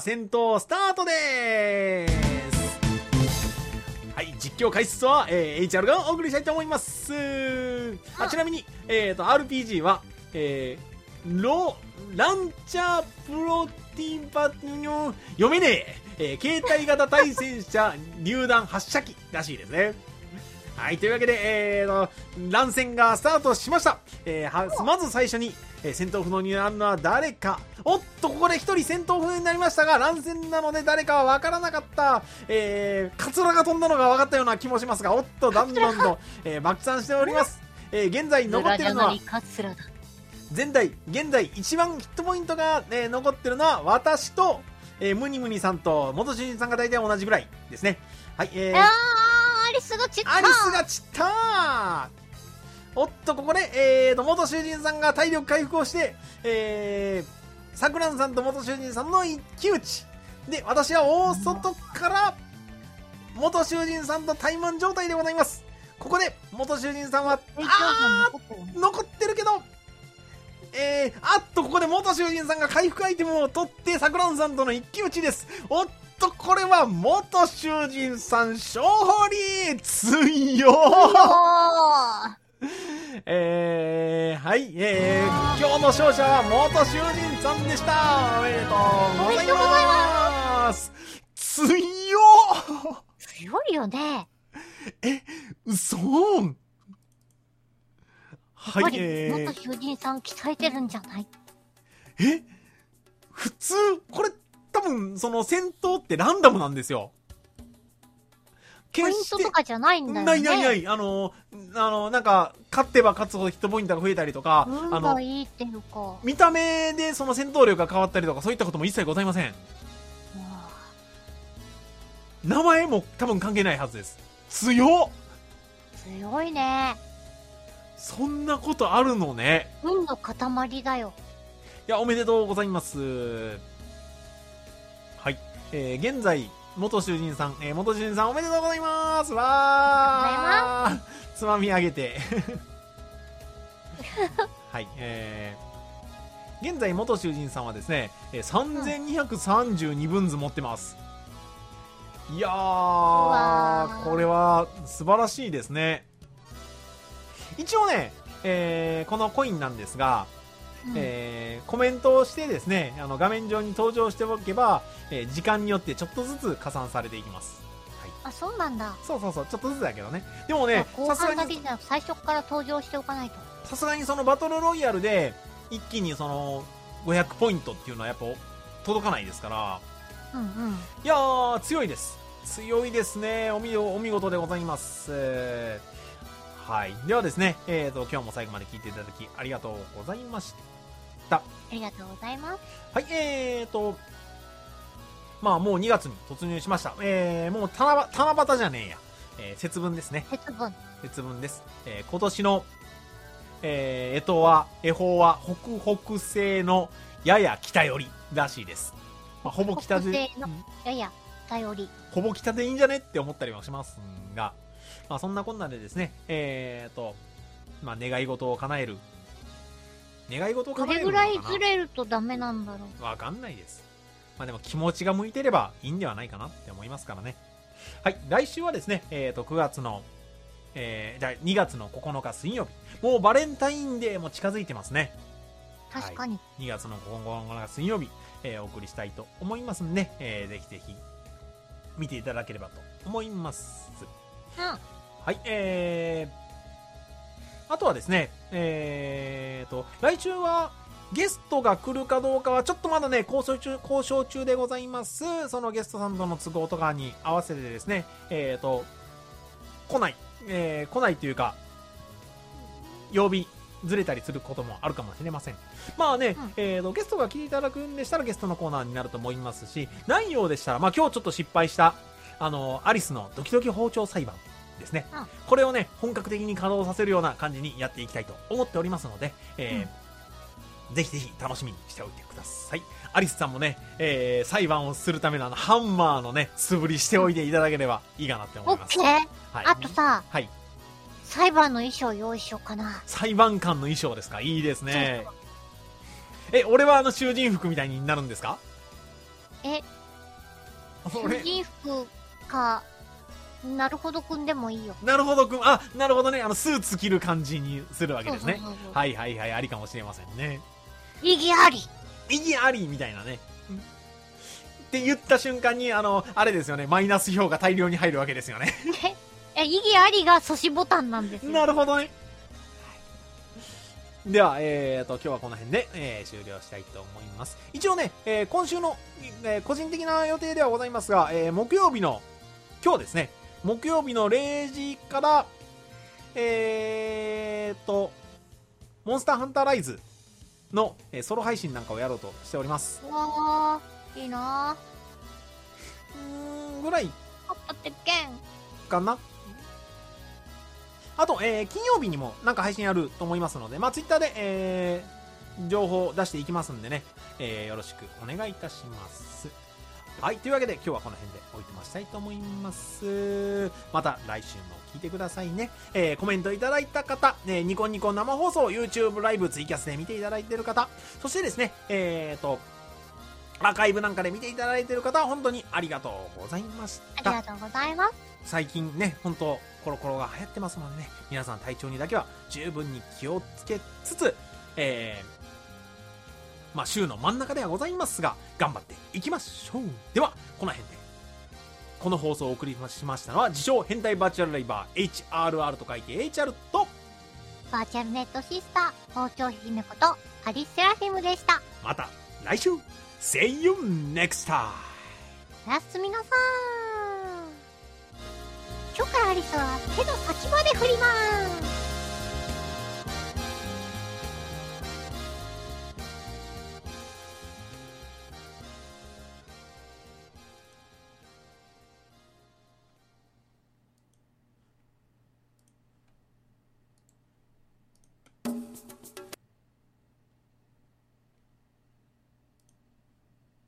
戦闘スタートでーす。はい、実況解説は、えー、エイチアール がお送りしたいと思います。あ、ちなみに、えーと、アールピージー は、えー、ロ、ランチャープロティンパニョ、読めねえ、えー、携帯型対戦車榴弾発射機らしいですね。はい、というわけで、えーと、乱戦がスタートしました。えー、はまず最初に、えー、戦闘不能になるのは誰か。おっと、ここで一人戦闘不能になりましたが、乱戦なので誰かは分からなかった。えー、カツラが飛んだのが分かったような気もしますが、おっと、だんだんと、えー、爆散しております。えー、現在残ってるのは、現在、現在一番ヒットポイントが、えー、残ってるのは私と、えー、ムニムニさんと元主人さんが大体同じぐらいですね。はい、えー、 アリスが散った。 アリスが散ったー。おっと、ここで、えーと、元囚人さんが体力回復をして、えー、さくらんさんと元囚人さんの一騎打ち。で、私は大外から、元囚人さんと対マン状態でございます。ここで、元囚人さんは、あー、残ってるけど、えー、あっと、ここで元囚人さんが回復アイテムを取って、さくらんさんとの一騎打ちです。おっと、これは元囚人さん勝利強ーえー、はい、えー、今日の勝者は元囚人さんでした。おめでとうございます。強ー強いよね。 え、嘘ーやっぱり、元囚人さん鍛えてるんじゃない？ え普通、これ、多分、その戦闘ってランダムなんですよ。 ポイントとかじゃないんだよね。 ないないない。あの、あの、なんか、勝ってば勝つほどヒットポイントが増えたりとか、 運がいいっていうか。 見た目でその戦闘力が変わったりとか、そういったことも一切ございません。名前も多分関係ないはずです。強っ！ 強いね。 そんなことあるのね。 運の塊だよ。 いや、おめでとうございます。はい。えー、現在、元囚人さん、えー、元囚人さんおめでとうございます。わーつまみ上げて。はい。えー、現在、元囚人さんはですね、さんぜんにひゃくさんじゅうにぶんず持ってます。いやー、これは素晴らしいですね。一応ね、えー、このコインなんですが、うん、えー、コメントをしてですね、あの画面上に登場しておけば、えー、時間によってちょっとずつ加算されていきます。 はい、あ、そうなんだ。 そうそうそう、ちょっとずつだけどね。でもね、 後半だけじゃなく最初から登場しておかないと。 さすがにそのバトルロイヤルで一気にそのごひゃくポイントっていうのはやっぱ届かないですから。 うんうん。 いやー、強いです。強いですね。お見お見事でございます。はい。ではですね、えーと、今日も最後まで聞いていただきありがとうございました。 ありがとうございます。 はい、えーと、まあもうにがつに突入しました。えー、もう七夕、七夕じゃねえや。えー、節分ですね。 節分。 節分です。えー、今年の、えー、干支は、恵方は北北西のやや北寄りらしいです。まあ、ほぼ北で。 北西のやや北寄り。 ほぼ北でいいんじゃねって思ったりはしますが、まあそんなこんなでですね、えーと、まあ願い事を叶える。願い事を叶えるのかな。 どれぐらいずれるとダメなんだろう。わかんないです。まあでも気持ちが向いてればいいんではないかなって思いますからね。はい、来週はですね、えーと、くがつの、えー、じゃにがつのここのか水曜日。もうバレンタインデーも近づいてますね。 確かに。 はい、にがつのここのか水曜日、えー、お送りしたいと思いますんで、えー、ぜひぜひ見ていただければと思います。 うん。 はい、えー、あとはですね、えーと、来週はゲストが来るかどうかはちょっとまだね、交渉中、交渉中でございます。そのゲストさんとの都合とかに合わせてですね、えーと、来ない、えー、来ないというか、曜日ずれたりすることもあるかもしれません。まあね、うん、えーと、ゲストが来ていただくんでしたらゲストのコーナーになると思いますし、ないようでしたら、まあ今日ちょっと失敗した、あの、アリスのドキドキ包丁裁判ですね。うん、これをね、本格的に稼働させるような感じにやっていきたいと思っておりますので、えーうん、ぜひぜひ楽しみにしておいてください。アリスさんもね、えー、裁判をするためのあのハンマーのね、素振りしておいていただければいいかなって思います。 オッケー。はい、あとさ、 はい。 裁判の衣装用意しようかな。 裁判官の衣装ですか？いいですね。え、俺はあの囚人服みたいになるんですか？ え、囚人服か、なるほどくんでもいいよ。 なるほどくん、あ、なるほどね。あの、スーツ着る感じにするわけですね。そうそうそうそう、はいはいはい、ありかもしれませんね。 意義あり意義ありみたいなね。って言った瞬間に、あの、あれですよね、マイナス票が大量に入るわけですよね。 え、意義ありが阻止ボタンなんですよ。 なるほどね。では、えーと、今日はこの辺で、えー、終了したいと思います。一応ね、えー、今週の、えー、個人的な予定ではございますが、えー、木曜日の、今日ですね、木曜日のれいじから、えーと、モンスターハンターライズの、えー、ソロ配信なんかをやろうとしております。 うわー、いいなー。うーん、ぐらい。 あったってけん。 かな。あと、えー、金曜日にもなんか配信あると思いますので、まあ、ツイッターで、えー、情報を出していきますんでね、えー、よろしくお願いいたします。はい、というわけで今日はこの辺でおいてましたいと思います。また来週も聞いてくださいね。えー、コメントいただいた方、えー、ニコニコ生放送、YouTube ライブ、ツイキャスで見ていただいている方、そしてですね、えーと、アーカイブなんかで見ていただいている方は本当にありがとうございました。 ありがとうございます。 最近ね、本当コロコロが流行ってますのでね、皆さん体調にだけは十分に気をつけつつ、えー、まあ週の真ん中ではございますが、頑張っていきましょう。では、この辺で。この放送をお送りしましたのは、自称変態バーチャルライバー エイチアールアール と書いて エイチアール と、 バーチャルネットシスター、包丁姫ことアリスセラフィムでした。 また来週 See you next time。 おやすみなさー。今日からアリスは手の先まで振ります。